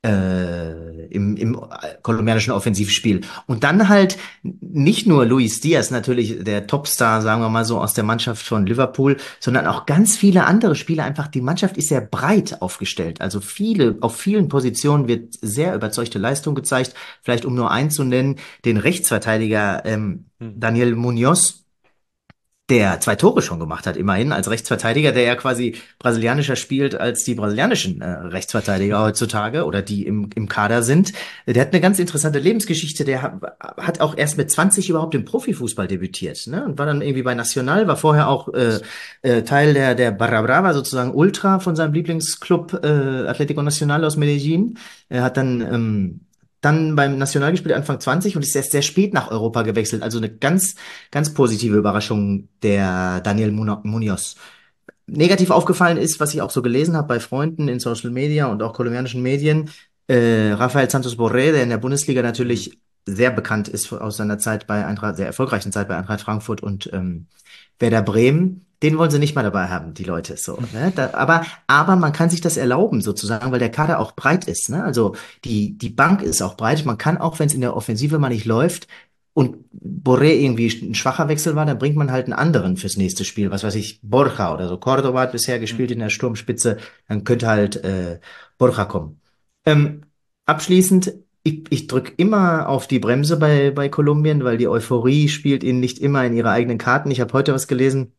äh, im, im kolumbianischen Offensivspiel. Und dann halt nicht nur Luis Diaz, natürlich der Topstar, sagen wir mal so, aus der Mannschaft von Liverpool, sondern auch ganz viele andere Spieler. Einfach, die Mannschaft ist sehr breit aufgestellt. Also viele, auf vielen Positionen wird sehr überzeugte Leistung gezeigt. Vielleicht um nur einen zu nennen, den Rechtsverteidiger ähm, Daniel Munoz, der zwei Tore schon gemacht hat, immerhin als Rechtsverteidiger, der ja quasi brasilianischer spielt als die brasilianischen äh, Rechtsverteidiger heutzutage oder die im, im Kader sind. Der hat eine ganz interessante Lebensgeschichte. Der hat, hat auch erst mit zwanzig überhaupt im Profifußball debütiert, ne? Und war dann irgendwie bei Nacional, war vorher auch äh, äh, Teil der der Barra Brava, sozusagen Ultra von seinem Lieblingsclub äh, Atlético Nacional aus Medellín. Er hat dann ähm, dann beim National gespielt, Anfang zwanzig, und ist erst sehr spät nach Europa gewechselt. Also eine ganz, ganz positive Überraschung, der Daniel Munoz. Negativ aufgefallen ist, was ich auch so gelesen habe bei Freunden in Social Media und auch kolumbianischen Medien, äh, Rafael Santos Borré, der in der Bundesliga natürlich sehr bekannt ist aus seiner Zeit bei Eintracht, sehr erfolgreichen Zeit bei Eintracht Frankfurt und ähm, Werder Bremen. Den wollen sie nicht mal dabei haben, die Leute, so, ne? Da, aber, aber man kann sich das erlauben, sozusagen, weil der Kader auch breit ist, ne? Also, die, die Bank ist auch breit. Man kann auch, wenn es in der Offensive mal nicht läuft und Borré irgendwie ein schwacher Wechsel war, dann bringt man halt einen anderen fürs nächste Spiel. Was weiß ich, Borja oder so. Córdoba hat bisher gespielt in der Sturmspitze. Dann könnte halt, äh, Borja kommen. Ähm, abschließend, ich, ich drücke immer auf die Bremse bei, bei Kolumbien, weil die Euphorie spielt ihnen nicht immer in ihre eigenen Karten. Ich habe heute was gelesen,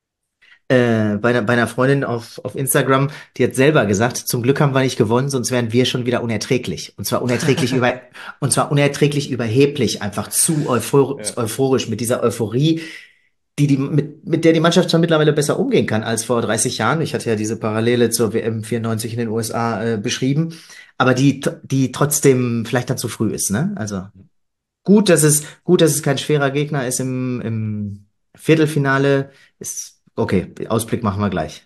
äh, bei einer, bei einer Freundin auf, auf Instagram, die hat selber gesagt, zum Glück haben wir nicht gewonnen, sonst wären wir schon wieder unerträglich. Und zwar unerträglich über, und zwar unerträglich überheblich, einfach zu euphor, Ja. euphorisch mit dieser Euphorie. die, die, mit, mit der die Mannschaft zwar mittlerweile besser umgehen kann als vor dreißig Jahren. Ich hatte ja diese Parallele zur W M vierundneunzig in den U S A äh, beschrieben, aber die, die trotzdem vielleicht dann zu früh ist, ne? Also gut, dass es, gut, dass es kein schwerer Gegner ist im, im Viertelfinale. Ist, okay, Ausblick machen wir gleich.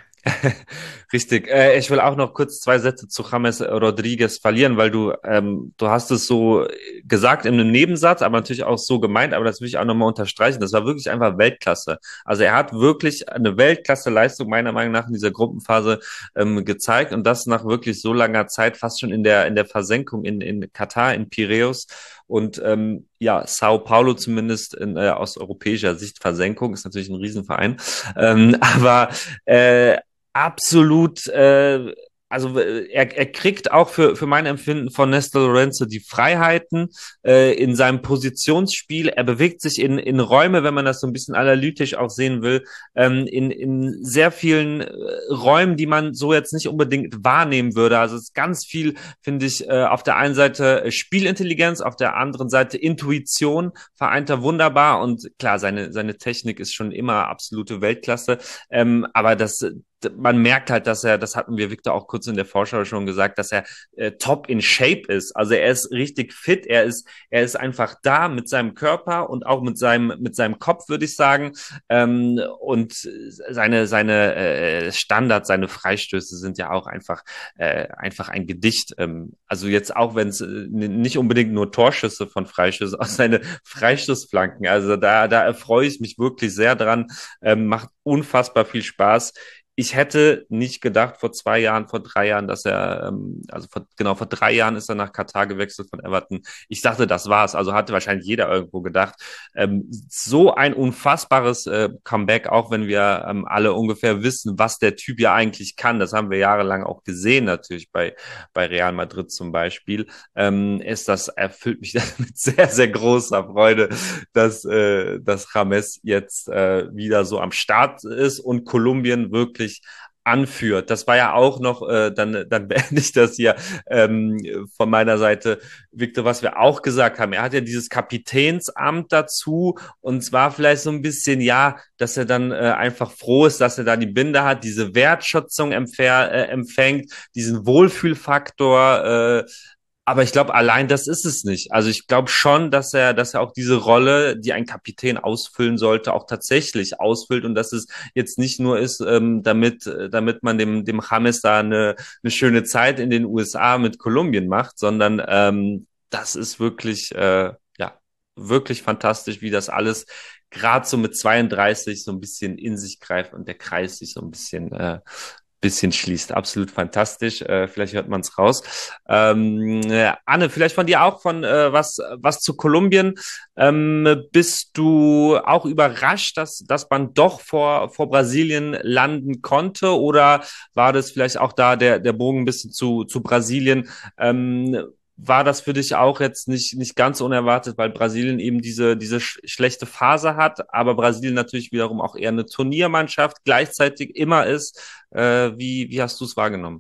Richtig. Äh, ich will auch noch kurz zwei Sätze zu James Rodriguez verlieren, weil du, ähm, du hast es so gesagt in einem Nebensatz, aber natürlich auch so gemeint, aber das will ich auch nochmal unterstreichen. Das war wirklich einfach Weltklasse. Also er hat wirklich eine Weltklasse-Leistung meiner Meinung nach in dieser Gruppenphase ähm, gezeigt und das nach wirklich so langer Zeit, fast schon in der, in der Versenkung in, in Katar, in Piräus. Und ähm, ja, Sao Paulo zumindest in, äh, aus europäischer Sicht Versenkung, ist natürlich ein Riesenverein. Ähm, aber äh, absolut, äh, also er, er kriegt auch für, für mein Empfinden von Néstor Lorenzo die Freiheiten äh, in seinem Positionsspiel. Er bewegt sich in, in Räume, wenn man das so ein bisschen analytisch auch sehen will, ähm, in, in sehr vielen äh, Räumen, die man so jetzt nicht unbedingt wahrnehmen würde. Also es ist ganz viel, finde ich, äh, auf der einen Seite Spielintelligenz, auf der anderen Seite Intuition, vereint er wunderbar. Und klar, seine, seine Technik ist schon immer absolute Weltklasse. Ähm, aber das man merkt halt, dass er, das hatten wir Victor auch kurz in der Vorschau schon gesagt, dass er äh, top in Shape ist. Also er ist richtig fit, er ist, er ist einfach da mit seinem Körper und auch mit seinem, mit seinem Kopf, würde ich sagen. Ähm, und seine, seine äh, Standards, seine Freistöße sind ja auch einfach, äh, einfach ein Gedicht. Ähm, also jetzt auch, wenn es äh, nicht unbedingt nur Torschüsse von Freischüssen, auch seine Freistoßflanken. Also da, da erfreue ich mich wirklich sehr dran. Ähm, macht unfassbar viel Spaß. Ich hätte nicht gedacht vor zwei Jahren, vor drei Jahren, dass er, ähm, also vor, genau vor drei Jahren ist er nach Katar gewechselt von Everton. Ich dachte, das war's. Also hatte wahrscheinlich jeder irgendwo gedacht. Ähm, so ein unfassbares äh, Comeback, auch wenn wir ähm, alle ungefähr wissen, was der Typ ja eigentlich kann. Das haben wir jahrelang auch gesehen, natürlich bei bei Real Madrid zum Beispiel. Ähm, ist das erfüllt mich mit sehr sehr großer Freude, dass äh, dass James jetzt äh, wieder so am Start ist und Kolumbien wirklich anführt. Das war ja auch noch, äh, dann, dann beende ich das hier ähm, von meiner Seite, Victor, was wir auch gesagt haben. Er hat ja dieses Kapitänsamt dazu und zwar vielleicht so ein bisschen, ja, dass er dann äh, einfach froh ist, dass er da die Binde hat, diese Wertschätzung empfäng, äh, empfängt, diesen Wohlfühlfaktor, äh, aber ich glaube, allein das ist es nicht. Also ich glaube schon, dass er, dass er auch diese Rolle, die ein Kapitän ausfüllen sollte, auch tatsächlich ausfüllt und dass es jetzt nicht nur ist, ähm, damit, damit man dem, dem James da eine, eine schöne Zeit in den U S A mit Kolumbien macht, sondern ähm, das ist wirklich, äh, ja, wirklich fantastisch, wie das alles gerade so mit zweiunddreißig so ein bisschen in sich greift und der Kreis sich so ein bisschen äh, bisschen schließt. Absolut fantastisch. Äh, vielleicht hört man es raus. Ähm, äh, Anne, vielleicht von dir auch von äh, was was zu Kolumbien. Ähm, bist du auch überrascht, dass dass man doch vor vor Brasilien landen konnte, oder war das vielleicht auch da der der Bogen ein bisschen zu zu Brasilien? Ähm, war das für dich auch jetzt nicht nicht ganz unerwartet, weil Brasilien eben diese diese sch schlechte Phase hat, aber Brasilien natürlich wiederum auch eher eine Turniermannschaft gleichzeitig immer ist. Äh, wie wie hast du es wahrgenommen?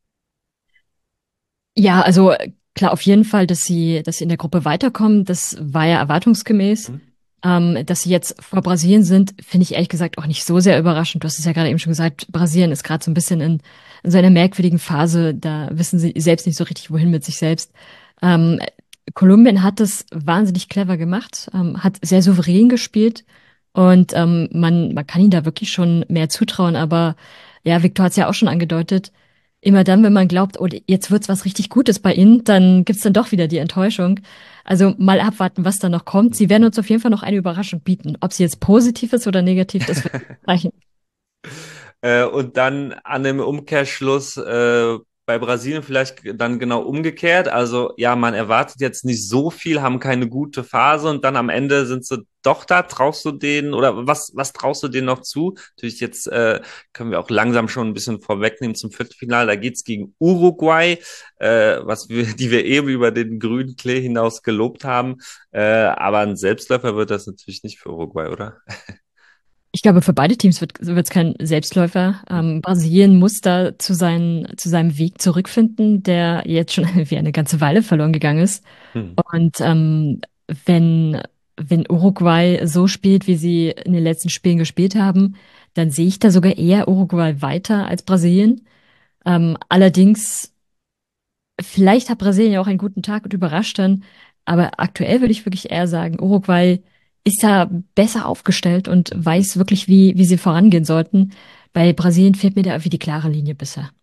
Ja, also äh, klar, auf jeden Fall, dass sie, dass sie in der Gruppe weiterkommen, das war ja erwartungsgemäß. Hm? Ähm, dass sie jetzt vor Brasilien sind, finde ich ehrlich gesagt auch nicht so sehr überraschend. Du hast es ja gerade eben schon gesagt, Brasilien ist gerade so ein bisschen in, in so einer merkwürdigen Phase. Da wissen sie selbst nicht so richtig, wohin mit sich selbst. Ähm, Kolumbien hat es wahnsinnig clever gemacht, ähm, hat sehr souverän gespielt und ähm, man, man kann ihnen da wirklich schon mehr zutrauen. Aber ja, Victor hat es ja auch schon angedeutet. Immer dann, wenn man glaubt, oh, jetzt wird's was richtig Gutes bei ihnen, dann gibt's dann doch wieder die Enttäuschung. Also mal abwarten, was da noch kommt. Sie werden uns auf jeden Fall noch eine Überraschung bieten. Ob sie jetzt positiv ist oder negativ, das wird zeichnen. Äh, und dann an dem Umkehrschluss äh, bei Brasilien vielleicht dann genau umgekehrt. Also ja, man erwartet jetzt nicht so viel, haben keine gute Phase und dann am Ende sind sie doch da. Traust du denen oder was, was traust du denen noch zu? Natürlich jetzt äh, können wir auch langsam schon ein bisschen vorwegnehmen zum Viertelfinale. Da geht's gegen Uruguay, äh, was wir, die wir eben über den grünen Klee hinaus gelobt haben. Äh, aber ein Selbstläufer wird das natürlich nicht für Uruguay, oder? Ich glaube, für beide Teams wird es kein Selbstläufer. Ähm, Brasilien muss da zu, seinen, zu seinem Weg zurückfinden, der jetzt schon wie eine ganze Weile verloren gegangen ist. Hm. Und ähm, wenn wenn Uruguay so spielt, wie sie in den letzten Spielen gespielt haben, dann sehe ich da sogar eher Uruguay weiter als Brasilien. Ähm, allerdings, vielleicht hat Brasilien ja auch einen guten Tag und überrascht dann, aber aktuell würde ich wirklich eher sagen, Uruguay ist da besser aufgestellt und weiß wirklich, wie, wie sie vorangehen sollten. Bei Brasilien fehlt mir da irgendwie die klare Linie bisher.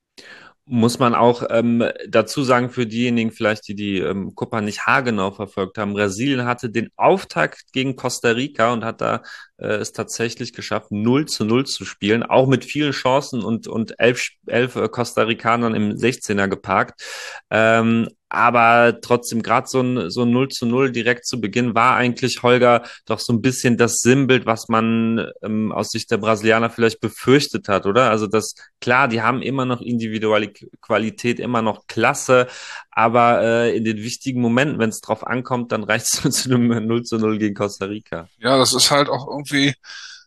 Muss man auch ähm, dazu sagen, für diejenigen vielleicht, die die ähm, Copa nicht haargenau verfolgt haben, Brasilien hatte den Auftakt gegen Costa Rica und hat da äh, es tatsächlich geschafft, null zu null zu spielen, auch mit vielen Chancen und, und elf, elf äh, Costa Ricanern im sechzehner geparkt. Ähm, aber trotzdem, gerade so ein, so ein null zu null direkt zu Beginn war eigentlich, Holger, doch so ein bisschen das Sinnbild, was man ähm, aus Sicht der Brasilianer vielleicht befürchtet hat, oder? Also das, klar, die haben immer noch individuelle Qualität, immer noch Klasse, aber äh, in den wichtigen Momenten, wenn es drauf ankommt, dann reicht es zu einem null zu null gegen Costa Rica. Ja, das ist halt auch irgendwie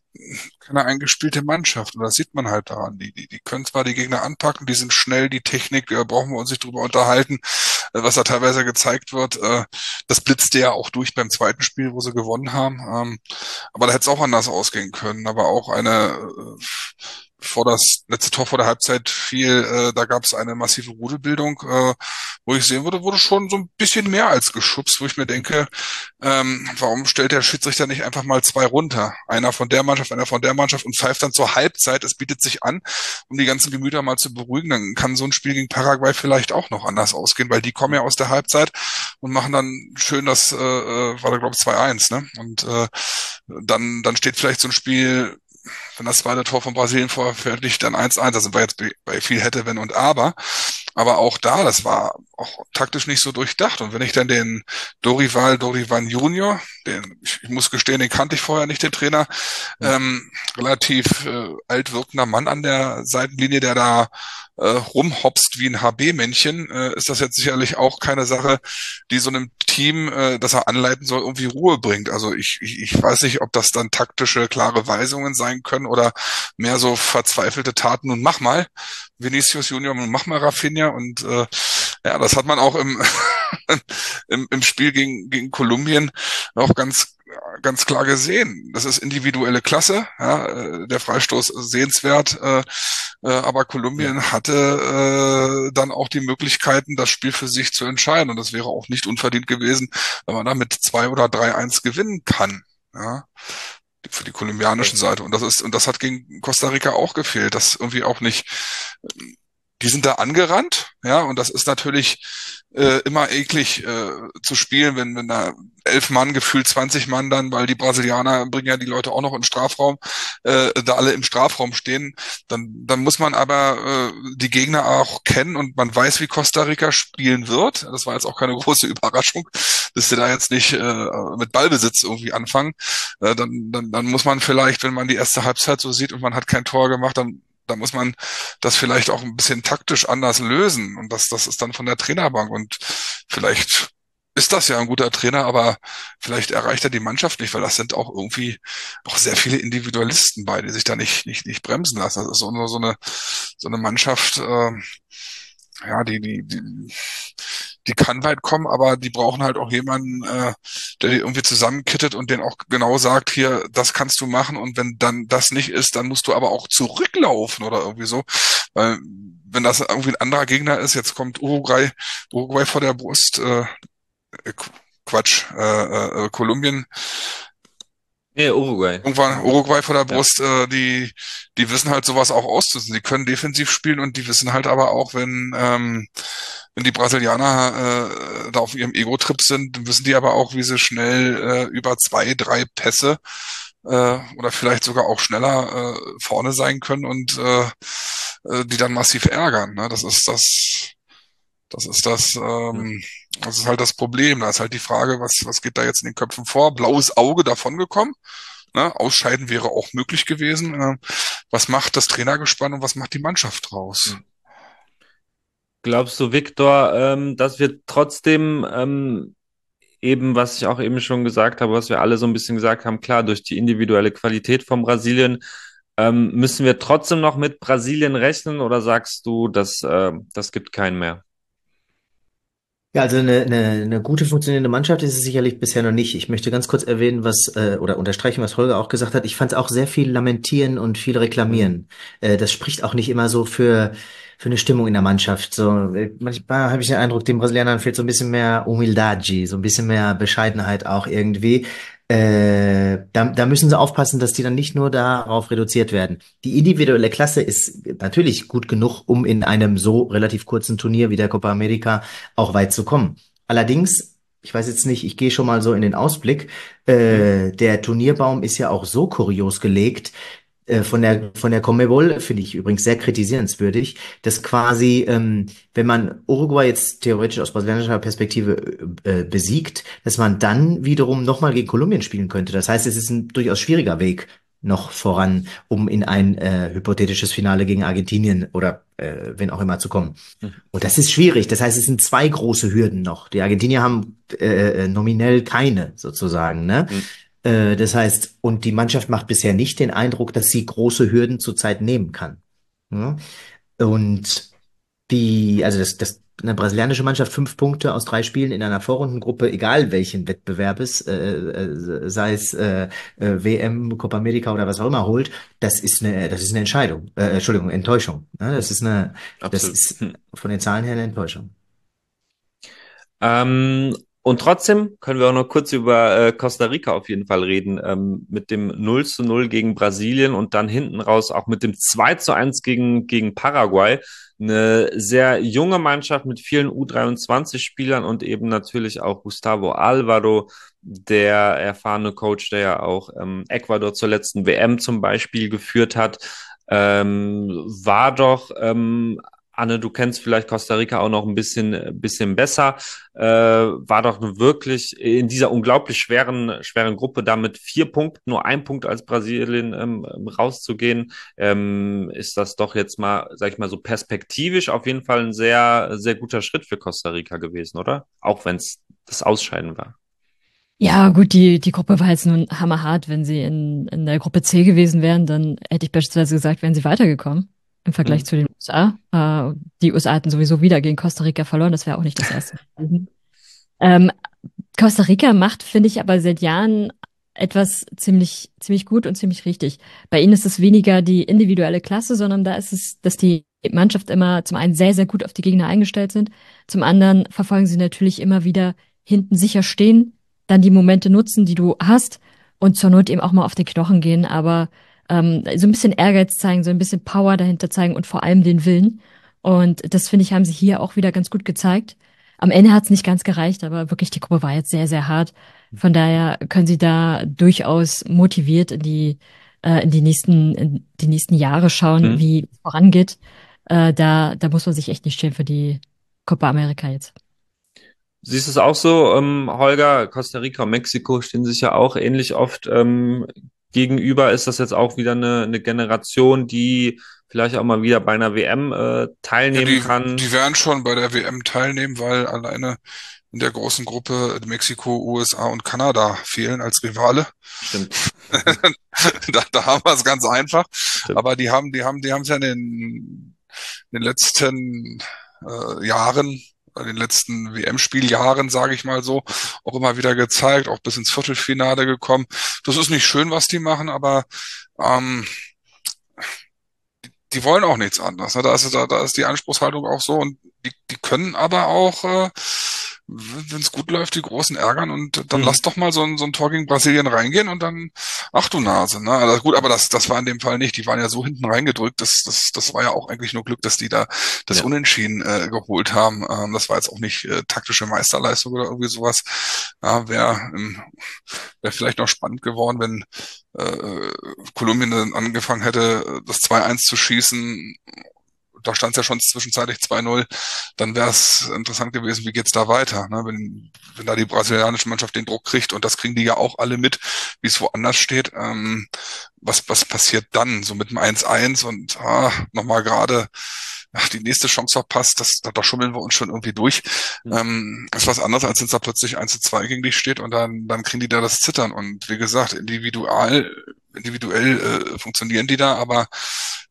keine eingespielte Mannschaft. Und das sieht man halt daran. Die, die, die können zwar die Gegner anpacken, die sind schnell, die Technik, da brauchen wir uns nicht drüber unterhalten, äh, was da teilweise gezeigt wird. Äh, das blitzte ja auch durch beim zweiten Spiel, wo sie gewonnen haben. Ähm, aber da hätte es auch anders ausgehen können. Aber auch eine, äh, vor das letzte Tor vor der Halbzeit fiel, äh, da gab es eine massive Rudelbildung, äh, wo ich sehen würde, wurde schon so ein bisschen mehr als geschubst, wo ich mir denke, ähm, warum stellt der Schiedsrichter nicht einfach mal zwei runter? Einer von der Mannschaft, einer von der Mannschaft und pfeift dann zur Halbzeit. Es bietet sich an, um die ganzen Gemüter mal zu beruhigen. Dann kann so ein Spiel gegen Paraguay vielleicht auch noch anders ausgehen, weil die kommen ja aus der Halbzeit und machen dann schön das, äh, äh, war da glaube ich zwei eins, ne? Und äh, dann, dann steht vielleicht so ein Spiel, wenn das zweite Tor von Brasilien vorher fertig, dann eins eins. Da sind wir jetzt bei viel hätte, wenn und aber. Aber auch da, das war auch taktisch nicht so durchdacht. Und wenn ich dann den Dorival, Dorival Junior, den, ich, ich muss gestehen, den kannte ich vorher nicht, den Trainer, ähm, relativ äh, alt wirkender Mann an der Seitenlinie, der da äh, rumhopst wie ein H B-Männchen, äh, ist das jetzt sicherlich auch keine Sache, die so einem Team, äh, das er anleiten soll, irgendwie Ruhe bringt. Also ich, ich, ich weiß nicht, ob das dann taktische, klare Weisungen sein können oder mehr so verzweifelte Taten. Und mach mal, Vinicius Junior, und mach mal Rafinha. Und äh, ja, das hat man auch im, im, im Spiel gegen, gegen Kolumbien auch ganz ganz klar gesehen. Das ist individuelle Klasse, ja, äh, der Freistoß sehenswert, äh, äh, aber Kolumbien ja. hatte äh, dann auch die Möglichkeiten, das Spiel für sich zu entscheiden und das wäre auch nicht unverdient gewesen, wenn man da mit zwei oder drei eins gewinnen kann, ja, für die kolumbianische Seite. Und das ist, und das hat gegen Costa Rica auch gefehlt, das irgendwie auch nicht, die sind da angerannt, ja, und das ist natürlich äh, immer eklig äh, zu spielen, wenn, wenn da elf Mann, gefühlt zwanzig Mann dann, weil die Brasilianer bringen ja die Leute auch noch in den Strafraum, äh, da alle im Strafraum stehen, dann, dann muss man aber äh, die Gegner auch kennen und man weiß, wie Costa Rica spielen wird. Das war jetzt auch keine große Überraschung, dass sie da jetzt nicht äh, mit Ballbesitz irgendwie anfangen. Äh, dann, dann, dann muss man vielleicht, wenn man die erste Halbzeit so sieht und man hat kein Tor gemacht, dann da muss man das vielleicht auch ein bisschen taktisch anders lösen. Und das, das ist dann von der Trainerbank. Und vielleicht ist das ja ein guter Trainer, aber vielleicht erreicht er die Mannschaft nicht, weil das sind auch irgendwie auch sehr viele Individualisten bei, die sich da nicht, nicht, nicht bremsen lassen. Das ist so eine, so eine, so eine Mannschaft, äh, ja, die, die, die, die kann weit kommen, aber die brauchen halt auch jemanden, äh, der die irgendwie zusammenkittet und den auch genau sagt, hier, das kannst du machen und wenn dann das nicht ist, dann musst du aber auch zurücklaufen oder irgendwie so, weil wenn das irgendwie ein anderer Gegner ist, jetzt kommt Uruguay, Uruguay vor der Brust, äh, Quatsch, äh, äh, Kolumbien, Nee, Uruguay. Irgendwann Uruguay vor der Brust, ja. äh, die die wissen halt sowas auch auszusetzen. Die können defensiv spielen und die wissen halt aber auch, wenn ähm, wenn die Brasilianer äh, da auf ihrem Ego-Trip sind, dann wissen die aber auch, wie sie schnell äh, über zwei, drei Pässe äh, oder vielleicht sogar auch schneller äh, vorne sein können und äh, äh, die dann massiv ärgern. Ne? Das ist das Das ist das, ähm, das ist halt das Problem. Da ist halt die Frage, was, was geht da jetzt in den Köpfen vor? Blaues Auge davongekommen. Ne? Ausscheiden wäre auch möglich gewesen. Äh, was macht das Trainergespann und was macht die Mannschaft draus? Glaubst du, Viktor, ähm, dass wir trotzdem ähm, eben, was ich auch eben schon gesagt habe, was wir alle so ein bisschen gesagt haben, klar, durch die individuelle Qualität von Brasilien, ähm, müssen wir trotzdem noch mit Brasilien rechnen oder sagst du, dass äh, das gibt keinen mehr? Ja, also eine, eine, eine gute funktionierende Mannschaft ist es sicherlich bisher noch nicht. Ich möchte ganz kurz erwähnen, was äh, oder unterstreichen, was Holger auch gesagt hat. Ich fand es auch sehr viel Lamentieren und viel Mhm. Reklamieren. Äh, das spricht auch nicht immer so für für eine Stimmung in der Mannschaft. So äh, manchmal habe ich den Eindruck, den Brasilianern fehlt so ein bisschen mehr Humildade, so ein bisschen mehr Bescheidenheit auch irgendwie. Äh, da, da müssen sie aufpassen, dass die dann nicht nur darauf reduziert werden. Die individuelle Klasse ist natürlich gut genug, um in einem so relativ kurzen Turnier wie der Copa America auch weit zu kommen. Allerdings, ich weiß jetzt nicht, ich gehe schon mal so in den Ausblick, Mhm. äh, der Turnierbaum ist ja auch so kurios gelegt, äh, von der, von der Conmebol, finde ich übrigens sehr kritisierenswürdig, dass quasi, ähm, wenn man Uruguay jetzt theoretisch aus brasilianischer Perspektive äh, besiegt, dass man dann wiederum nochmal gegen Kolumbien spielen könnte. Das heißt, es ist ein durchaus schwieriger Weg noch voran, um in ein äh, hypothetisches Finale gegen Argentinien oder äh, wen auch immer zu kommen. Mhm. Und das ist schwierig. Das heißt, es sind zwei große Hürden noch. Die Argentinier haben äh, äh, nominell keine sozusagen, ne? Mhm. Äh, das heißt, und die Mannschaft macht bisher nicht den Eindruck, dass sie große Hürden zurzeit nehmen kann. Ja? Und die, also das, das, eine brasilianische Mannschaft fünf Punkte aus drei Spielen in einer Vorrundengruppe, egal welchen Wettbewerbes, äh, äh, sei es äh, äh, W M, Copa America oder was auch immer holt, das ist eine, das ist eine Entscheidung, äh, Entschuldigung, Enttäuschung. Ne? Das ist eine, das Absolut. ist Hm. von den Zahlen her eine Enttäuschung. Ähm, und trotzdem können wir auch noch kurz über äh, Costa Rica auf jeden Fall reden, ähm, mit dem null zu null gegen Brasilien und dann hinten raus auch mit dem zwei zu eins gegen, gegen Paraguay. Eine sehr junge Mannschaft mit vielen U dreiundzwanzig-Spielern und eben natürlich auch Gustavo Alvaro, der erfahrene Coach, der ja auch ähm, Ecuador zur letzten W M zum Beispiel geführt hat. Ähm, war doch ähm, Anne, du kennst vielleicht Costa Rica auch noch ein bisschen, bisschen besser. Äh, war doch wirklich in dieser unglaublich schweren, schweren Gruppe da mit vier Punkten, nur ein Punkt als Brasilien ähm, rauszugehen, ähm, ist das doch jetzt mal, sag ich mal, so perspektivisch auf jeden Fall ein sehr, sehr guter Schritt für Costa Rica gewesen, oder? Auch wenn es das Ausscheiden war. Ja, gut, die, die Gruppe war jetzt nun hammerhart. Wenn sie in, in der Gruppe C gewesen wären, dann hätte ich beispielsweise gesagt, wären sie weitergekommen im Vergleich Mhm. zu den U S A. Äh, die U S A hatten sowieso wieder gegen Costa Rica verloren. Das wäre auch nicht das erste Mal gewesen. Ähm, Costa Rica macht, finde ich, aber seit Jahren etwas ziemlich, ziemlich gut und ziemlich richtig. Bei ihnen ist es weniger die individuelle Klasse, sondern da ist es, dass die Mannschaft immer zum einen sehr, sehr gut auf die Gegner eingestellt sind. Zum anderen verfolgen sie natürlich immer wieder hinten sicher stehen, dann die Momente nutzen, die du hast und zur Not eben auch mal auf den Knochen gehen, aber ähm, so ein bisschen Ehrgeiz zeigen, so ein bisschen Power dahinter zeigen und vor allem den Willen. Und das, finde ich, haben sie hier auch wieder ganz gut gezeigt. Am Ende hat es nicht ganz gereicht, aber wirklich die Gruppe war jetzt sehr, sehr hart. Von daher können sie da durchaus motiviert in die, äh, in die nächsten, in die nächsten Jahre schauen, Mhm. wie es vorangeht. Äh, da, da muss man sich echt nicht schämen für die Copa America jetzt. Siehst du es auch so, ähm, Holger? Costa Rica und Mexiko stehen sich ja auch ähnlich oft ähm, gegenüber. Ist das jetzt auch wieder eine, eine Generation, die vielleicht auch mal wieder bei einer W M äh, Ja, teilnehmen die, kann? die werden schon bei der W M teilnehmen, weil alleine in der großen Gruppe Mexiko, U S A und Kanada fehlen als Rivale. Stimmt. Da, da haben wir es ganz einfach. Stimmt. Aber die haben, die haben, die haben es ja in den, in den letzten äh, Jahren, in den letzten W M-Spieljahren, sage ich mal so, auch immer wieder gezeigt, auch bis ins Viertelfinale gekommen. Das ist nicht schön, was die machen, aber ähm, die wollen auch nichts anderes. Ne? Da ist, da, da ist die Anspruchshaltung auch so und die, die können aber auch, äh, wenn es gut läuft, die Großen ärgern und dann lass Mhm. doch mal so ein, so ein Tor gegen Brasilien reingehen und dann, ach du Nase, ne? Also gut, aber das, das war in dem Fall nicht. Die waren ja so hinten reingedrückt, das, das, das war ja auch eigentlich nur Glück, dass die da das Ja. Unentschieden äh, geholt haben. Ähm, das war jetzt auch nicht äh, taktische Meisterleistung oder irgendwie sowas. Ja, wäre ähm, wär vielleicht noch spannend geworden, wenn äh, Kolumbien dann angefangen hätte, das zwei eins zu schießen. Da stand es ja schon zwischenzeitlich zwei null, dann wäre es interessant gewesen, wie geht's da weiter, ne? Wenn, wenn da die brasilianische Mannschaft den Druck kriegt und das kriegen die ja auch alle mit, wie es woanders steht, ähm, was, was passiert dann? So mit dem eins eins und ah, nochmal gerade ach, die nächste Chance verpasst, das, da, da schummeln wir uns schon irgendwie durch. Mhm. Ähm, ist was anderes, als wenn es da plötzlich eins zu zwei gegen dich steht und dann, dann kriegen die da das Zittern. Und wie gesagt, individual, individuell äh, funktionieren die da, aber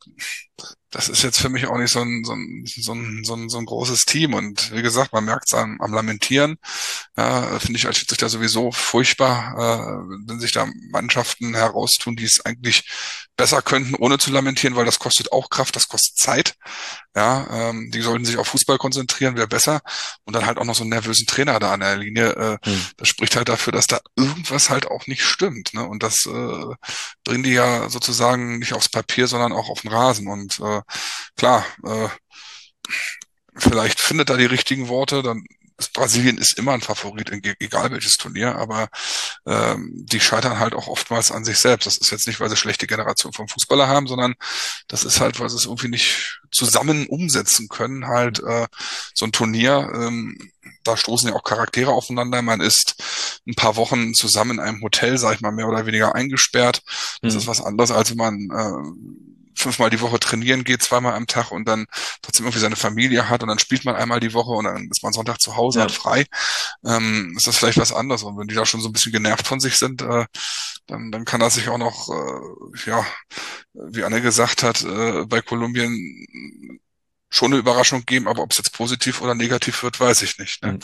das ist jetzt für mich auch nicht so ein, so ein, so ein, so ein, so ein großes Team. Und wie gesagt, man merkt es am, am Lamentieren. Ja, finde ich als Schiedsrichter sowieso furchtbar, äh, wenn sich da Mannschaften heraustun, die es eigentlich besser könnten, ohne zu lamentieren, weil das kostet auch Kraft, das kostet Zeit. Ja, ähm, die sollten sich auf Fußball konzentrieren, wäre besser. Und dann halt auch noch so einen nervösen Trainer da an der Linie. Äh, hm. Das spricht halt dafür, dass da irgendwas halt auch nicht stimmt. Ne? Und das äh, bringen die ja sozusagen nicht aufs Papier, sondern auch auf den Rasen. Und äh, klar, äh, vielleicht findet er die richtigen Worte, dann ist Brasilien ist immer ein Favorit, egal welches Turnier, aber ähm, die scheitern halt auch oftmals an sich selbst. Das ist jetzt nicht, weil sie schlechte Generation vom Fußballer haben, sondern das ist halt, weil sie es irgendwie nicht zusammen umsetzen können. Halt äh, so ein Turnier, ähm, da stoßen ja auch Charaktere aufeinander. Man ist ein paar Wochen zusammen in einem Hotel, sag ich mal, mehr oder weniger eingesperrt. Das mhm. ist was anderes, als wenn man äh, fünfmal die Woche trainieren geht, zweimal am Tag und dann trotzdem irgendwie seine Familie hat und dann spielt man einmal die Woche und dann ist man Sonntag zu Hause, ja. hat frei. Ähm, ist das vielleicht was anderes. Und wenn die da schon so ein bisschen genervt von sich sind, äh, dann, dann kann das sich auch noch, äh, ja, wie Anne gesagt hat, äh, bei Kolumbien schon eine Überraschung geben, aber ob es jetzt positiv oder negativ wird, weiß ich nicht. Ne?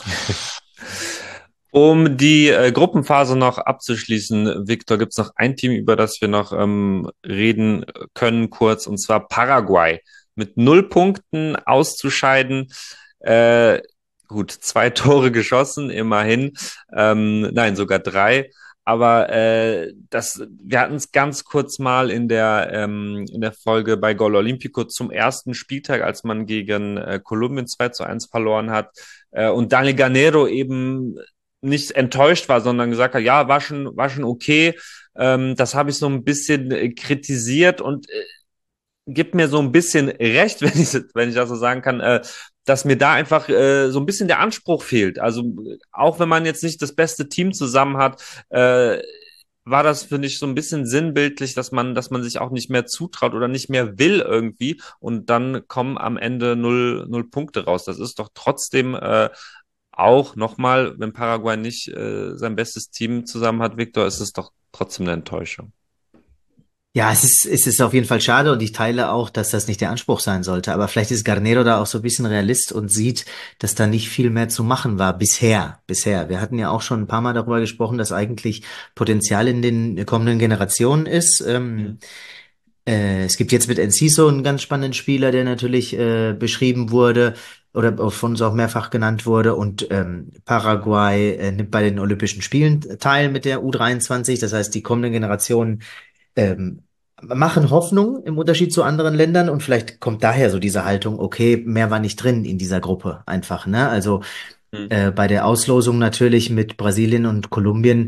Um die äh, Gruppenphase noch abzuschließen, Victor, gibt es noch ein Team, über das wir noch ähm, reden können, kurz, und zwar Paraguay. Mit null Punkten auszuscheiden, äh, gut, zwei Tore geschossen, immerhin, ähm, nein, sogar drei. Aber äh, das, wir hatten es ganz kurz mal in der ähm, in der Folge bei Gol Olímpico zum ersten Spieltag, als man gegen äh, Kolumbien zwei zu eins verloren hat äh, und Daniel Garnero eben nicht enttäuscht war, sondern gesagt hat, ja, war schon, war schon okay. Ähm, das habe ich so ein bisschen äh, kritisiert und äh, gibt mir so ein bisschen recht, wenn ich, wenn ich das so sagen kann, äh, dass mir da einfach äh, so ein bisschen der Anspruch fehlt. Also auch wenn man jetzt nicht das beste Team zusammen hat, äh, war das, finde ich, so ein bisschen sinnbildlich, dass man, dass man sich auch nicht mehr zutraut oder nicht mehr will irgendwie und dann kommen am Ende null, null Punkte raus. Das ist doch trotzdem äh, auch nochmal, wenn Paraguay nicht äh, sein bestes Team zusammen hat, Victor, ist es doch trotzdem eine Enttäuschung. Ja, es ist, es ist auf jeden Fall schade und ich teile auch, dass das nicht der Anspruch sein sollte. Aber vielleicht ist Garnero da auch so ein bisschen Realist und sieht, dass da nicht viel mehr zu machen war bisher. Bisher. Wir hatten ja auch schon ein paar Mal darüber gesprochen, dass eigentlich Potenzial in den kommenden Generationen ist. Ähm, mhm. äh, es gibt jetzt mit Enciso einen ganz spannenden Spieler, der natürlich äh, beschrieben wurde oder von uns auch mehrfach genannt wurde. Und ähm, Paraguay äh, nimmt bei den Olympischen Spielen teil mit der U dreiundzwanzig. Das heißt, die kommenden Generationen ähm, machen Hoffnung im Unterschied zu anderen Ländern und vielleicht kommt daher so diese Haltung, okay, mehr war nicht drin in dieser Gruppe einfach, ne? Also mhm. äh, bei der Auslosung natürlich mit Brasilien und Kolumbien,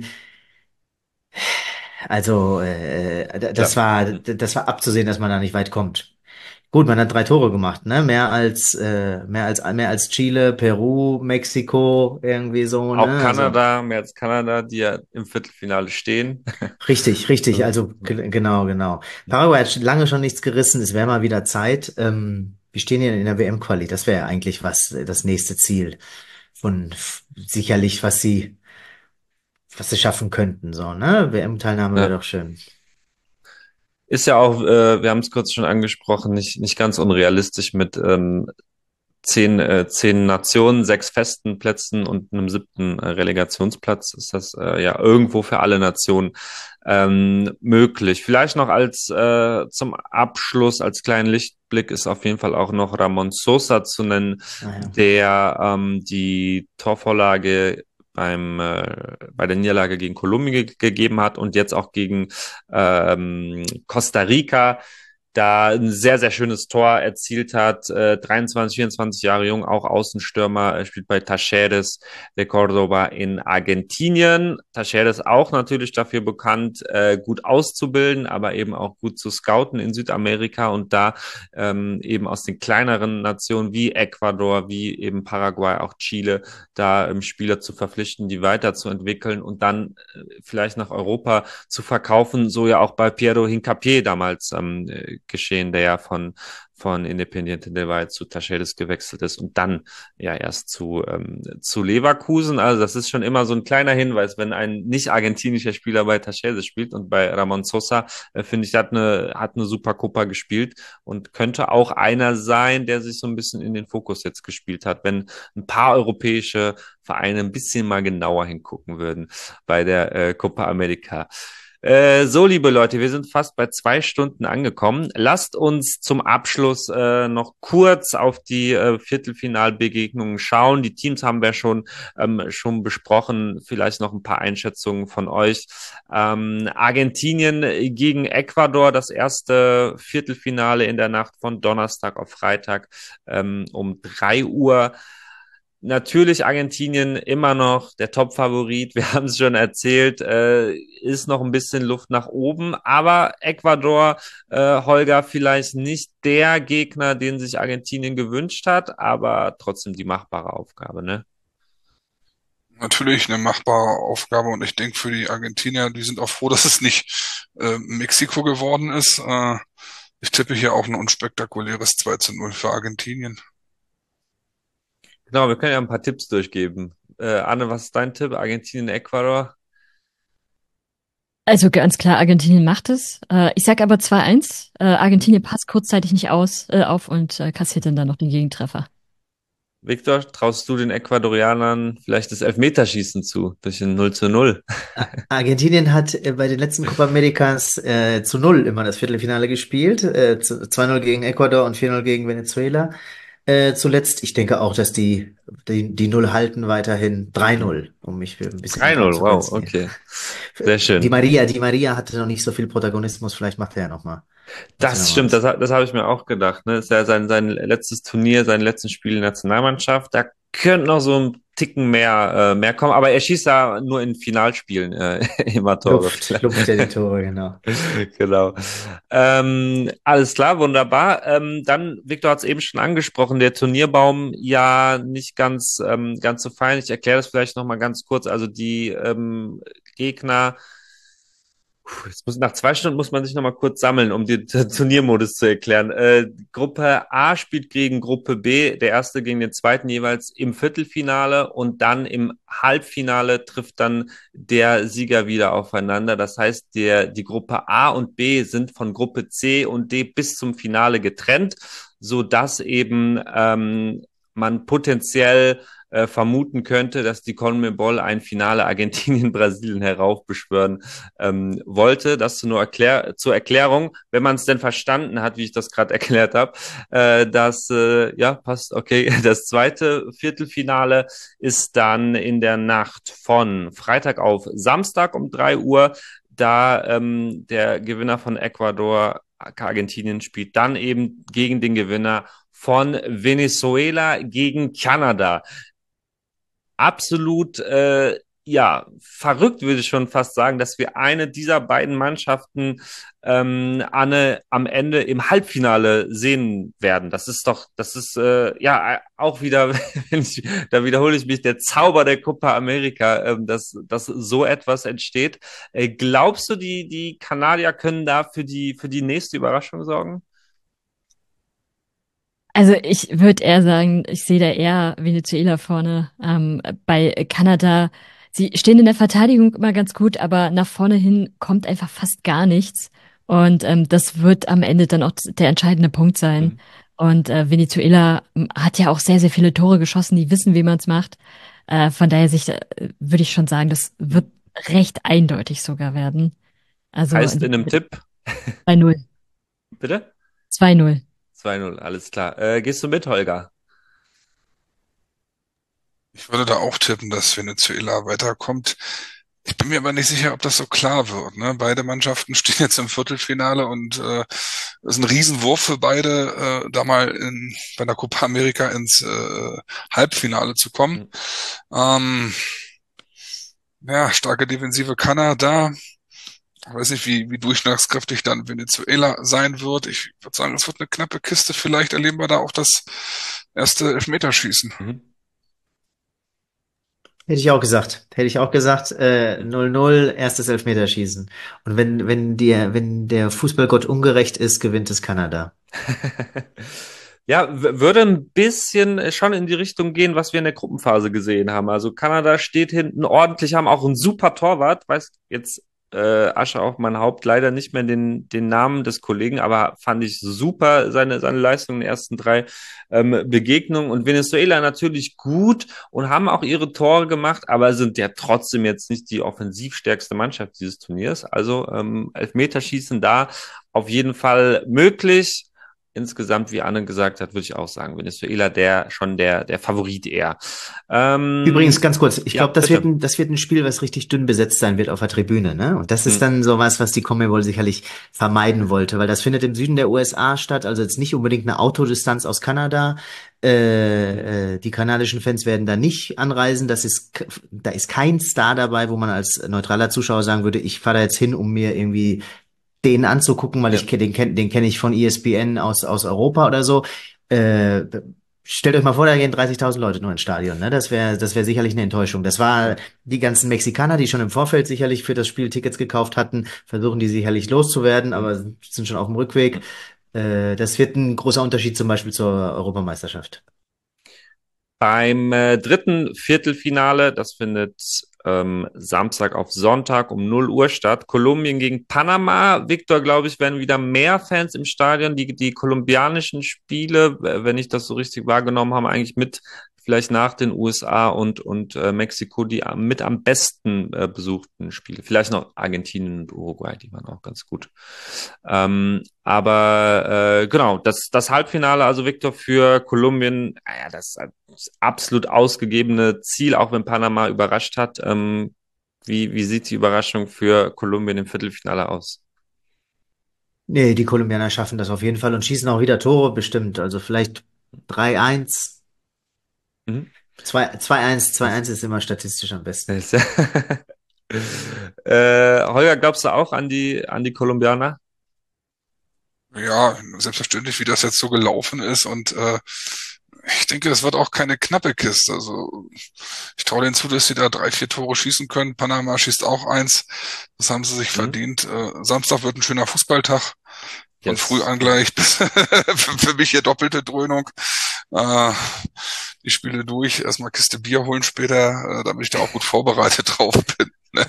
also äh, das ja. war das war abzusehen, dass man da nicht weit kommt. Gut, man hat drei Tore gemacht, ne? Mehr als äh, mehr als mehr als Chile, Peru, Mexiko, irgendwie so. Auch ne? Kanada, also, mehr als Kanada, die ja im Viertelfinale stehen. Richtig, richtig. Also g- genau, genau. Paraguay hat lange schon nichts gerissen. Es wäre mal wieder Zeit. Ähm, wir stehen hier in der W M-Quali. Das wäre eigentlich was das nächste Ziel von sicherlich, was sie was sie schaffen könnten. So, ne? W M-Teilnahme wäre Ja. doch schön. Ist ja auch, äh, wir haben es kurz schon angesprochen, nicht nicht ganz unrealistisch mit ähm, zehn äh, zehn Nationen, sechs festen Plätzen und einem siebten äh, Relegationsplatz. Ist das äh, ja irgendwo für alle Nationen ähm, möglich. Vielleicht noch als äh, zum Abschluss, als kleinen Lichtblick ist auf jeden Fall auch noch Ramon Sosa zu nennen, Ah, ja. der ähm, die Torvorlage beim äh, bei der Niederlage gegen Kolumbien ge- gegeben hat und jetzt auch gegen ähm, Costa Rica da ein sehr, sehr schönes Tor erzielt hat. Äh, dreiundzwanzig, vierundzwanzig Jahre jung, auch Außenstürmer, äh, spielt bei Talleres de Córdoba in Argentinien. Talleres auch natürlich dafür bekannt, äh, gut auszubilden, aber eben auch gut zu scouten in Südamerika und da ähm, eben aus den kleineren Nationen wie Ecuador, wie eben Paraguay, auch Chile, da ähm, Spieler zu verpflichten, die weiterzuentwickeln und dann äh, vielleicht nach Europa zu verkaufen, so ja auch bei Piero Hincapié damals ähm, geschehen, der ja von, von Independiente del Valle zu Talleres gewechselt ist und dann ja erst zu, ähm, zu Leverkusen. Also das ist schon immer so ein kleiner Hinweis, wenn ein nicht argentinischer Spieler bei Talleres spielt, und bei Ramon Sosa, äh, finde ich, hat eine, hat eine Supercopa gespielt und könnte auch einer sein, der sich so ein bisschen in den Fokus jetzt gespielt hat, wenn ein paar europäische Vereine ein bisschen mal genauer hingucken würden bei der äh, Copa America. Äh, so, liebe Leute, wir sind fast bei zwei Stunden angekommen. Lasst uns zum Abschluss äh, noch kurz auf die äh, Viertelfinalbegegnungen schauen. Die Teams haben wir schon, ähm, schon besprochen. Vielleicht noch ein paar Einschätzungen von euch. Ähm, Argentinien gegen Ecuador, das erste Viertelfinale in der Nacht von Donnerstag auf Freitag ähm, um drei Uhr. Natürlich Argentinien immer noch der Top-Favorit. Wir haben es schon erzählt, äh, ist noch ein bisschen Luft nach oben. Aber Ecuador, äh, Holger, vielleicht nicht der Gegner, den sich Argentinien gewünscht hat, aber trotzdem die machbare Aufgabe, ne? Natürlich eine machbare Aufgabe, und ich denke, für die Argentinier, die sind auch froh, dass es nicht äh, Mexiko geworden ist. Äh, ich tippe hier auch ein unspektakuläres zwei zu null für Argentinien. Genau, wir können ja ein paar Tipps durchgeben. Äh, Anne, was ist dein Tipp? Argentinien, Ecuador? Also ganz klar, Argentinien macht es. Äh, ich sag aber zwei eins. Äh, Argentinien passt kurzzeitig nicht aus, äh, auf und äh, kassiert dann, dann noch den Gegentreffer. Victor, traust du den Ecuadorianern vielleicht das Elfmeterschießen zu durch ein null zu null? Argentinien hat äh, bei den letzten Copa Americas äh, zu null immer das Viertelfinale gespielt. Äh, zu- zwei null gegen Ecuador und vier null gegen Venezuela. Äh, zuletzt, ich denke auch, dass die, die, die Null halten weiterhin drei null, um mich für ein bisschen drei null, wow, abzugrenzen. okay. Sehr Die schön. Maria, die Maria hatte noch nicht so viel Protagonismus, vielleicht macht er ja noch mal. Das stimmt, das, ha- das habe ich mir auch gedacht. Ne? Ist ja sein, sein letztes Turnier, sein letztes Spiel in der Nationalmannschaft. Da könnte noch so ein Ticken mehr, äh, mehr kommen, aber er schießt ja nur in Finalspielen äh, immer Tore. Luft, Luft ja die Tore, genau. Genau. Ähm, alles klar, wunderbar. Ähm, dann, Victor hat es eben schon angesprochen, der Turnierbaum ja nicht ganz, ähm, ganz so fein. Ich erkläre das vielleicht nochmal ganz kurz. Also die ähm, Gegner. Puh, Jetzt muss, nach zwei Stunden muss man sich nochmal kurz sammeln, um den T- Turniermodus zu erklären. Äh, Gruppe A spielt gegen Gruppe B, der erste gegen den zweiten jeweils im Viertelfinale, und dann im Halbfinale trifft dann der Sieger wieder aufeinander. Das heißt, der, die Gruppe A und B sind von Gruppe C und D bis zum Finale getrennt, sodass eben ähm, man potenziell äh, vermuten könnte, dass die CONMEBOL ein Finale Argentinien-Brasilien heraufbeschwören ähm, wollte. Das nur erklär zur Erklärung, wenn man es denn verstanden hat, wie ich das gerade erklärt habe. Äh, das, äh, ja, passt, okay. Das zweite Viertelfinale ist dann in der Nacht von Freitag auf Samstag um drei Uhr. Da ähm, der Gewinner von Ecuador, Argentinien, spielt dann eben gegen den Gewinner von Venezuela gegen Kanada. Absolut, äh, ja, verrückt würde ich schon fast sagen, dass wir eine dieser beiden Mannschaften, ähm, Anne, am Ende im Halbfinale sehen werden. Das ist doch, das ist äh, ja auch wieder, wenn ich, da wiederhole ich mich, der Zauber der Copa America, ähm, dass, dass so etwas entsteht. Äh, glaubst du, die, die Kanadier können da für die, für die nächste Überraschung sorgen? Also ich würde eher sagen, ich sehe da eher Venezuela vorne. Ähm, bei Kanada, sie stehen in der Verteidigung immer ganz gut, aber nach vorne hin kommt einfach fast gar nichts. Und ähm, das wird am Ende dann auch der entscheidende Punkt sein. Mhm. Und äh, Venezuela ähm, hat ja auch sehr, sehr viele Tore geschossen, die wissen, wie man es macht. Äh, von daher sich, äh, würde ich schon sagen, das wird recht eindeutig sogar werden. Also Heißt in einem Tipp, zwei null. bitte? zwei null. zwei null, alles klar. Äh, gehst du mit, Holger? Ich würde da auch tippen, dass Venezuela weiterkommt. Ich bin mir aber nicht sicher, ob das so klar wird. Ne? Beide Mannschaften stehen jetzt im Viertelfinale, und äh, das ist ein Riesenwurf für beide, äh, da mal in, bei der Copa America ins äh, Halbfinale zu kommen. Mhm. Ähm, ja, starke Defensive Kanada. Ich weiß nicht, wie, wie durchschlagskräftig dann Venezuela sein wird. Ich würde sagen, es wird eine knappe Kiste. Vielleicht erleben wir da auch das erste Elfmeterschießen. Mhm. Hätte ich auch gesagt. Hätte ich auch gesagt, äh, null null, erstes Elfmeterschießen. Und wenn, wenn der, wenn der Fußballgott ungerecht ist, gewinnt es Kanada. Ja, w- würde ein bisschen äh, schon in die Richtung gehen, was wir in der Gruppenphase gesehen haben. Also Kanada steht hinten ordentlich, haben auch einen super Torwart. Weiß jetzt äh, Asche auf mein Haupt leider nicht mehr den, den Namen des Kollegen, aber fand ich super seine, seine Leistung in den ersten drei ähm, Begegnungen. Und Venezuela natürlich gut und haben auch ihre Tore gemacht, aber sind ja trotzdem jetzt nicht die offensivstärkste Mannschaft dieses Turniers. Also ähm, Elfmeterschießen da auf jeden Fall möglich. Insgesamt, wie Anne gesagt hat, würde ich auch sagen, Venezuela der schon der, der Favorit eher. Übrigens, Ähm, ganz kurz, ich ja, glaube, das wird bitte. ein, das wird ein Spiel, was richtig dünn besetzt sein wird auf der Tribüne, ne? Und das ist Hm, dann sowas, was die CONMEBOL sicherlich vermeiden wollte, weil das findet im Süden der U S A statt, also jetzt nicht unbedingt eine Autodistanz aus Kanada. Äh, äh, die kanadischen Fans werden da nicht anreisen. Das ist, k- da ist kein Star dabei, wo man als neutraler Zuschauer sagen würde, ich fahre da jetzt hin, um mir irgendwie den anzugucken, weil ja. ich ke- den kenn, den kenne ich von E S P N aus aus Europa oder so. Äh, Stellt euch mal vor, da gehen dreißigtausend Leute nur ins Stadion, ne? Das wäre das wäre sicherlich eine Enttäuschung. Das war die ganzen Mexikaner, die schon im Vorfeld sicherlich für das Spiel Tickets gekauft hatten, versuchen die sicherlich loszuwerden, Hm, aber sind schon auf dem Rückweg. hm. Äh, das wird ein großer Unterschied zum Beispiel zur Europameisterschaft. Beim äh, dritten Viertelfinale, das findet ähm, Samstag auf Sonntag um null Uhr statt. Kolumbien gegen Panama. Victor, glaube ich, werden wieder mehr Fans im Stadion. Die, die kolumbianischen Spiele, äh, wenn ich das so richtig wahrgenommen habe, eigentlich mit vielleicht nach den U S A und, und äh, Mexiko die am- mit am besten äh, besuchten Spiele. Vielleicht noch Argentinien und Uruguay, die waren auch ganz gut. Ähm, aber äh, genau, das, das Halbfinale, also Victor für Kolumbien, naja, das ist absolut ausgegebene Ziel, auch wenn Panama überrascht hat. Ähm, wie, wie sieht die Überraschung für Kolumbien im Viertelfinale aus? Nee, die Kolumbianer schaffen das auf jeden Fall und schießen auch wieder Tore, bestimmt. Also vielleicht drei eins, Mhm. zwei zwei eins, zwei Das, eins ist immer statistisch am besten. das, äh, Holger, glaubst du auch an die, an die Kolumbianer? Ja, selbstverständlich, wie das jetzt so gelaufen ist. Und äh, ich denke, es wird auch keine knappe Kiste. Also ich traue denen zu, dass sie da drei, vier Tore schießen können. Panama schießt auch eins. Das haben sie sich Mhm. verdient. Äh, Samstag wird ein schöner Fußballtag. Von früh Yes. an gleich bis für, für mich hier doppelte Dröhnung. Äh, die Spiele durch, erstmal Kiste Bier holen später, äh, damit ich da auch gut vorbereitet drauf bin. Ne?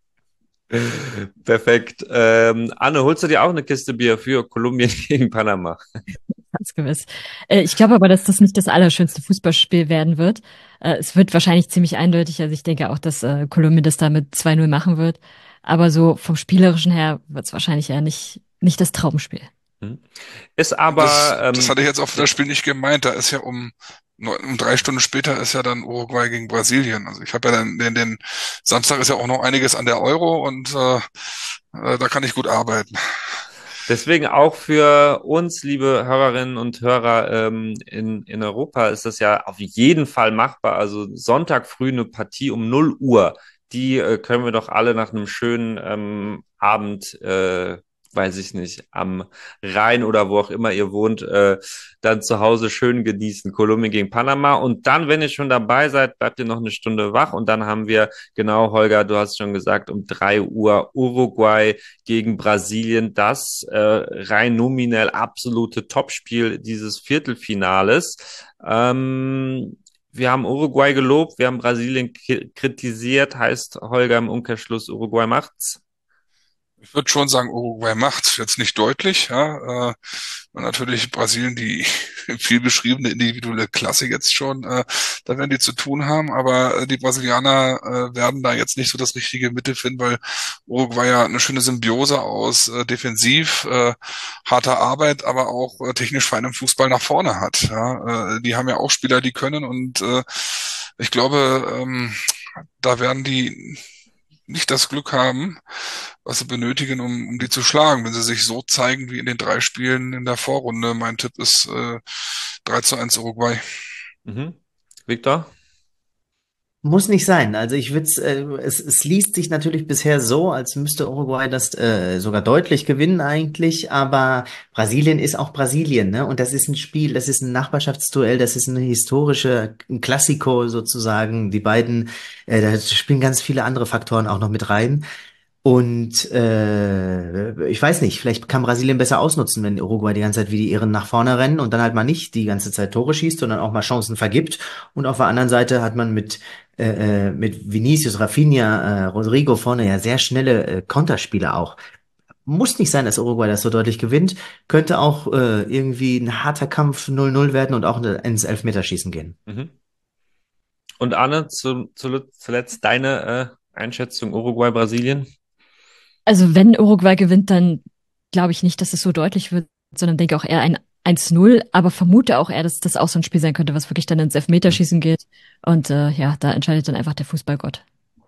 Perfekt. Ähm, Anne, holst du dir auch eine Kiste Bier für Kolumbien gegen Panama? Ganz gewiss. Äh, ich glaube aber, dass das nicht das allerschönste Fußballspiel werden wird. Äh, es wird wahrscheinlich ziemlich eindeutig. Also ich denke auch, dass äh, Kolumbien das da mit zwei null machen wird. Aber so vom Spielerischen her wird es wahrscheinlich eher nicht, nicht das Traumspiel. Mhm. Ist Das, aber, das ähm, hatte ich jetzt auf ja, das Spiel nicht gemeint. Da ist ja um, neun- um drei Stunden später ist ja dann Uruguay gegen Brasilien. Also ich habe ja dann den, den Samstag ist ja auch noch einiges an der Euro und äh, äh, da kann ich gut arbeiten. deswegen auch für uns, liebe Hörerinnen und Hörer ähm, in, in Europa, ist das ja auf jeden Fall machbar. Also Sonntag früh eine Partie um null Uhr, die äh, können wir doch alle nach einem schönen ähm, Abend, äh, weiß ich nicht, am Rhein oder wo auch immer ihr wohnt, äh, dann zu Hause schön genießen. Kolumbien gegen Panama. Und dann, wenn ihr schon dabei seid, bleibt ihr noch eine Stunde wach. Und dann haben wir, genau, Holger, du hast schon gesagt, um drei Uhr Uruguay gegen Brasilien, das äh, rein nominell absolute Topspiel dieses Viertelfinales. Ähm, wir haben Uruguay gelobt, wir haben Brasilien ki- kritisiert, heißt Holger im Umkehrschluss, Uruguay macht's. Ich würde schon sagen, Uruguay macht's jetzt nicht deutlich, ja. Äh, und natürlich Brasilien, die viel beschriebene individuelle Klasse jetzt schon, äh, da werden die zu tun haben, aber äh, die Brasilianer äh, werden da jetzt nicht so das richtige Mittel finden, weil Uruguay ja eine schöne Symbiose aus äh, defensiv, äh, harter Arbeit, aber auch äh, technisch feinem Fußball nach vorne hat. Ja. Äh, die haben ja auch Spieler, die können und äh, ich glaube, ähm, da werden die nicht das Glück haben, was sie benötigen, um, um die zu schlagen, wenn sie sich so zeigen wie in den drei Spielen in der Vorrunde. Mein Tipp ist äh, drei zu eins Uruguay. Mhm. Victor? Muss nicht sein. Also ich würde äh, es, es liest sich natürlich bisher so, als müsste Uruguay das äh, sogar deutlich gewinnen eigentlich, aber Brasilien ist auch Brasilien, ne? Und das ist ein Spiel, das ist ein Nachbarschaftsduell, das ist eine historische, ein Klassiko sozusagen. Die beiden, äh, da spielen ganz viele andere Faktoren auch noch mit rein. Und äh, ich weiß nicht, vielleicht kann Brasilien besser ausnutzen, wenn Uruguay die ganze Zeit wie die Irren nach vorne rennen und dann halt mal nicht die ganze Zeit Tore schießt, sondern auch mal Chancen vergibt. Und auf der anderen Seite hat man mit äh, äh, mit Vinicius, Rafinha, äh, Rodrigo vorne ja sehr schnelle äh, Konterspieler auch. Muss nicht sein, dass Uruguay das so deutlich gewinnt. Könnte auch äh, irgendwie ein harter Kampf null null werden und auch ins Elfmeterschießen gehen. Mhm. Und Arne, zu, zu, zuletzt deine äh, Einschätzung Uruguay-Brasilien? Also wenn Uruguay gewinnt, dann glaube ich nicht, dass es so deutlich wird, sondern denke auch eher ein eins null, aber vermute auch eher, dass das auch so ein Spiel sein könnte, was wirklich dann ins Elfmeterschießen geht. Und äh, ja, da entscheidet dann einfach der Fußballgott.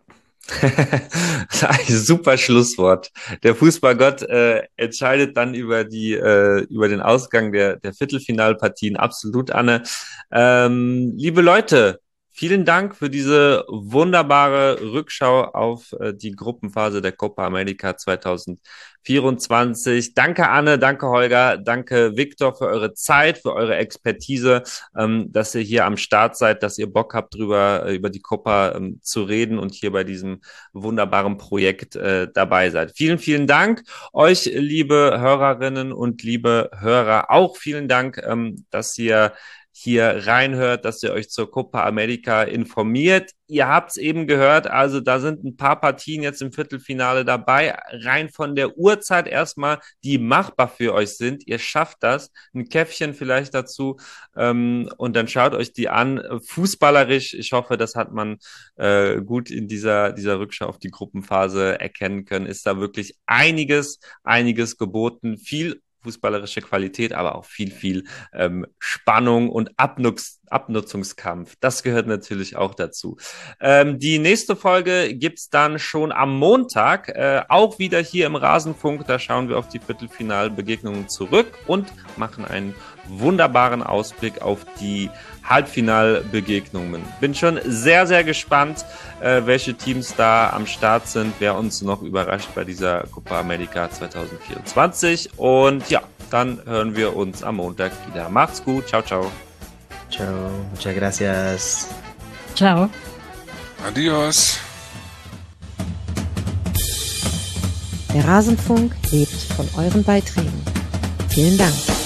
Das ist ein super Schlusswort. Der Fußballgott äh, entscheidet dann über die äh, über den Ausgang der der Viertelfinalpartien. Absolut, Anne. Ähm, liebe Leute, vielen Dank für diese wunderbare Rückschau auf äh, die Gruppenphase der Copa América zwanzig vierundzwanzig. Danke Anne, danke Holger, danke Viktor für eure Zeit, für eure Expertise, ähm, dass ihr hier am Start seid, dass ihr Bock habt, drüber äh, über die Copa ähm, zu reden und hier bei diesem wunderbaren Projekt äh, dabei seid. Vielen, vielen Dank euch, liebe Hörerinnen und liebe Hörer. Auch vielen Dank, ähm, dass ihr hier reinhört, dass ihr euch zur Copa América informiert. Ihr habt es eben gehört, also da sind ein paar Partien jetzt im Viertelfinale dabei, rein von der Uhrzeit erstmal, die machbar für euch sind. Ihr schafft das, ein Käffchen vielleicht dazu ähm, und dann schaut euch die an. Fußballerisch, ich hoffe, das hat man äh, gut in dieser, dieser Rückschau auf die Gruppenphase erkennen können, ist da wirklich einiges, einiges geboten, viel fußballerische Qualität, aber auch viel, viel ähm, Spannung und Abnutz Abnutzungskampf. Das gehört natürlich auch dazu. Ähm, die nächste Folge gibt's dann schon am Montag, äh, auch wieder hier im Rasenfunk. Da schauen wir auf die Viertelfinalbegegnungen zurück und machen einen wunderbaren Ausblick auf die Halbfinalbegegnungen. Bin schon sehr, sehr gespannt, äh, welche Teams da am Start sind, wer uns noch überrascht bei dieser Copa América zwanzig vierundzwanzig. Und ja, dann hören wir uns am Montag wieder. Macht's gut. Ciao, ciao. Ciao, muchas gracias. Ciao. Adios. Der Rasenfunk lebt von euren Beiträgen. Vielen Dank.